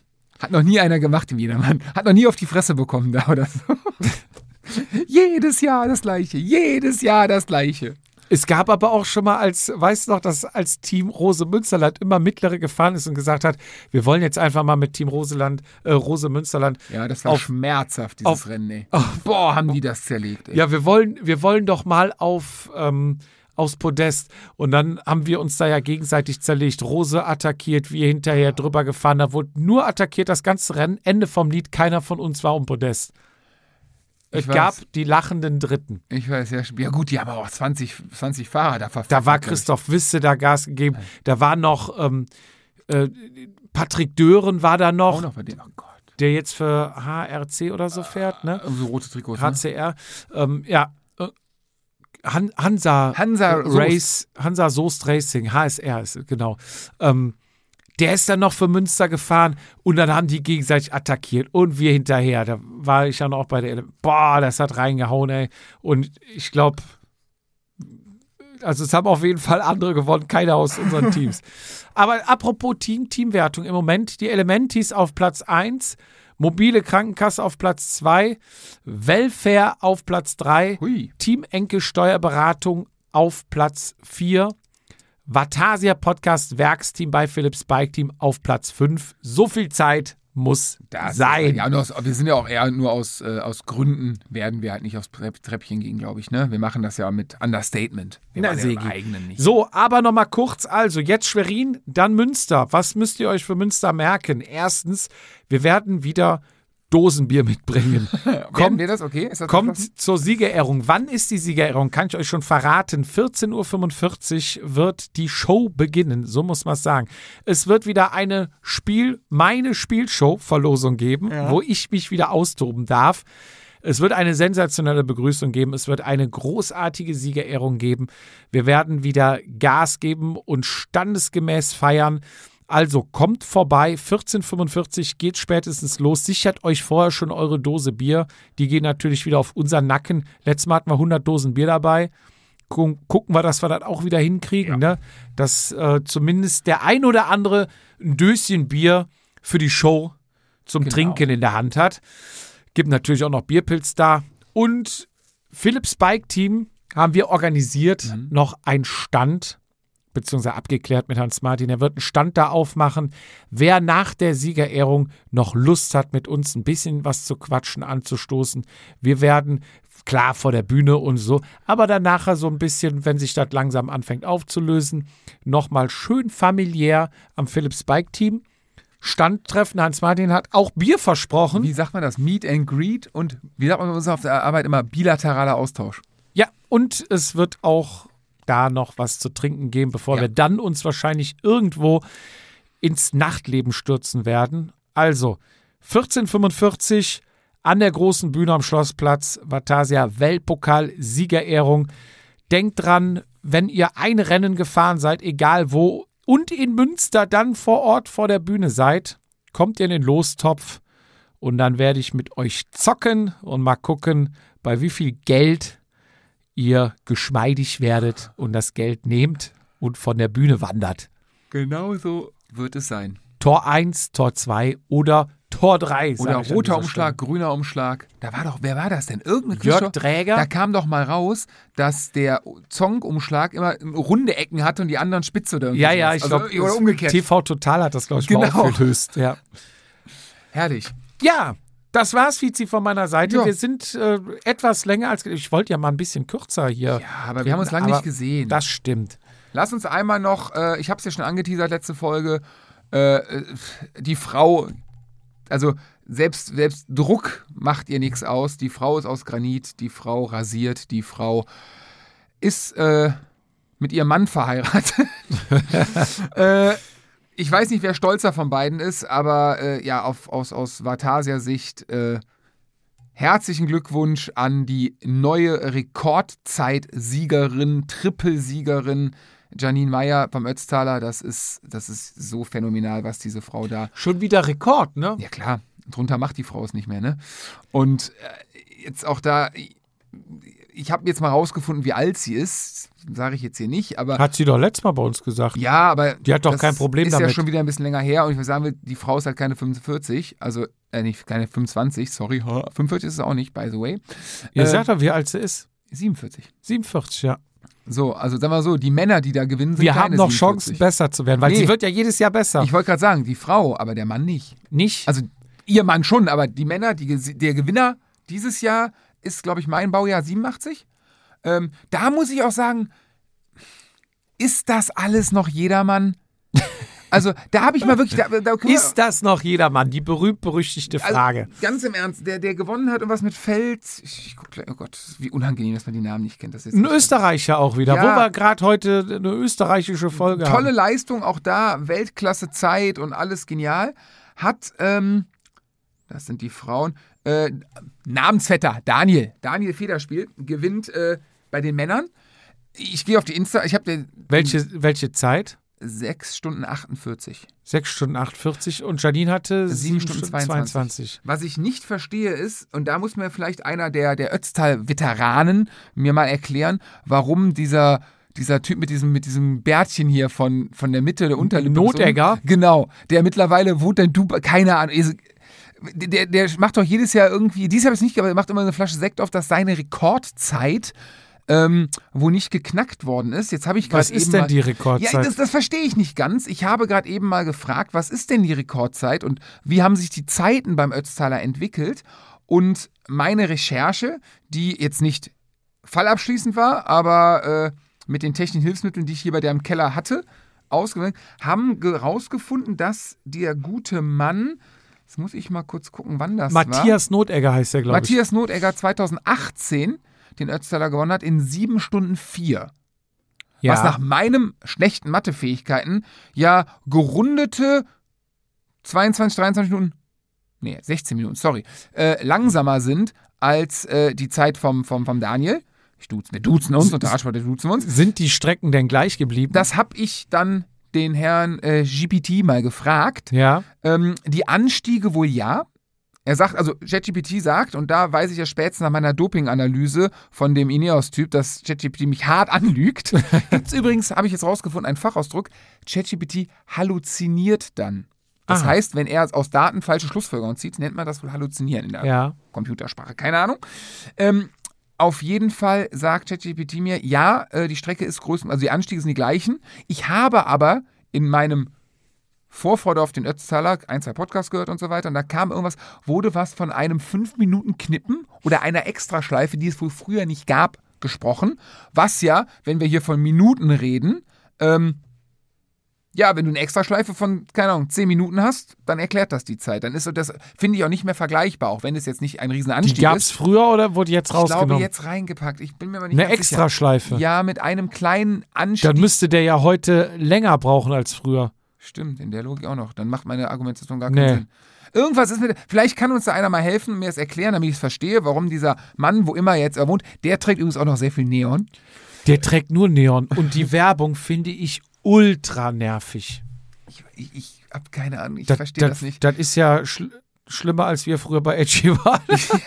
Speaker 3: Hat noch nie einer gemacht im Jedermann. Hat noch nie auf die Fresse bekommen da oder so. Jedes Jahr das Gleiche. Jedes Jahr das Gleiche.
Speaker 2: Es gab aber auch schon mal, weißt du noch, dass als Team Rose Münsterland immer mittlere gefahren ist und gesagt hat, wir wollen jetzt einfach mal mit Team Rose Münsterland.
Speaker 3: Ja, das war schmerzhaft, dieses Rennen, ey. Boah, haben die das zerlegt, ey.
Speaker 2: Ja, wir wollen doch mal aufs Podest. Und dann haben wir uns da ja gegenseitig zerlegt. Rose attackiert, wir hinterher drüber gefahren. Da wurde nur attackiert, das ganze Rennen. Ende vom Lied, keiner von uns war um Podest. Es gab die lachenden Dritten.
Speaker 3: Ich weiß, ja gut, die haben auch 20 Fahrer da verfolgt.
Speaker 2: Da war Christoph Wisse da Gas gegeben. Da war noch Patrick Dören war da noch.
Speaker 3: Auch noch bei denen, oh Gott.
Speaker 2: Der jetzt für HRC oder so fährt, ne?
Speaker 3: So rote Trikots,
Speaker 2: HCR. Hansa Soest Racing, HSR ist es, genau. Der ist dann noch für Münster gefahren und dann haben die gegenseitig attackiert und wir hinterher. Da war ich dann auch bei der, das hat reingehauen, ey. Und ich glaube, also es haben auf jeden Fall andere gewonnen, keiner aus unseren Teams. Aber apropos Teamwertung, im Moment die Elementis auf Platz 1, Mobile Krankenkasse auf Platz 2, Welfare auf Platz 3, Team Enke Steuerberatung auf Platz 4, Vatasia Podcast Werksteam bei Philips Bike Team auf Platz 5. So viel Zeit muss das sein.
Speaker 3: Ja, wir sind ja auch eher nur aus Gründen, werden wir halt nicht aufs Treppchen gehen, glaube ich. Ne? Wir machen das ja mit Understatement. Wir eigenen nicht.
Speaker 2: So, aber nochmal kurz. Also jetzt Schwerin, dann Münster. Was müsst ihr euch für Münster merken? Erstens, wir werden wieder Dosenbier mitbringen.
Speaker 3: Kommt wir das? Okay. Ist das
Speaker 2: kommt zur Siegerehrung. Wann ist die Siegerehrung? Kann ich euch schon verraten. 14:45 Uhr wird die Show beginnen. So muss man es sagen. Es wird wieder eine meine Spielshow-Verlosung geben, wo ich mich wieder austoben darf. Es wird eine sensationelle Begrüßung geben. Es wird eine großartige Siegerehrung geben. Wir werden wieder Gas geben und standesgemäß feiern. Also kommt vorbei, 14:45 Uhr geht spätestens los. Sichert euch vorher schon eure Dose Bier. Die gehen natürlich wieder auf unseren Nacken. Letztes Mal hatten wir 100 Dosen Bier dabei. Gucken wir, dass wir das auch wieder hinkriegen. Ja. Ne? Dass zumindest der ein oder andere ein Döschen Bier für die Show zum Trinken in der Hand hat. Gibt natürlich auch noch Bierpilz da. Und Philips Bike Team haben wir organisiert noch einen Stand, beziehungsweise abgeklärt mit Hans Martin. Er wird einen Stand da aufmachen. Wer nach der Siegerehrung noch Lust hat, mit uns ein bisschen was zu quatschen, anzustoßen. Wir werden, klar, vor der Bühne und so, aber dann nachher so ein bisschen, wenn sich das langsam anfängt aufzulösen, nochmal schön familiär am Philips Bike Team Stand treffen. Hans Martin hat auch Bier versprochen.
Speaker 3: Wie sagt man das? Meet and Greet und wie sagt man bei uns auf der Arbeit immer? Bilateraler Austausch.
Speaker 2: Ja, und es wird auch da noch was zu trinken geben, bevor wir dann uns wahrscheinlich irgendwo ins Nachtleben stürzen werden. Also 14:45 an der großen Bühne am Schlossplatz, Vatasia Weltpokal Siegerehrung. Denkt dran, wenn ihr ein Rennen gefahren seid, egal wo, und in Münster dann vor Ort vor der Bühne seid, kommt ihr in den Lostopf und dann werde ich mit euch zocken und mal gucken, bei wie viel Geld ihr geschmeidig werdet und das Geld nehmt und von der Bühne wandert.
Speaker 3: Genau so wird es sein.
Speaker 2: Tor 1, Tor 2 oder Tor 3.
Speaker 3: Oder roter Umschlag, grüner Umschlag. Wer war das denn? Irgendeine
Speaker 2: Jörg Dräger.
Speaker 3: Da kam doch mal raus, dass der Zong-Umschlag immer runde Ecken hatte und die anderen spitze. Oder
Speaker 2: ja, ich glaube,
Speaker 3: oder umgekehrt.
Speaker 2: TV Total hat das, glaube ich, mal aufgelöst. Ja.
Speaker 3: Herrlich.
Speaker 2: Ja, das war's, Fizi, von meiner Seite.
Speaker 3: Ja.
Speaker 2: Wir sind etwas länger als... Ich wollte ja mal ein bisschen kürzer hier.
Speaker 3: Ja, aber wir haben uns lange nicht gesehen.
Speaker 2: Das stimmt.
Speaker 3: Lass uns einmal noch, ich habe es ja schon angeteasert, letzte Folge, die Frau, also selbst Druck macht ihr nichts aus. Die Frau ist aus Granit, die Frau rasiert, die Frau ist mit ihrem Mann verheiratet. Ich weiß nicht, wer stolzer von beiden ist, aber aus Vatasia-Sicht herzlichen Glückwunsch an die neue Rekordzeit-Siegerin, Trippelsiegerin Janine Meyer vom Ötztaler. Das ist so phänomenal, was diese Frau da...
Speaker 2: Schon wieder Rekord, ne?
Speaker 3: Ja klar, drunter macht die Frau es nicht mehr, ne? Und jetzt auch da... ich habe jetzt mal rausgefunden, wie alt sie ist. Sage ich jetzt hier nicht, aber.
Speaker 2: Hat sie doch letztes Mal bei uns gesagt.
Speaker 3: Ja, aber.
Speaker 2: Die hat doch kein Problem damit.
Speaker 3: Ist ja schon wieder ein bisschen länger her und ich würde sagen, die Frau ist halt keine 45, also, nicht keine 25, sorry. 45 ist es auch nicht, by the way.
Speaker 2: Ihr sagt doch, wie alt sie ist.
Speaker 3: 47.
Speaker 2: 47, ja.
Speaker 3: So, also sagen wir so, die Männer, die da gewinnen, sind
Speaker 2: Wir
Speaker 3: keine
Speaker 2: haben noch
Speaker 3: 47.
Speaker 2: Chancen, besser zu werden, weil sie wird ja jedes Jahr besser.
Speaker 3: Ich wollte gerade sagen, die Frau, aber der Mann nicht.
Speaker 2: Nicht?
Speaker 3: Also ihr Mann schon, aber die Männer, der Gewinner dieses Jahr ist, glaube ich, mein Baujahr 87. Da muss ich auch sagen, ist das alles noch jedermann? Also da habe ich mal wirklich...
Speaker 2: Ist das noch jedermann? Die berühmt-berüchtigte Frage.
Speaker 3: Also, ganz im Ernst, der gewonnen hat und was mit Feld... Oh Gott, wie unangenehm, dass man die Namen nicht kennt. Das ist
Speaker 2: ein Österreicher auch wieder,
Speaker 3: ja,
Speaker 2: wo wir gerade heute eine österreichische Folge haben.
Speaker 3: Tolle Leistung, auch da, Weltklasse Zeit und alles genial. Hat, das sind die Frauen, Namensvetter, Daniel Federspiel, gewinnt bei den Männern. Ich gehe auf die Insta, ich habe
Speaker 2: Welche Zeit?
Speaker 3: 6 Stunden 48.
Speaker 2: 6 Stunden 48 und Janine hatte 7 Stunden 22.
Speaker 3: Was ich nicht verstehe ist, und da muss mir vielleicht einer der Ötztal-Veteranen mir mal erklären, warum dieser Typ mit diesem Bärtchen hier von der Mitte der Unterlippe.
Speaker 2: Notegger?
Speaker 3: Genau, der mittlerweile wohnt in Dubai, keine Ahnung. Der macht doch jedes Jahr irgendwie, dieses Jahr habe ich es nicht, aber er macht immer eine Flasche Sekt auf, dass seine Rekordzeit wo nicht geknackt worden ist. Jetzt habe ich gerade
Speaker 2: Was ist denn die Rekordzeit?
Speaker 3: Ja, das verstehe ich nicht ganz. Ich habe gerade eben mal gefragt, was ist denn die Rekordzeit und wie haben sich die Zeiten beim Ötztaler entwickelt? Und meine Recherche, die jetzt nicht fallabschließend war, aber mit den technischen Hilfsmitteln, die ich hier bei der im Keller hatte, haben herausgefunden, dass der gute Mann, jetzt muss ich mal kurz gucken, wann das war.
Speaker 2: Matthias Notegger heißt der, glaube ich.
Speaker 3: Matthias Notegger 2018 den Ötztaler gewonnen hat in 7 Stunden 4. Ja. Was nach meinen schlechten Mathefähigkeiten ja gerundete 22, 23 Minuten, 16 Minuten, sorry, langsamer sind als die Zeit vom Daniel. Wir duzen uns und der Arschwort, duzen wir uns.
Speaker 2: Sind die Strecken denn gleich geblieben?
Speaker 3: Das habe ich dann den Herrn GPT mal gefragt.
Speaker 2: Ja.
Speaker 3: Die Anstiege wohl ja. Er sagt, also ChatGPT sagt, und da weiß ich ja spätestens nach meiner Doping-Analyse von dem Ineos-Typ, dass ChatGPT mich hart anlügt. Gibt es übrigens, habe ich jetzt rausgefunden, einen Fachausdruck, ChatGPT halluziniert dann. Das heißt, wenn er aus Daten falsche Schlussfolgerungen zieht, nennt man das wohl Halluzinieren in der Computersprache. Keine Ahnung. Auf jeden Fall sagt ChatGPT mir, ja, die Strecke ist größer, also die Anstiege sind die gleichen. Ich habe aber in meinem Vorfreude auf den Ötztaler, 1, 2 Podcasts gehört und so weiter. Und da kam irgendwas, wurde was von einem 5-Minuten-Knippen oder einer Extraschleife, die es wohl früher nicht gab, gesprochen. Was ja, wenn wir hier von Minuten reden, wenn du eine Extraschleife von, keine Ahnung, 10 Minuten hast, dann erklärt das die Zeit. Dann ist das, finde ich, auch nicht mehr vergleichbar, auch wenn es jetzt nicht ein Riesenanstieg ist.
Speaker 2: Die gab es früher oder wurde jetzt rausgenommen?
Speaker 3: Ich glaube, jetzt reingepackt. Ich bin mir aber nicht
Speaker 2: eine Extraschleife?
Speaker 3: Ja, mit einem kleinen Anstieg.
Speaker 2: Dann müsste der ja heute länger brauchen als früher.
Speaker 3: Stimmt, in der Logik auch noch. Dann macht meine Argumentation gar keinen Sinn. Irgendwas ist mit. Vielleicht kann uns da einer mal helfen und mir das erklären, damit ich es verstehe, warum dieser Mann, wo immer jetzt er wohnt, der trägt übrigens auch noch sehr viel Neon.
Speaker 2: Der trägt nur Neon. Und die Werbung finde ich ultra nervig.
Speaker 3: Ich habe keine Ahnung, ich verstehe das nicht.
Speaker 2: Das ist ja schlimmer, als wir früher bei Edgy waren.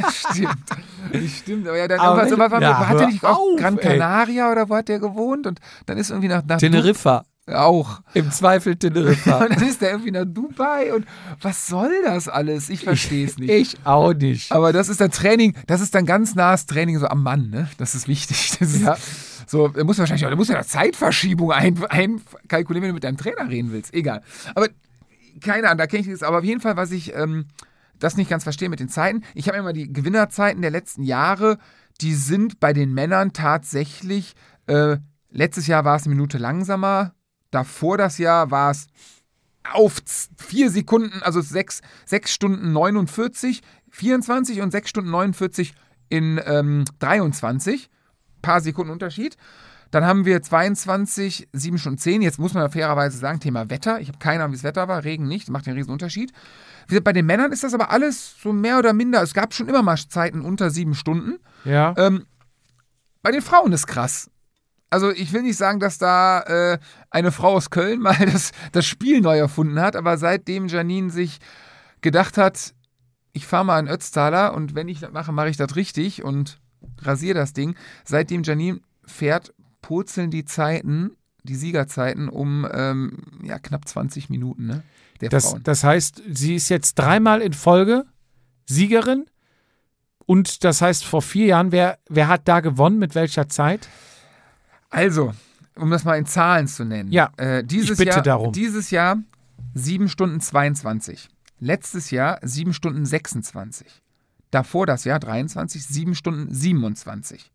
Speaker 3: Ja, stimmt. Aber ja, dann hat er nicht auch Gran Canaria oder wo hat der gewohnt? Und dann ist irgendwie nach
Speaker 2: Teneriffa.
Speaker 3: Auch.
Speaker 2: Im Zweifel Teneriffa.
Speaker 3: Und dann ist der irgendwie nach Dubai und was soll das alles? Ich verstehe es nicht.
Speaker 2: Ich auch nicht.
Speaker 3: Aber das ist dann Training, das ist dann ganz nahes Training so am Mann, ne? Das ist wichtig. Das ist, so, er muss ja eine Zeitverschiebung einkalkulieren, wenn du mit deinem Trainer reden willst. Egal. Aber keine Ahnung, da kenne ich das. Aber auf jeden Fall, was ich das nicht ganz verstehe mit den Zeiten. Ich habe immer die Gewinnerzeiten der letzten Jahre, die sind bei den Männern tatsächlich, letztes Jahr war es eine Minute langsamer. Davor das Jahr war es auf 4 Sekunden, also 6 Stunden 49, 24 und 6 Stunden 49 in 23. Paar Sekunden Unterschied. Dann haben wir 22, 7 Stunden 10. Jetzt muss man fairerweise sagen, Thema Wetter. Ich habe keine Ahnung, wie das Wetter war. Regen nicht, macht den riesen Unterschied. Wie gesagt, bei den Männern ist das aber alles so mehr oder minder. Es gab schon immer mal Zeiten unter 7 Stunden.
Speaker 2: Ja.
Speaker 3: Bei den Frauen ist krass. Also ich will nicht sagen, dass da eine Frau aus Köln mal das Spiel neu erfunden hat, aber seitdem Janine sich gedacht hat, ich fahre mal in Ötztaler und wenn ich das mache, mache ich das richtig und rasier das Ding. Seitdem Janine fährt, purzeln die Siegerzeiten um knapp 20 Minuten, ne? Der Frauen.
Speaker 2: Das heißt, sie ist jetzt 3-mal in Folge Siegerin. Und das heißt, vor 4 Jahren, wer hat da gewonnen, mit welcher Zeit?
Speaker 3: Also, um das mal in Zahlen zu nennen.
Speaker 2: Ja, ich bitte darum.
Speaker 3: Dieses Jahr 7 Stunden 22. Letztes Jahr 7 Stunden 26. Davor das Jahr 23, 7 Stunden 27.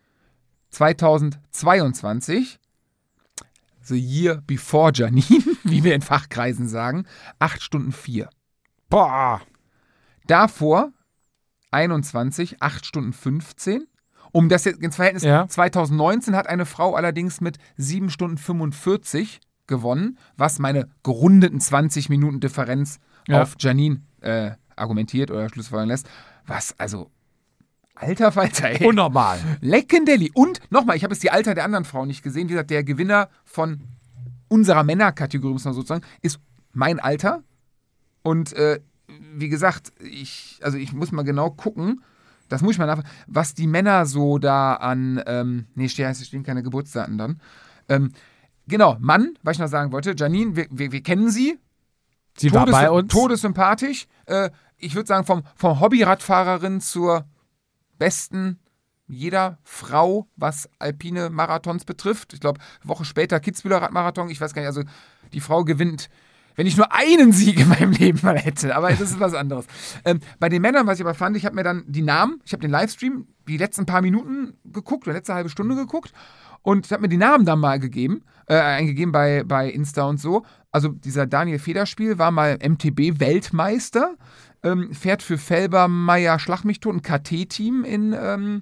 Speaker 3: 2022, the year before Janine, wie wir in Fachkreisen sagen, 8 Stunden 4.
Speaker 2: Boah.
Speaker 3: Davor 21, 8 Stunden 15. Um das jetzt ins Verhältnis, 2019 hat eine Frau allerdings mit 7 Stunden 45 gewonnen, was meine gerundeten 20 Minuten Differenz auf Janine argumentiert oder schlussfolgern lässt. Was, also, alter Falter, ey.
Speaker 2: Unnormal.
Speaker 3: Leckendelli. Und, nochmal, ich habe jetzt die Alter der anderen Frauen nicht gesehen. Wie gesagt, der Gewinner von unserer Männerkategorie, muss man sozusagen, ist mein Alter. Und, wie gesagt, ich muss mal genau gucken, das muss ich mal nachfragen, was die Männer so da an, stehen keine Geburtsdaten dann. Genau, Mann, was ich noch sagen wollte, Janine, wir kennen sie.
Speaker 2: Sie war bei uns.
Speaker 3: Todessympathisch. Ich würde sagen, vom Hobby-Radfahrerin zur besten jeder Frau, was alpine Marathons betrifft. Ich glaube, eine Woche später Kitzbüheler Radmarathon. Ich weiß gar nicht, also die Frau gewinnt, wenn ich nur einen Sieg in meinem Leben mal hätte. Aber das ist was anderes. Bei den Männern, was ich aber fand, ich habe mir dann die Namen, ich habe den Livestream die letzten paar Minuten geguckt, oder letzte halbe Stunde geguckt und habe mir die Namen dann mal eingegeben bei Insta und so. Also dieser Daniel Federspiel war mal MTB-Weltmeister, fährt für Felbermeier Schlag mich tot, ein KT-Team in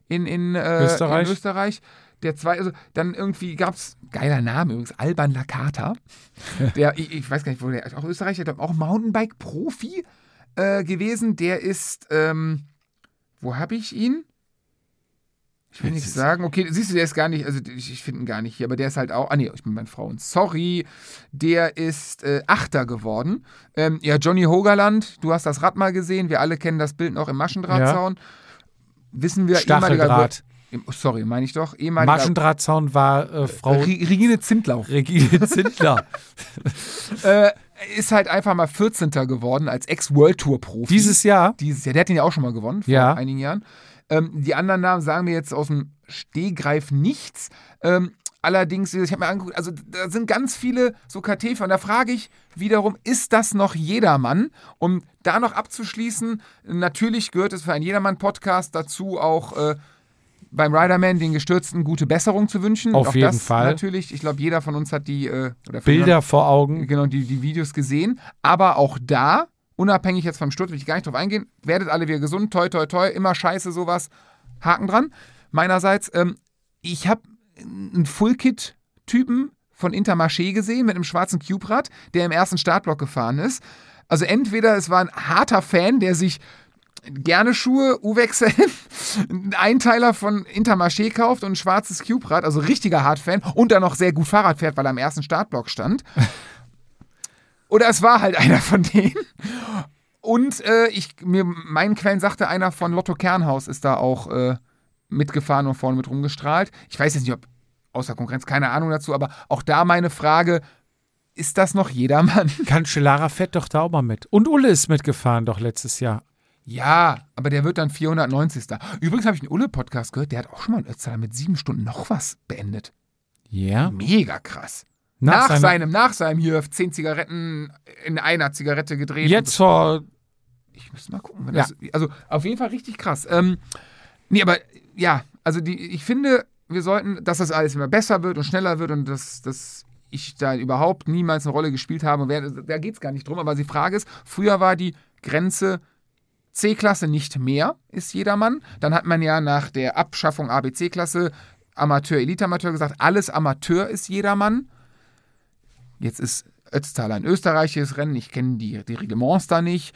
Speaker 3: Österreich. Der zweite, also dann irgendwie gab es, geiler Name übrigens, Alban Lakata. Der, ich weiß gar nicht, wo der, auch Österreicher, der auch Mountainbike-Profi gewesen. Der ist, wo habe ich ihn? Ich will nicht sagen, okay, siehst du, der ist gar nicht, also ich finde ihn gar nicht hier, aber der ist halt auch, ich bin bei Frauen, sorry, der ist Achter geworden. Johnny Hogerland, du hast das Rad mal gesehen, wir alle kennen das Bild noch im Maschendrahtzaun. Ja. Wissen wir,
Speaker 2: Stacheldraht.
Speaker 3: Sorry, meine ich doch.
Speaker 2: Maschendrahtzaun war Frau
Speaker 3: Regine Zindlau. Ist halt einfach mal 14. geworden als Ex-World-Tour-Profi.
Speaker 2: Dieses Jahr?
Speaker 3: Der hat ihn ja auch schon mal gewonnen, vor einigen Jahren. Die anderen Namen sagen mir jetzt aus dem Stehgreif nichts. Allerdings, ich habe mir angeguckt, also da sind ganz viele so KT, und da frage ich wiederum, ist das noch jedermann? Um da noch abzuschließen, natürlich gehört es für einen Jedermann-Podcast dazu auch beim Riderman den Gestürzten gute Besserung zu wünschen.
Speaker 2: Auf jeden Fall.
Speaker 3: Natürlich, ich glaube, jeder von uns hat die
Speaker 2: Bilder vor Augen.
Speaker 3: Genau, die Videos gesehen. Aber auch da, unabhängig jetzt vom Sturz, will ich gar nicht drauf eingehen, werdet alle wieder gesund, toi, toi, toi, immer scheiße, sowas, Haken dran. Meinerseits, ich habe einen Full-Kit-Typen von Intermarché gesehen mit einem schwarzen Cube-Rad, der im ersten Startblock gefahren ist. Also entweder es war ein harter Fan, der sich gerne Schuhe, U-Wechsel, einen Einteiler von Intermarché kauft und ein schwarzes Cube-Rad, also richtiger Hard-Fan und dann noch sehr gut Fahrrad fährt, weil er am ersten Startblock stand. Oder es war halt einer von denen. Und meinen Quellen sagte, einer von Lotto Kernhaus ist da auch mitgefahren und vorne mit rumgestrahlt. Ich weiß jetzt nicht, ob außer Konkurrenz, keine Ahnung dazu, aber auch da meine Frage, ist das noch jedermann?
Speaker 2: Cancellara fährt doch da auch mal mit. Und Ulle ist mitgefahren doch letztes Jahr.
Speaker 3: Ja, aber der wird dann 490. Übrigens habe ich einen Ulle-Podcast gehört, der hat auch schon mal einen Ötztaler mit 7 Stunden noch was beendet.
Speaker 2: Ja. Yeah.
Speaker 3: Mega krass. Nach seinem hier 10 Zigaretten in einer Zigarette gedreht.
Speaker 2: Jetzt
Speaker 3: ich müsste mal gucken. Also auf jeden Fall richtig krass. Ich finde, wir sollten, dass das alles immer besser wird und schneller wird und dass ich da überhaupt niemals eine Rolle gespielt habe. Da geht es gar nicht drum, aber die Frage ist, früher war die Grenze C-Klasse nicht mehr, ist jedermann. Dann hat man ja nach der Abschaffung ABC-Klasse Amateur, Elite-Amateur gesagt, alles Amateur ist jedermann. Jetzt ist Ötztaler ein österreichisches Rennen, ich kenne die Reglements da nicht.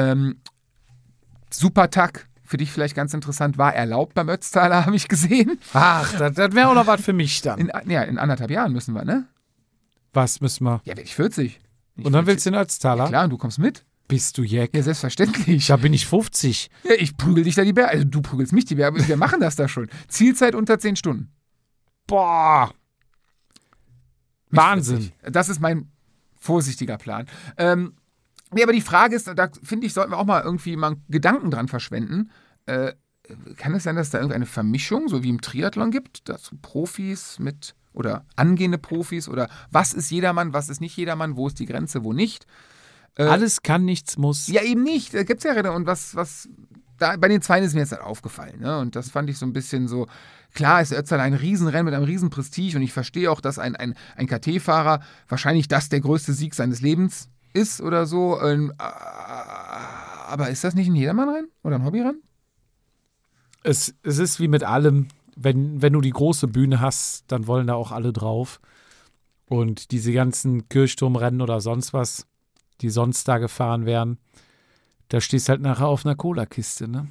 Speaker 3: Supertag, für dich vielleicht ganz interessant, war erlaubt beim Ötztaler, habe ich gesehen.
Speaker 2: Ach, das wäre auch noch was für mich dann.
Speaker 3: In 1,5 Jahren müssen wir, ne?
Speaker 2: Was müssen wir?
Speaker 3: Ja, werde ich 40.
Speaker 2: Und dann willst du den Ötztaler?
Speaker 3: Ja, klar, und du kommst mit.
Speaker 2: Bist du Jack?
Speaker 3: Ja, selbstverständlich.
Speaker 2: Da bin ich 50.
Speaker 3: Ja, ich prügel dich da die Berge. Also du prügelst mich die Berge. Wir machen das da schon. Zielzeit unter 10 Stunden.
Speaker 2: Boah. Wahnsinn.
Speaker 3: Das ist mein vorsichtiger Plan. Nee, aber die Frage ist, da finde ich, sollten wir auch mal irgendwie mal Gedanken dran verschwenden. Kann es sein, dass da irgendeine Vermischung, so wie im Triathlon gibt, dass Profis mit oder angehende Profis oder was ist jedermann, was ist nicht jedermann, wo ist die Grenze, wo nicht?
Speaker 2: Alles kann, nichts muss.
Speaker 3: Ja, eben nicht. Da gibt es ja Rennen. Und was da bei den Zweien ist mir jetzt halt aufgefallen. Ne? Und das fand ich so ein bisschen so, klar ist Ötztal ein Riesenrennen mit einem Riesenprestige und ich verstehe auch, dass ein KT-Fahrer wahrscheinlich das der größte Sieg seines Lebens ist oder so. Aber ist das nicht ein Jedermannrennen oder ein Hobbyrennen?
Speaker 2: Es ist wie mit allem, wenn du die große Bühne hast, dann wollen da auch alle drauf. Und diese ganzen Kirchturmrennen oder sonst was, die sonst da gefahren werden, da stehst halt nachher auf einer Cola-Kiste, ne?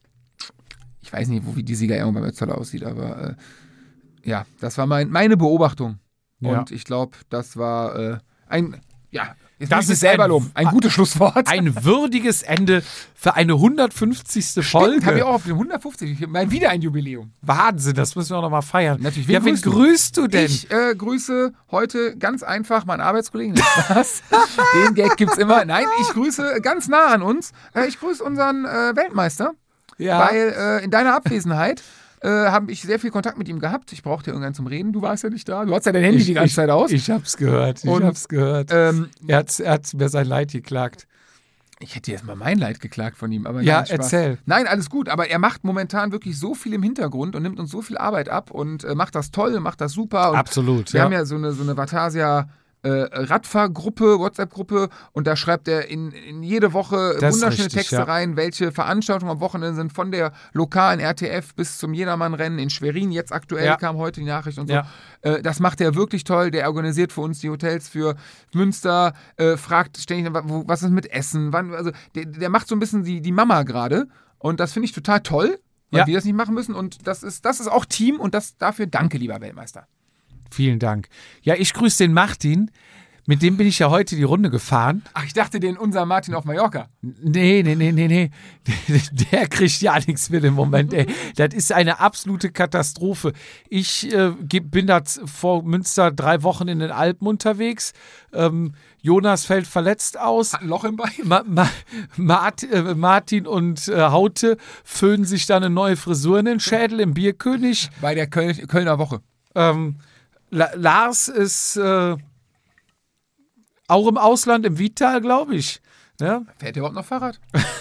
Speaker 3: Ich weiß nicht, wie die Siegerehrung beim Ötztal aussieht, aber ja, das war meine Beobachtung.
Speaker 2: Ja.
Speaker 3: Und ich glaube, das war jetzt
Speaker 2: das
Speaker 3: muss ich
Speaker 2: ist
Speaker 3: selber
Speaker 2: ein-
Speaker 3: loben. Ein gutes Schlusswort.
Speaker 2: Ein würdiges Ende für eine 150. Folge.
Speaker 3: Habe ich auch auf den 150. Mal wieder ein Jubiläum.
Speaker 2: Wahnsinn, das müssen wir auch noch mal feiern.
Speaker 3: Natürlich,
Speaker 2: wen grüßt du denn?
Speaker 3: Ich grüße heute ganz einfach meinen Arbeitskollegen. Spaß. Den Gag gibt's immer. Nein, ich grüße ganz nah an uns. Ich grüße unseren Weltmeister.
Speaker 2: Ja.
Speaker 3: Weil in deiner Abwesenheit habe ich sehr viel Kontakt mit ihm gehabt. Ich brauchte irgendwann zum Reden. Du warst ja nicht da. Du hast ja dein Handy die ganze Zeit aus.
Speaker 2: Ich hab's gehört.
Speaker 3: Und,
Speaker 2: Er hat mir sein Leid geklagt.
Speaker 3: Ich hätte jetzt mal mein Leid geklagt von ihm. Aber
Speaker 2: Ja,
Speaker 3: nein, Spaß.
Speaker 2: erzähl.
Speaker 3: Nein, alles gut. Aber er macht momentan wirklich so viel im Hintergrund und nimmt uns so viel Arbeit ab und macht das toll, macht das super. Und
Speaker 2: Absolut,
Speaker 3: Wir
Speaker 2: ja.
Speaker 3: haben ja so eine Vatasia Radfahrgruppe, WhatsApp-Gruppe und da schreibt er in jede Woche
Speaker 2: Das ist
Speaker 3: wunderschöne
Speaker 2: richtig,
Speaker 3: Texte
Speaker 2: ja.
Speaker 3: rein, welche Veranstaltungen am Wochenende sind, von der lokalen RTF bis zum Jedermann-Rennen in Schwerin, jetzt aktuell
Speaker 2: Ja.
Speaker 3: kam heute die Nachricht und so.
Speaker 2: Ja.
Speaker 3: Das macht er wirklich toll, der organisiert für uns die Hotels für Münster, fragt ständig, was ist mit Essen, wann, also der macht so ein bisschen die Mama gerade und das finde ich total toll, weil
Speaker 2: Ja.
Speaker 3: wir das nicht machen müssen und das ist auch Team und dafür danke, lieber Weltmeister.
Speaker 2: Vielen Dank. Ja, ich grüße den Martin. Mit dem bin ich ja heute die Runde gefahren.
Speaker 3: Ach, ich dachte, unser Martin auf Mallorca.
Speaker 2: Nee. Der kriegt ja nichts mit im Moment, ey. Das ist eine absolute Katastrophe. Ich bin da vor Münster 3 Wochen in den Alpen unterwegs. Jonas fällt verletzt aus.
Speaker 3: Hat ein Loch im Bein.
Speaker 2: Martin und Haute föhnen sich da eine neue Frisur in den Schädel im Bierkönig.
Speaker 3: Bei der Kölner Woche.
Speaker 2: Lars ist auch im Ausland, im Vital, glaube ich. Ja?
Speaker 3: Fährt der überhaupt noch Fahrrad?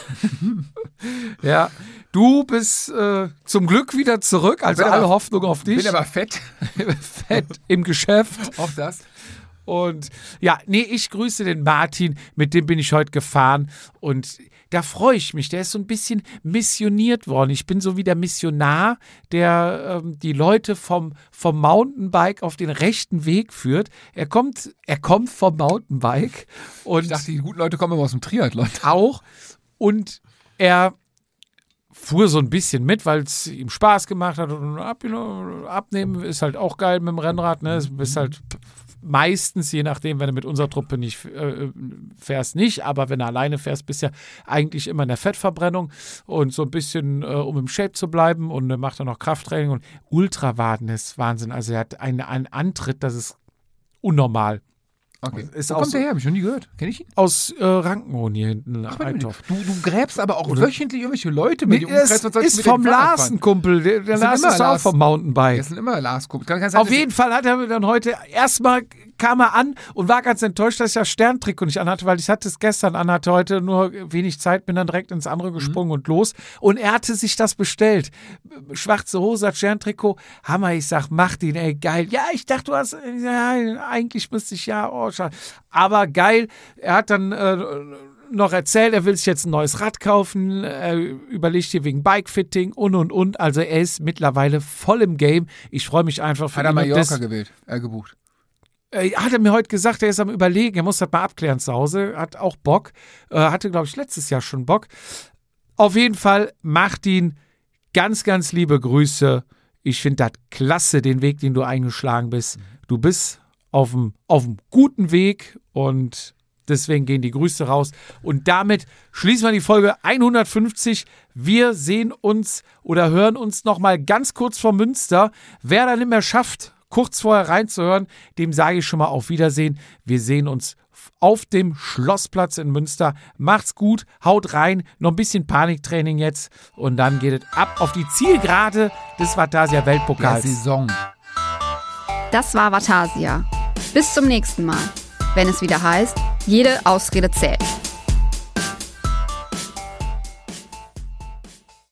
Speaker 2: Ja. Du bist zum Glück wieder zurück, also
Speaker 3: Bin
Speaker 2: alle
Speaker 3: aber-
Speaker 2: Hoffnung auf dich.
Speaker 3: Bin aber fett.
Speaker 2: Fett im Geschäft.
Speaker 3: Auch das.
Speaker 2: Und ja, nee, ich grüße den Martin, mit dem bin ich heute gefahren und da freue ich mich. Der ist so ein bisschen missioniert worden. Ich bin so wie der Missionar, der die Leute vom Mountainbike auf den rechten Weg führt. Er kommt vom Mountainbike und
Speaker 3: Ich dachte, die guten Leute kommen immer aus dem Triathlon.
Speaker 2: auch und er fuhr so ein bisschen mit, weil es ihm Spaß gemacht hat und abnehmen ist halt auch geil mit dem Rennrad, ne? Es ist halt meistens, je nachdem, wenn du mit unserer Truppe nicht fährst, nicht, aber wenn du alleine fährst, bist du ja eigentlich immer in der Fettverbrennung und so ein bisschen, um im Shape zu bleiben und dann macht er noch Krafttraining und Ultrawaden ist Wahnsinn, also er hat einen Antritt, das ist unnormal.
Speaker 3: Okay.
Speaker 2: Ist
Speaker 3: Wo
Speaker 2: auch
Speaker 3: kommt
Speaker 2: so-
Speaker 3: der her? Hab ich noch nie gehört. Kenn ich ihn?
Speaker 2: Aus Rankenhohen hier hinten.
Speaker 3: Ach, warte mal,
Speaker 2: Eitorf.
Speaker 3: du gräbst aber auch
Speaker 2: Oder-
Speaker 3: wöchentlich irgendwelche Leute mit
Speaker 2: Nee,
Speaker 3: dir
Speaker 2: das
Speaker 3: was sollst du
Speaker 2: ist
Speaker 3: mit dem
Speaker 2: vom
Speaker 3: Fahrrad
Speaker 2: Lars
Speaker 3: fahren?
Speaker 2: ein Kumpel. Der
Speaker 3: sind
Speaker 2: Lars
Speaker 3: immer
Speaker 2: ist auch
Speaker 3: Lars.
Speaker 2: vom Mountainbike.
Speaker 3: Das sind immer Lars-Kumpel. Kann sein,
Speaker 2: Auf jeden Fall hat er mir dann heute erstmal kam er an und war ganz enttäuscht, dass ich das Sterntrikot nicht anhatte, weil ich hatte es gestern anhatte, heute nur wenig Zeit, bin dann direkt ins andere gesprungen und los. Und er hatte sich das bestellt. Schwarze Hose, Sterntrikot, Hammer. Ich sag, mach den, ey, geil. Ja, ich dachte, du hast, ja, eigentlich müsste ich, ja, oh, schade. Aber geil, er hat dann noch erzählt, er will sich jetzt ein neues Rad kaufen, er überlegt hier wegen Bikefitting und. Also er ist mittlerweile voll im Game. Ich freue mich einfach für
Speaker 3: Hat er
Speaker 2: ihn. Und
Speaker 3: Mallorca
Speaker 2: das-
Speaker 3: gebucht.
Speaker 2: hat er mir heute gesagt, er ist am Überlegen, er muss das mal abklären zu Hause, hat auch Bock, hatte, glaube ich, letztes Jahr schon Bock. Auf jeden Fall, Martin, ganz, ganz liebe Grüße. Ich finde das klasse, den Weg, den du eingeschlagen bist. Du bist auf dem guten Weg und Deswegen gehen die Grüße raus. Und damit schließen wir die Folge 150. Wir sehen uns oder hören uns nochmal ganz kurz vor Münster. Wer dann nicht mehr schafft, kurz vorher reinzuhören, dem sage ich schon mal auf Wiedersehen. Wir sehen uns auf dem Schlossplatz in Münster. Macht's gut, haut rein, noch ein bisschen Paniktraining jetzt und dann geht es ab auf die Zielgerade des Vatasia Weltpokals.
Speaker 3: Der Saison.
Speaker 1: Das war Vatasia. Bis zum nächsten Mal, wenn es wieder heißt, jede Ausrede zählt.